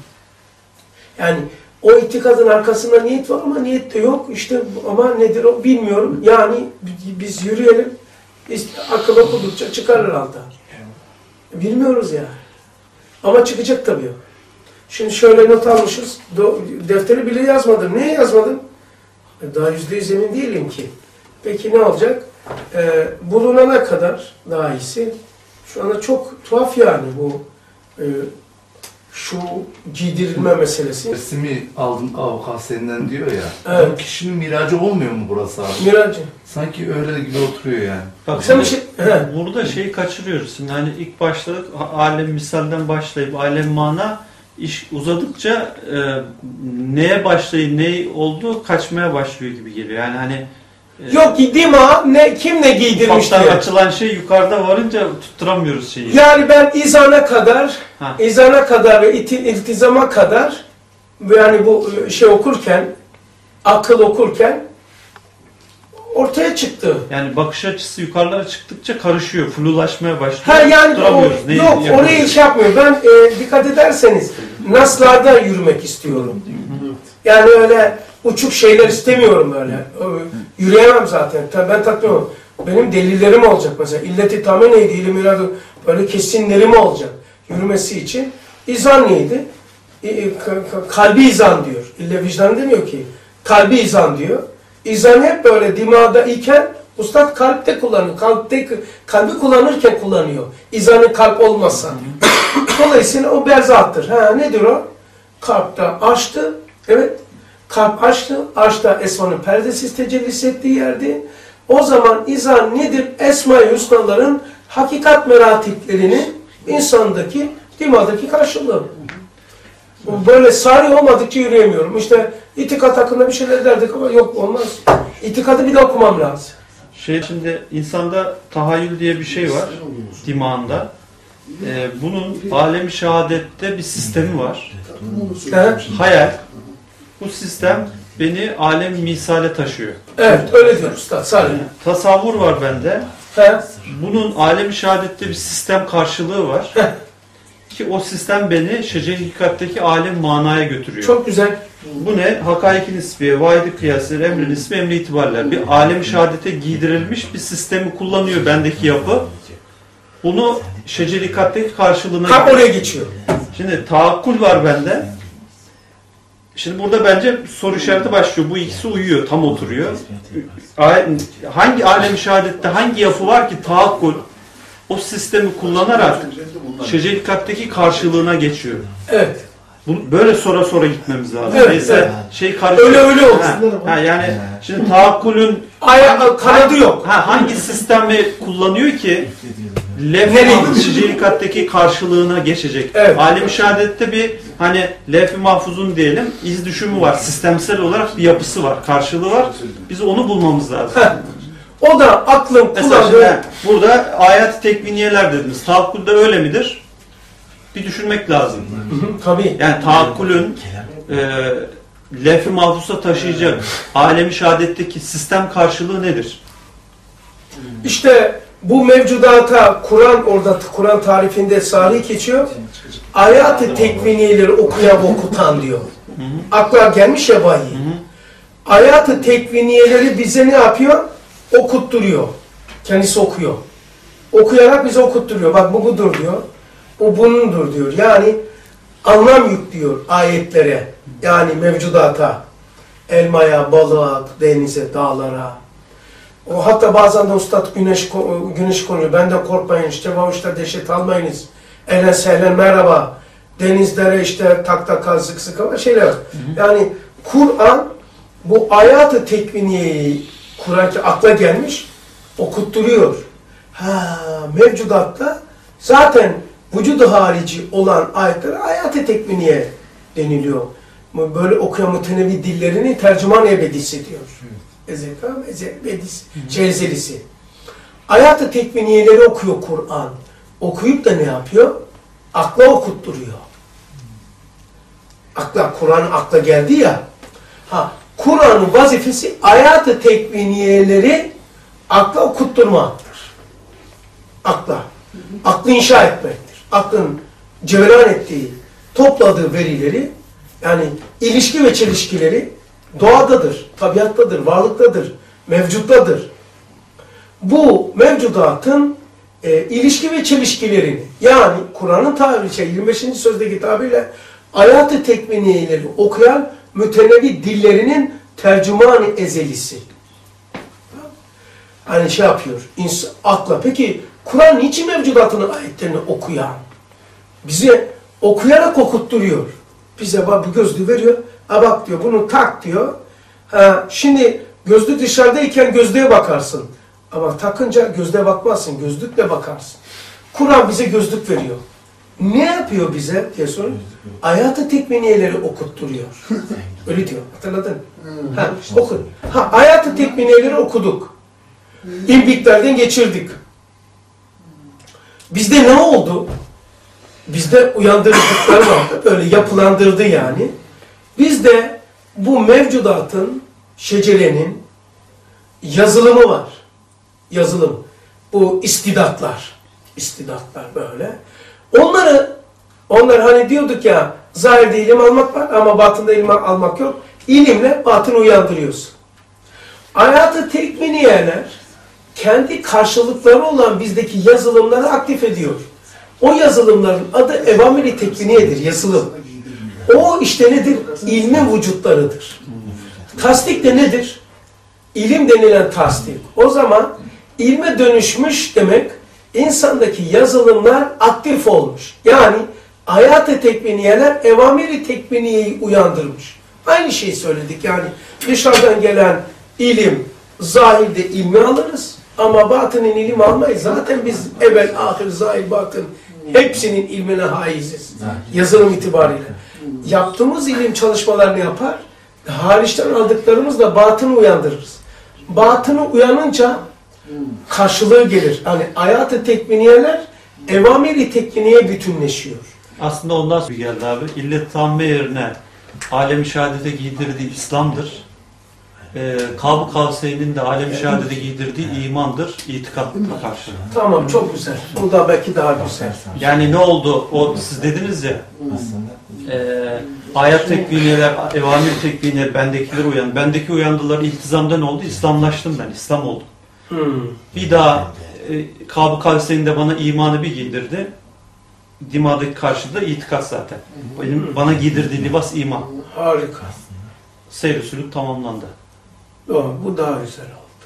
Yani o itikadın arkasında niyet var ama niyet de yok. İşte ama nedir o bilmiyorum. Yani biz yürüyelim. İşte akıl okudukça çıkar herhalde. Bilmiyoruz yani. Ama çıkacak tabii. Şimdi şöyle not almışız. Defteri bile yazmadım. Niye yazmadım? Daha yüzde yüz emin değilim ki. Peki ne olacak? Ee, bulunana kadar daha iyisi. Şu anda çok tuhaf yani bu e, şu giydirilme meselesi. Resmi aldım avukat senden diyor ya. Evet. Bu kişinin miracı olmuyor mu burası abi? Miracı. Sanki öyle gibi oturuyor yani. Bak Sen şimdi bir şey... burada şeyi kaçırıyoruz. Şimdi hani ilk başladık, alem misalden başlayıp alem mana, iş uzadıkça e, neye başlayıp ne oldu kaçmaya başlıyor gibi geliyor. Yani hani e, Yok giydim ha. Ne, kim ne giydirmiş ufaktan diye. açılan şey yukarıda varınca tutturamıyoruz şeyi. Yani ben izana kadar, Ha. izana kadar ve iti, iltizama kadar yani bu şey okurken, akıl okurken ortaya çıktı. Yani bakış açısı yukarılara çıktıkça karışıyor, flulaşmaya başlıyor. Ha yani o, Tutturamıyoruz. Neyi yok yapıyoruz? orayı şey yapmıyor. Ben e, dikkat ederseniz naslarda yürümek istiyorum. Yani öyle uçuk şeyler istemiyorum böyle. Yürüyemem zaten. Ben takmıyorum. Benim delillerim olacak mesela. İlleti tame neydi? İlim iradı. Böyle kesinlerim olacak. Yürümesi için. İzan neydi? Kalbi izan diyor. İlle vicdan demiyor ki. Kalbi izan diyor. İzan hep böyle dimağda iken ustad kalpte kullanıyor. Kalpte, kalbi kullanırken kullanıyor. İzanın kalp olmasa. Dolayısıyla o berzahtır. Ha, nedir o? Kalpte açtı. Evet. Kalp açtı. Açta Esma'nın perdesiz tecellisi ettiği yerde. O zaman izan nedir? Esma-i Hüsnaların hakikat meratiplerinin insandaki, dimağdaki karşılığı. Böyle sari olmadıkça yürüyemiyorum. İşte itikat hakkında bir şeyler derdik ama yok olmaz. İtikadı bir de okumam lazım. Şey şimdi insanda tahayyül diye bir şey var dimağında. Ee, bunun alem-i şehadette bir sistemi var. He? Hayal. Bu sistem beni alem misale taşıyor. Evet öyle diyor usta. Sari. Tasavvur var bende. He? Bunun alem-i şehadette bir sistem karşılığı var. Ki o sistem beni şeceri hakikatteki alem manaya götürüyor. Çok güzel. Bu ne? Hakaik-i nisbiye, vaid-i kıyası, emri nisbi, emri itibarlar. Bir alem-i şehadete giydirilmiş bir sistemi kullanıyor bendeki yapı. Bunu şeceri hakikatteki karşılığına Kalp getiriyor. oraya geçiyor. Şimdi taakkul var bende. Şimdi burada bence soru işareti başlıyor. Bu ikisi uyuyor, tam oturuyor. Hangi alem-i şehadette hangi yapı var ki taakkul o sistemi kullanarak şeceri hakikatteki karşılığına geçiyor? Evet. Bu, böyle sonra sonra gitmemiz lazım. Evet, Neyse evet. şey karışıyor. Öyle öyle olsun. Ha, ha, yani şimdi taakkulün Aya, kanadı yok. ha, hangi sistemi kullanıyor ki Nereye lef-i şeceri karşılığına geçecek. Evet. Alem-i şehadette bir hani lef-i mahfuzun diyelim iz düşümü var. Sistemsel olarak bir yapısı var. Karşılığı var. Biz onu bulmamız lazım. Heh. O da aklın Mesela kullandığı... şimdi burada ayet-i tekviniyeler dediniz. Taakkulde öyle midir? Bir düşünmek lazım. Tabii. Yani taakkulün e, lef-i mahfusa taşıyacak alem-i şehadetteki sistem karşılığı nedir? İşte bu mevcudata Kur'an orada Kur'an tarifinde sarih geçiyor. Ayat-ı tekviniyeleri okuyan okutan diyor. Akla gelmiş ya vahiy. Ayat-ı tekviniyeleri bize ne yapıyor? Okutturuyor. Kendisi okuyor. Okuyarak bize okutturuyor. Bak bu budur diyor. O bunundur diyor. Yani anlam yüklüyor ayetlere. Yani mevcudata. Elmaya, balığa, denize, dağlara. O hatta bazen de ustad güneş güneş konuyor. Benden korkmayın işte vavuşta dehşet almayınız. Elen sehlen merhaba. Denizlere işte tak tak sık sık ama şeyler. Hı hı. Yani Kur'an bu ayat-ı tekviniyeyi Kur'an ki akla gelmiş okutturuyor. Ha mevcudatta zaten vücudu harici olan ayetlere ayat-ı tekviniye deniliyor. Böyle okuyan mutenevi dillerini tercüman ebedisi diyor. Ezeka, ebedisi, celzelisi. Ayat-ı tekviniyeleri okuyor Kur'an. Okuyup da ne yapıyor? Akla okutturuyor. Akla, Kur'an akla geldi ya. Ha, Kur'an'ın vazifesi hayat-ı tekviniyeleri akla okutturmaktır. Akla. Aklı inşa etmektir. Aklın cevran ettiği, topladığı verileri, yani ilişki ve çelişkileri doğadadır, tabiattadır, varlıktadır, mevcuttadır. Bu mevcudatın e, ilişki ve çelişkilerini, yani Kur'an'ın tabiri, şey, yirmi beşinci sözdeki tabirle hayat-ı tekviniyeleri okuyan mütenevi dillerinin tercüman-ı ezelisi. Hani şey yapıyor, insan, akla. Peki Kur'an niçin mevcudatının ayetlerini okuyan? Bize okuyarak okutturuyor. Bize bak bu gözlüğü veriyor. Ha bak diyor, bunu tak diyor. Ha, şimdi gözlük dışarıdayken gözlüğe bakarsın. Ama takınca gözlüğe bakmazsın, gözlükle bakarsın. Kur'an bize gözlük veriyor. Ne yapıyor bize diye sorun. Hayat-ı tekviniyeleri okutturuyor. Öyle diyor, hatırladın? Ha, oku. Ha, hayat-ı tekviniyeleri okuduk. İmbiklerden geçirdik. Bizde ne oldu? Bizde uyandırıcılıklar vardı. Böyle yapılandırdı yani. Bizde bu mevcudatın, şecerenin yazılımı var. Yazılım. Bu istidatlar. İstidatlar böyle. Onları, onlar hani diyorduk ya, zahirde ilim almak var ama batında ilim almak yok. İlimle batını uyandırıyorsun. Hayat-ı tekviniyeler kendi karşılıkları olan bizdeki yazılımları aktif ediyor. O yazılımların adı evamir-i tekviniyedir, yazılım. O işte nedir? İlmin vücutlarıdır. Tasdik de nedir? İlim denilen tasdik. O zaman ilme dönüşmüş demek, insandaki yazılımlar aktif olmuş. Yani hayat-ı tekviniyeler evamir-i tekviniyeyi uyandırmış. Aynı şeyi söyledik yani. Dışarıdan gelen ilim, zahirde ilmi alırız. Ama batının ilmi almayız. Zaten biz evvel, ahir, zahir, batın hepsinin ilmine haiziz. Yazılım itibariyle. Yaptığımız ilim çalışmalarını yapar. Hariçten aldıklarımızla batını uyandırırız. Batını uyanınca karşılığı gelir. Hani hayat-ı tekviniyeler evamir-i tekviniye bütünleşiyor. Aslında ondan sonra geldi abi. İllet tamme yerine alem-i şehadete giydirdiği İslam'dır. Ee, Kab-ı Kavseyn'in de alem-i şehadete giydirdiği imandır. İtikatla karşılığı. Tamam, çok güzel. Bu da belki daha güzel. Yani ne oldu? O siz dediniz ya. E, ayet tekviniyeler, evamir tekviniyeler, bendekiler uyan. Bendeki uyandılar, iltizamda ne oldu? İslamlaştım ben. İslam oldum. Hmm. Bir daha e, Kab-ı Kavseyn de bana imanı bir giydirdi. Dimadaki karşılığı itikat zaten. Benim bana giydirdiği libas iman. Harika. Seyr usulü tamamlandı. Doğru, bu daha güzel oldu.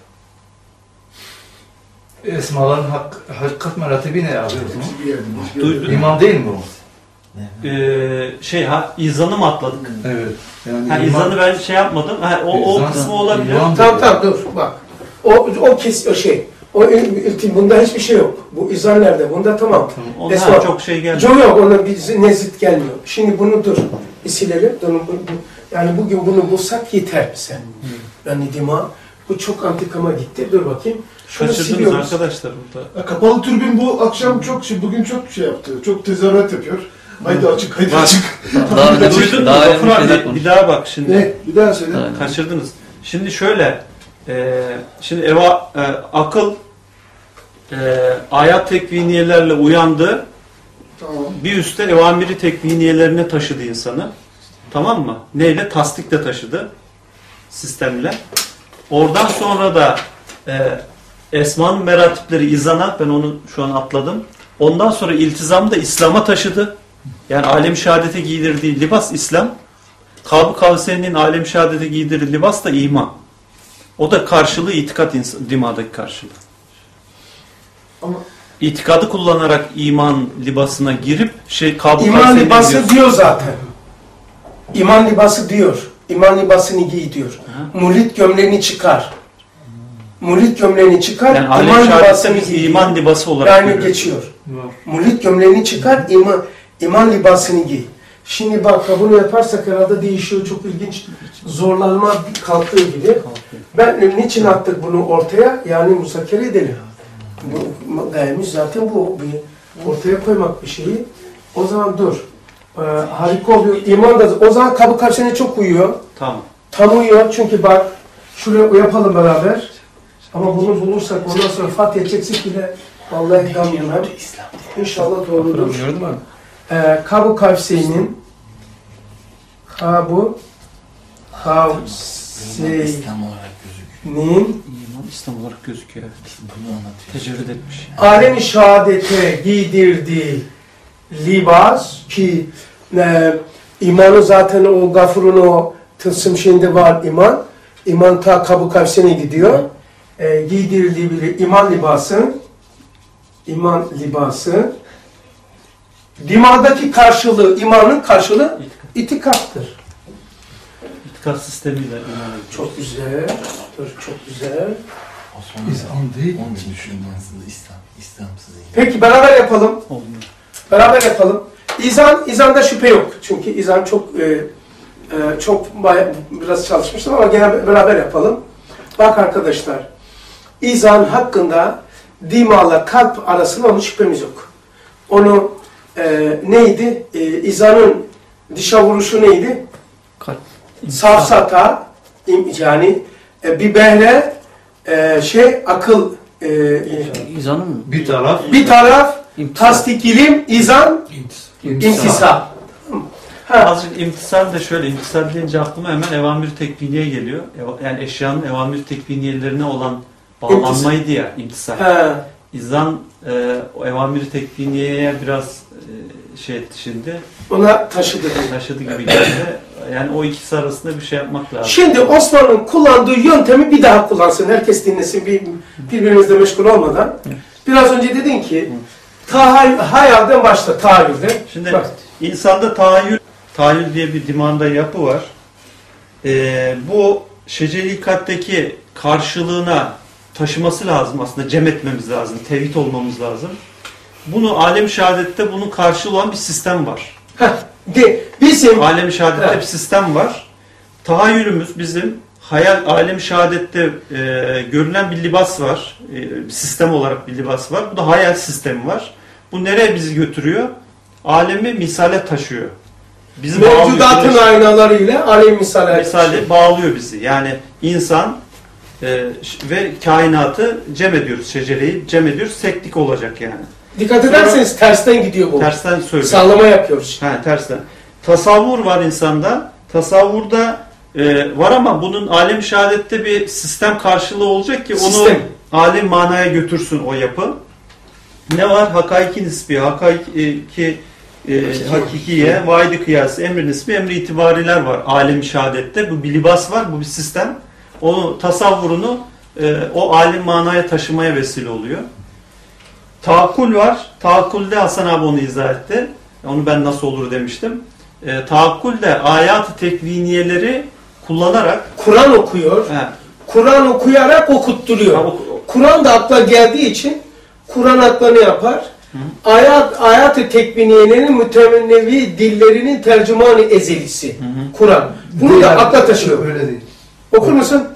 Esmaların hak, hakikat meratibi ne abi o zaman? Duydun mu? İman değil mi bu? Ee, şey ha izanı mı atladık? Evet. Yani Ha, iman- izanı ben şey yapmadım. Ha, o, o İzan- kısmı olabilir. iman- Tamam tamam dur bak. O, o kes o şey. O iltim bunda hiçbir şey yok. Bu izan nerede? Bunda tamam. Ona Esma. çok şey geldi. Yok yok, ona bir nezit gelmiyor. Şimdi bunu dur. Bir silelim. Dur, bu, bu, yani bugün bunu bulsak yeter bize. Yani dima. Bu çok antikama gitti. Dur bakayım. Şunu Kaçırdınız siliyoruz. arkadaşlar burada. Ya, kapalı türbin bu akşam çok şey, bugün çok şey yaptı. Çok tezahürat yapıyor. Haydi açık, haydi Bak. açık. Daha önce Duydun mu? daha Bak, önce bir, şeyler bir daha bak şimdi. Ne? Bir daha söyle. Aynen. Kaçırdınız. Şimdi şöyle. E, şimdi eva, e, akıl e, ayat tekviniyelerle uyandı. Tamam. Bir üstte evamiri tekviniyelerine taşıdı insanı. Tamam mı? Neyle? Tasdikle taşıdı. Sistemle. Oradan sonra da e, Esma'nın meratipleri izana, ben onu şu an atladım. Ondan sonra iltizam da İslam'a taşıdı. Yani alem-i şehadete giydirdiği libas İslam. Kab-ı Kavseyn'in alem-i şehadete giydirdiği libas da iman. O da karşılığı itikat, dimadaki karşılığı. Ama İtikadı kullanarak iman libasına girip şey Kab-ı İman Kavseyn'e libası gidiyorsun. diyor zaten. İman libası diyor. İman libasını giy diyor. Murit gömleğini çıkar. Murit gömleğini çıkar. Yani iman alem-i şehadete libasını biz giy. iman libası olarak Yani görüyoruz. geçiyor. Murit gömleğini çıkar, iman, iman libasını giy. Şimdi bak, bunu yaparsak herhalde değişiyor, çok ilginç. Zorlanma kalktığı gibi. Ben niçin attık bunu ortaya? Yani musakere edelim. Bu gayemiz zaten bu. Bir ortaya koymak bir şeyi. O zaman dur. Ee, harika oluyor. İman da o zaman Kab-ı Kavseyn'e çok uyuyor. Tamam. tam uyuyor çünkü bak şuraya yapalım beraber. Ama bunu bulursak ondan sonra Fatih'e çeksek bile vallahi tam bilmem. İnşallah doğrudur. Gördün mü? Ee, Kabu Kavsey'nin Kabu Kavsey'nin İslam olarak gözüküyor. İman İslam olarak gözüküyor. Evet. Bunu anlatıyor. Tecerrüt etmiş. alem-i şehadete giydirdiği libas ki e, imanı zaten o gafurun o tılsım şeyinde var iman. İman ta Kabu Kavsey'ne gidiyor. E, giydirildiği bir iman libası iman libası dimağdaki karşılığı, imanın karşılığı itikattır. İtikad sistemiyle iman ediyor. Çok güzel. Dur, çok güzel. Osmanlı İslam değil. Onun için düşünmezsiniz İslam. İslamsız değil. Peki beraber yapalım. Olmuyor. Beraber yapalım. İzan, izanda şüphe yok. Çünkü izan çok e, e, çok baya, biraz çalışmıştım ama gene beraber yapalım. Bak arkadaşlar. İzan hakkında dimağla kalp arasında onun şüphemiz yok. Onu e, neydi? E, izanın dışa vuruşu neydi? Kalp. Safsata yani e, bir behle e, şey akıl e, İzanın mı? Bir taraf bir taraf İmtisal. tasdik ilim, izan, imtisal. Ha, Azıcık imtisal de şöyle, imtisal deyince aklıma hemen evamir tekviniye geliyor. Eva- Yani eşyanın evamir tekviniyelerine olan bağlanmaydı ya imtisal. ha. İzan e, o evamir tekviniyeye biraz e, şey etti şimdi, Ona taşıdı. taşıdı gibi geldi. Yani o ikisi arasında bir şey yapmak lazım. Şimdi Osman'ın kullandığı yöntemi bir daha kullansın. Herkes dinlesin bir, birbirimizle meşgul olmadan. Biraz önce dedin ki tahay, hayalden başla tahayyülden. Şimdi Bak, insanda tahayyül, tahayyül diye bir dimanda yapı var. Ee, bu şeceri kalpteki karşılığına taşıması lazım aslında, cem etmemiz lazım, tevhid olmamız lazım. Bunu alem-i şehadette bunun karşılığı olan bir sistem var. heh, de, bizim Alem-i şehadette Evet. bir sistem var. Tahayyülümüz bizim hayal, alem-i şehadette e, görünen bir libas var. E, bir sistem olarak bir libas var. Bu da hayal sistemi var. Bu nereye bizi götürüyor? Alemi misale taşıyor. Bizi mevcudatın bağlıyor. aynalarıyla alem misale. Misale bağlıyor bizi. Yani insan e, ş- ve kainatı cem ediyoruz. Şecereyi cem ediyoruz. Teknik olacak yani. Dikkat ederseniz tersten gidiyor bu. Tersten söylüyorum. Sallama yapıyoruz. Ha, tersten. Tasavvur var insanda. Tasavvurda e, var ama bunun alem-i şehadette bir sistem karşılığı olacak ki onu Sistem. alem manaya götürsün o yapı. Ne var? Hakaiki nisbi, hakaiki e, hakikiye, vaidi kıyası, emri nisbi, emri itibariler var alem-i şehadette. Bu bir libas var, bu bir sistem. O tasavvurunu e, o alem manaya taşımaya vesile oluyor. Taakkul var. Taakkulde Hasan abi onu izah etti. Onu ben nasıl olur demiştim. E, taakkulde ayat-ı tekviniyeleri kullanarak Kur'an okuyor. he, Kur'an okuyarak okutturuyor. ha, o- Kur'an da akla geldiği için Kur'an akla ne yapar? Ayat ayat-ı tekviniyelerin mütemennevi dillerinin tercümanı ezelisi. Hı hı. Kur'an. Bunu da akla taşıyor. Öyle değil. Okur musun?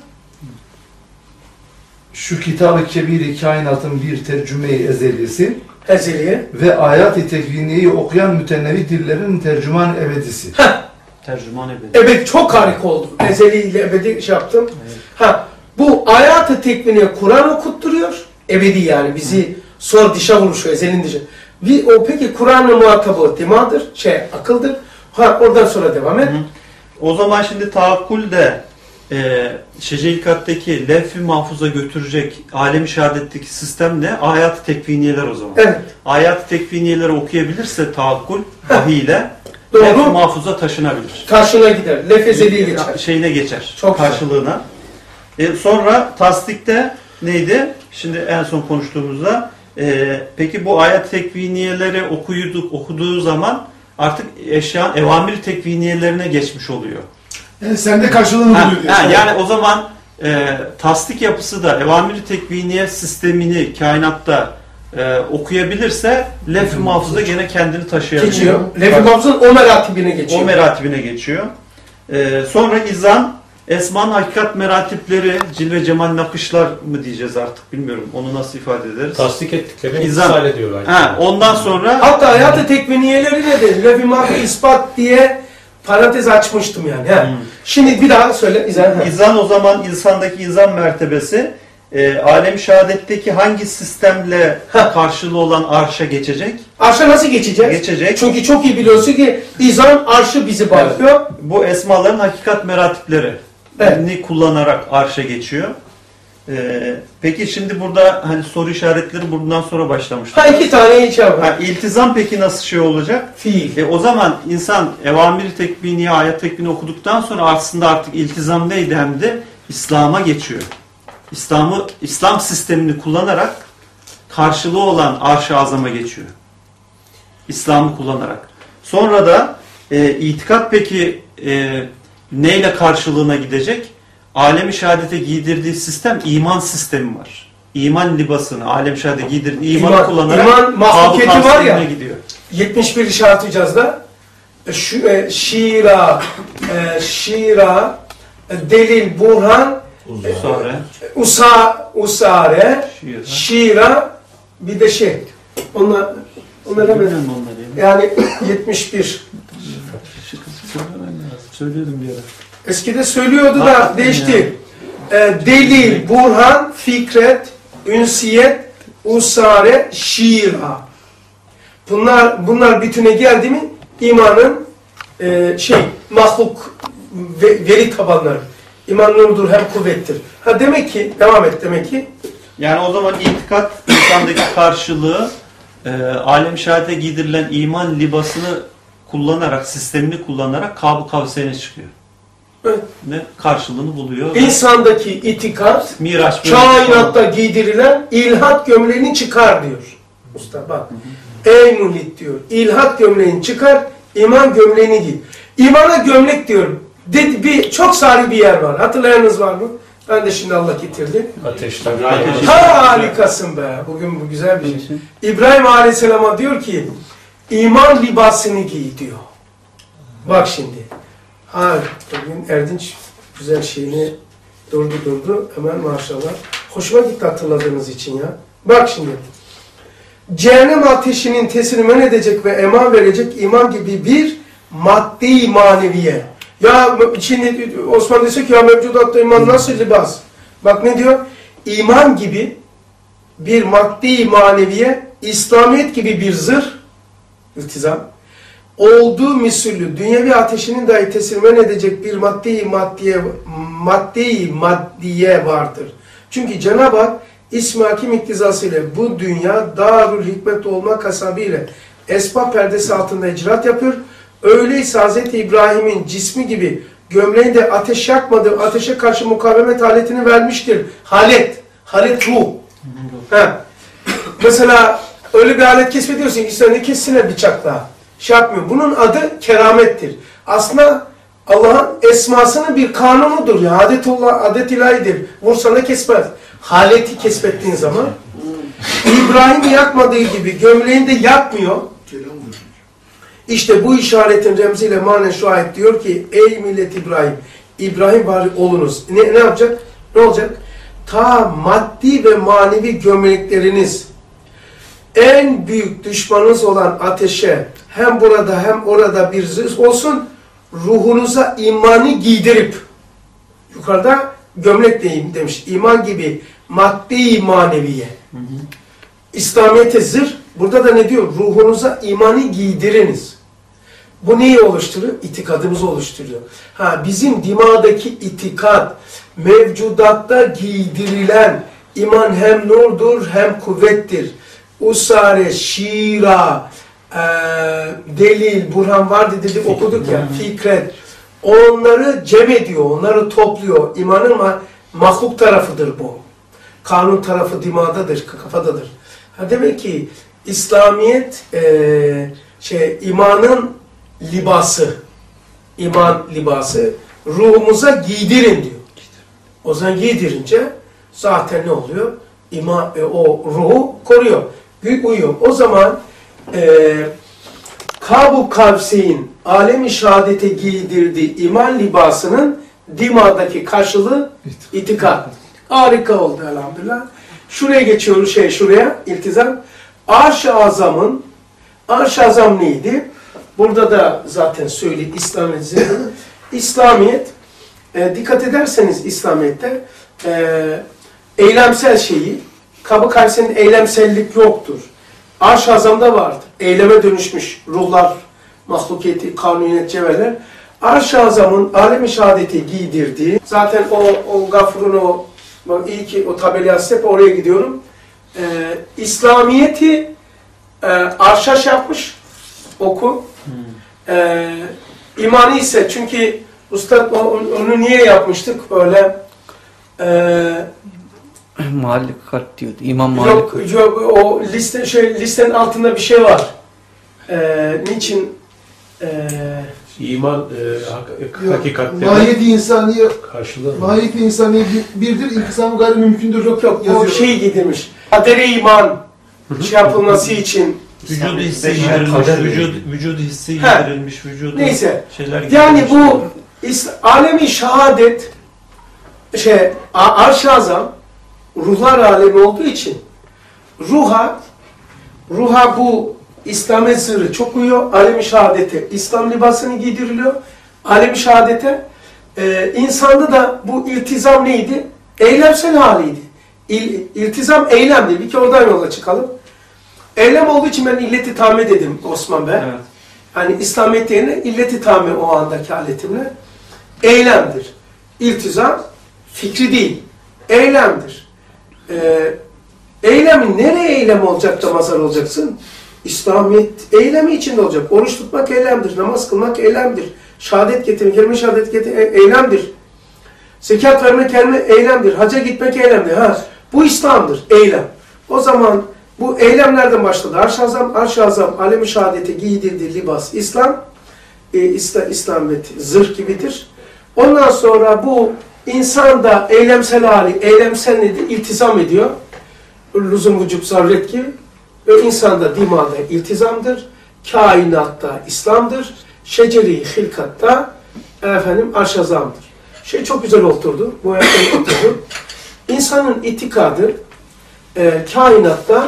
şu kitab-ı kebiri kainatın bir tercüme-i ezelisi Ezeliye. ve ayat-ı tekviniyeyi okuyan mütennevi dillerin tercüman ebedisi. tercüman edildi. Evet, çok harika oldu. Ezeli ile ebedi şey yaptım. Ha, bu ayat-ı tekviniye Kur'an okutturuyor. Ebedi yani bizi sonra dışa vuruşu, ezelin dışa. Bir, o peki Kur'an'ın muhatabı dimadır, şey akıldır. Ha, oradan sonra devam et. Hı. O zaman şimdi taakkul de e, şeceri-i levh-i mahfuza götürecek alem-i şehadetteki sistem ne? Ayat-ı tekviniyeler o zaman. Evet. Ayat-ı tekviniyeleri okuyabilirse taakkul vahiy ile Doğru. levh-i mahfuza taşınabilir. Karşına gider. Lefezeliği geçer. Şeyine geçer. Çok güzel. karşılığına. E, sonra tasdikte neydi? Şimdi en son konuştuğumuzda e, peki bu ayet tekviniyeleri okuyuduk, okuduğu zaman artık eşya evamir tekviniyelerine geçmiş oluyor. Yani sende karşılığını Ha, buluyor diyor. ha, yani o zaman e, tasdik yapısı da evamir tekviniye sistemini kainatta e, okuyabilirse lef-i mahfuzda gene kendini taşıyabiliyor. Geçiyor. Lef-i Mahfuz'un o meratibine geçiyor. O meratibine geçiyor. E, sonra izan, esman hakikat meratipleri, cilve cemal nakışlar mı diyeceğiz artık bilmiyorum. Onu nasıl ifade ederiz? Tasdik ettiklerini İzan. imtisal ediyorlar. Ha, ondan sonra Hatta hayat-ı tekviniyeleri nedir? Lef-i Mahfuz ispat diye parantez açmıştım yani. He. Hmm. Şimdi bir daha söyle izah. İzan o zaman insandaki izan mertebesi e, alem-i şehadetteki hangi sistemle Ha. karşılığı olan arşa geçecek? Arşa nasıl geçeceğiz? Geçecek. Çünkü çok iyi biliyorsun ki izan arşı bizi bağlıyor. Bu esmaların hakikat meratipleri Evet. ni kullanarak arşa geçiyor. Ee, peki şimdi burada hani soru işaretleri bundan sonra başlamıştı. Ha iki tane içer var. Ha, iltizam peki nasıl şey olacak? Fiil. E, o zaman insan evamir-i tekvini, ayet tekvini okuduktan sonra aslında artık iltizam neydi hem de İslam'a geçiyor. İslam'ı, İslam sistemini kullanarak karşılığı olan arş-ı azama geçiyor. İslam'ı kullanarak. Sonra da e, itikat peki e, neyle karşılığına gidecek? Alem-i şehadete giydirdiği sistem iman sistemi var. İman libasını alem-i şehadete giydirdiği imanı İman- kullanarak iman mahlukiyeti Hab-ı var ya. Kavsi'ne gidiyor. yetmiş bir işaret icazda şu e, şira e, şira e, delil burhan Sonra usa usare şiir. şira bir de şey onlar onlar hemen Bilmiyorum onları ya. yani yetmiş bir Söylüyordum bir ara. eskide söylüyordu da Hakikaten değişti. E, delil burhan fikret ünsiyet usare şira bunlar bunlar bütüne geldi mi imanın e, şey mahluk ve, veri tabanları. İman nurdur hem kuvvettir. Ha demek ki devam et demek ki Yani o zaman itikat insandaki karşılığı e, alem-i şehadete giydirilen iman libasını kullanarak, sistemini kullanarak Kâb-ı Kavseyn'e çıkıyor. evet, Ne karşılığını buluyor. insandaki itikat Miraç böyle- kainatta giydirilen ilhat gömleğini çıkar diyor. Usta bak. Ey muhit diyor. İlhat gömleğini çıkar, iman gömleğini giy. İmana gömlek diyor. De, bir, çok sarı bir yer var. Hatırlayanınız var mı? Ben de şimdi Allah getirdi. Ateşten. İbrahim Ha harikasın be. Bugün bu güzel bir şey. İbrahim Aleyhisselam'a diyor ki iman libasını giy diyor. Bak şimdi. Ha bugün Erdinç güzel şeyini durdu durdu. Hemen maşallah. Hoşuma gitti hatırladığınız için ya. Bak şimdi. Cehennem ateşinin tesiri men edecek ve eman verecek iman gibi bir maddi maneviye. Ya şimdi Osman dese ki ya mevcudatta iman nasıl libas? Bak ne diyor? İman gibi bir maddi maneviye, İslamiyet gibi bir zırh, iltizam, olduğu misüllü dünyevi ateşinin dahi tesirmen edecek bir maddi maddiye, maddi maddiye vardır. Çünkü Cenab-ı Hak İsmi Hakim iktizasıyla bu dünya darül hikmet olma kasabıyla esbab perdesi altında icraat yapıyor. Öyleyse Hz. İbrahim'in cismi gibi gömleğinde ateş yakmadığı ateşe karşı mukavemet aletini vermiştir. Halet, halet ruh. Ha. Mesela öyle bir alet keşfediyorsun ki sen de kessinler bıçakla. Şey yapmıyor. Bunun adı keramettir. Aslında Allah'ın esmasının bir kanunudur ya. Adetullah, adet ilahidir. Vursana kesmez. Haleti keşfettiğin zaman İbrahim'i yakmadığı gibi gömleğinde yakmıyor. İşte bu işaretin remziyle manen şu ayet diyor ki ey millet İbrahim, İbrahim bari olunuz. Ne, ne yapacak? Ne olacak? Ta maddi ve manevi gömlekleriniz en büyük düşmanınız olan ateşe hem burada hem orada bir zırh olsun, ruhunuza imanı giydirip, yukarıda gömlek deyim demiş, iman gibi maddi maneviye. Hı hı. İslamiyet'e zırh, burada da ne diyor? Ruhunuza imanı giydiriniz. Bu neyi oluşturuyor? İtikadımızı oluşturuyor. Ha, bizim dimağdaki itikat, mevcudatta giydirilen iman hem nurdur hem kuvvettir. Usare, şira, e, delil, burhan vardı dedik okuduk ya, fikret. Onları cem ediyor, onları topluyor. İmanın ma mahluk tarafıdır bu. Kanun tarafı dimağdadır, kafadadır. Ha, demek ki İslamiyet e, şey imanın libası, iman libası ruhumuza giydirin diyor. O zaman giydirince zaten ne oluyor? İman, e, o ruhu koruyor, uyuyor. O zaman e, Kâb-ı Kavseyn alem-i şehadete giydirdiği iman libasının dimadaki karşılığı itikat. Harika oldu elhamdülillah. Şuraya geçiyoruz, şey şuraya, iltizam. Arş-ı Azam'ın, Arş-ı Azam neydi? burada da zaten söylüyor İslamiyet zırhı. İslamiyet, e, dikkat ederseniz İslamiyet'te e, eylemsel şeyi, Kab-ı Kayseri'nin eylemsellik yoktur. Arş-ı Azam'da vardır. Eyleme dönüşmüş ruhlar, mahlukiyeti, kanuniyet, cevherler. Arş-ı Azam'ın alem-i şehadeti giydirdiği, zaten o, o gafurun o, bak iyi ki o tabelası hep oraya gidiyorum. Ee, İslamiyeti e, arşa şey yapmış, oku. Hmm. Ee, imanı ise, çünkü Ustad onu niye yapmıştık öyle? Ee, Mahalli kalp diyordu. İmam Mahalli yok, kalp. yok, o liste, şey, listenin altında bir şey var. Ee, niçin? Ee, İman e, hak, hakikatte mahiyeti insaniye karşılığı. mahiyeti insaniye bir- birdir, inkısamı gayri mümkündür. yok yok, o yazıyor. şey gidilmiş. Kadere iman şey yapılması için. Vücudu hissi Beş giderilmiş, kader vücud, vücudu hissi Ha. giderilmiş, vücudu Neyse. şeyler Yani giderilmiş. bu İs- alemi şehadet şey A- Arş-ı Azam ruhlar alemi olduğu için ruha ruha bu İslam'e sırrı çok uyuyor. Alemi şehadete İslam libasını giydiriliyor. Alemi şehadete e, insanda da bu iltizam neydi? Eylemsel haliydi. İl, iltizam eylemdi. Bir kere oradan yola çıkalım. Eylem olduğu için ben illeti tamir dedim Osman Bey. Evet. Yani İslamiyet yerine illeti tamir o andaki aletimle. Eylemdir. İltizam fikri değil. Eylemdir. Ee, eylemin nereye eylem olacak da mazhar olacaksın? İslamiyet eylemi içinde olacak. Oruç tutmak eylemdir. Namaz kılmak eylemdir. Şehadet getirmek, kelime şehadet getirmek eylemdir. Zekat vermek kelime eylemdir. Hacca gitmek eylemdir. Ha, bu İslam'dır. Eylem. O zaman bu eylemlerden başladı. Arş-ı Azam, Arş-ı Azam, alem-i şehadete giydirdiği libas İslam, e, İslam, İslamiyet zırh gibidir. Ondan sonra bu insan da eylemsel hali, eylemsel nedir? İltizam ediyor. Lüzum, vücub, zaruret gibi. Ve insanda, dimada iltizamdır. Kainatta İslam'dır. Şeceri hilkatta efendim Arş-ı Azam'dır. Şey çok güzel oturdu. Bu yakın oturdu. İnsanın itikadı e, kainatta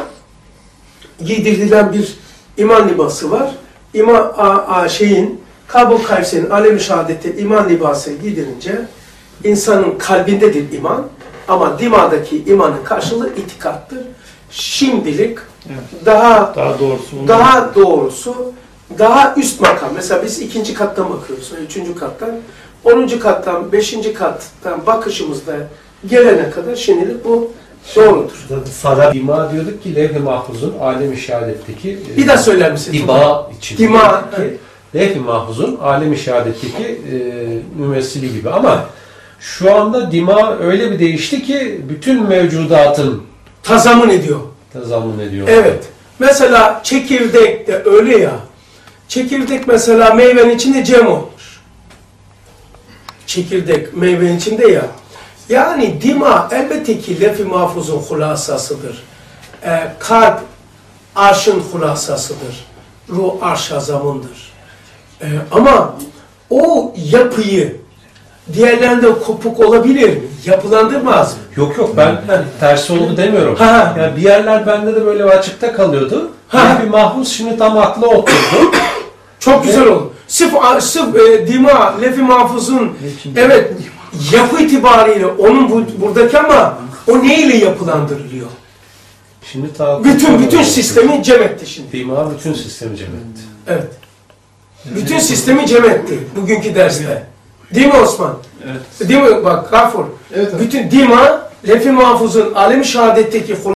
giydirilen bir iman libası var. İman a, a, şeyin Kab-ı Kayseri'nin alem-i şehadette iman libası giydirince insanın kalbindedir iman ama dimadaki imanın karşılığı itikattır. Şimdilik Evet. daha Daha doğrusu bunu daha doğrusu daha üst makam. Mesela biz ikinci kattan bakıyoruz. Üçüncü kattan. Onuncu kattan, beşinci kattan bakışımızda gelene kadar şimdilik bu doğrudur. Sadar dima diyorduk ki levh-i mahfuzun alem-i şehadetteki e, Bir daha söyler misin? dima için. Dima. Ki, levh-i mahfuzun alem-i şehadetteki e, mümessili gibi ama şu anda dima öyle bir değişti ki bütün mevcudatın Tazamun ediyor. tezammun ediyor. Evet. Mesela çekirdek de öyle ya. Çekirdek mesela meyvenin içinde cem olmuş. Çekirdek meyvenin içinde ya. Yani dima elbette ki lef-i mahfuzun hulasasıdır. Ee, kalp arşın hulasasıdır. Ruh arş-ı azamındır. Ee, ama o yapıyı diğerlerinde kopuk olabilir mi? Yapılandırmaz mı? Yok yok ben tersi oldu demiyorum. Ha. Yani bir yerler bende de böyle bir açıkta kalıyordu. Ha. Levh-i mahfuz şimdi tam akla oturdu. Çok güzel oldu. Sırf, sırf e, dima, lef-i mahfuzun evet yapı itibariyle onun bu, buradaki ama o neyle yapılandırılıyor? Şimdi ta Bütün bütün sistemi cem etti şimdi. dima bütün sistemi cem etti. Evet. Bütün sistemi cem etti bugünkü derste. Değil mi Osman? Evet. Değil mi? Bak Gafur. Evet abi. Bütün dima, lef-i mahfuzun alem-i şehadetteki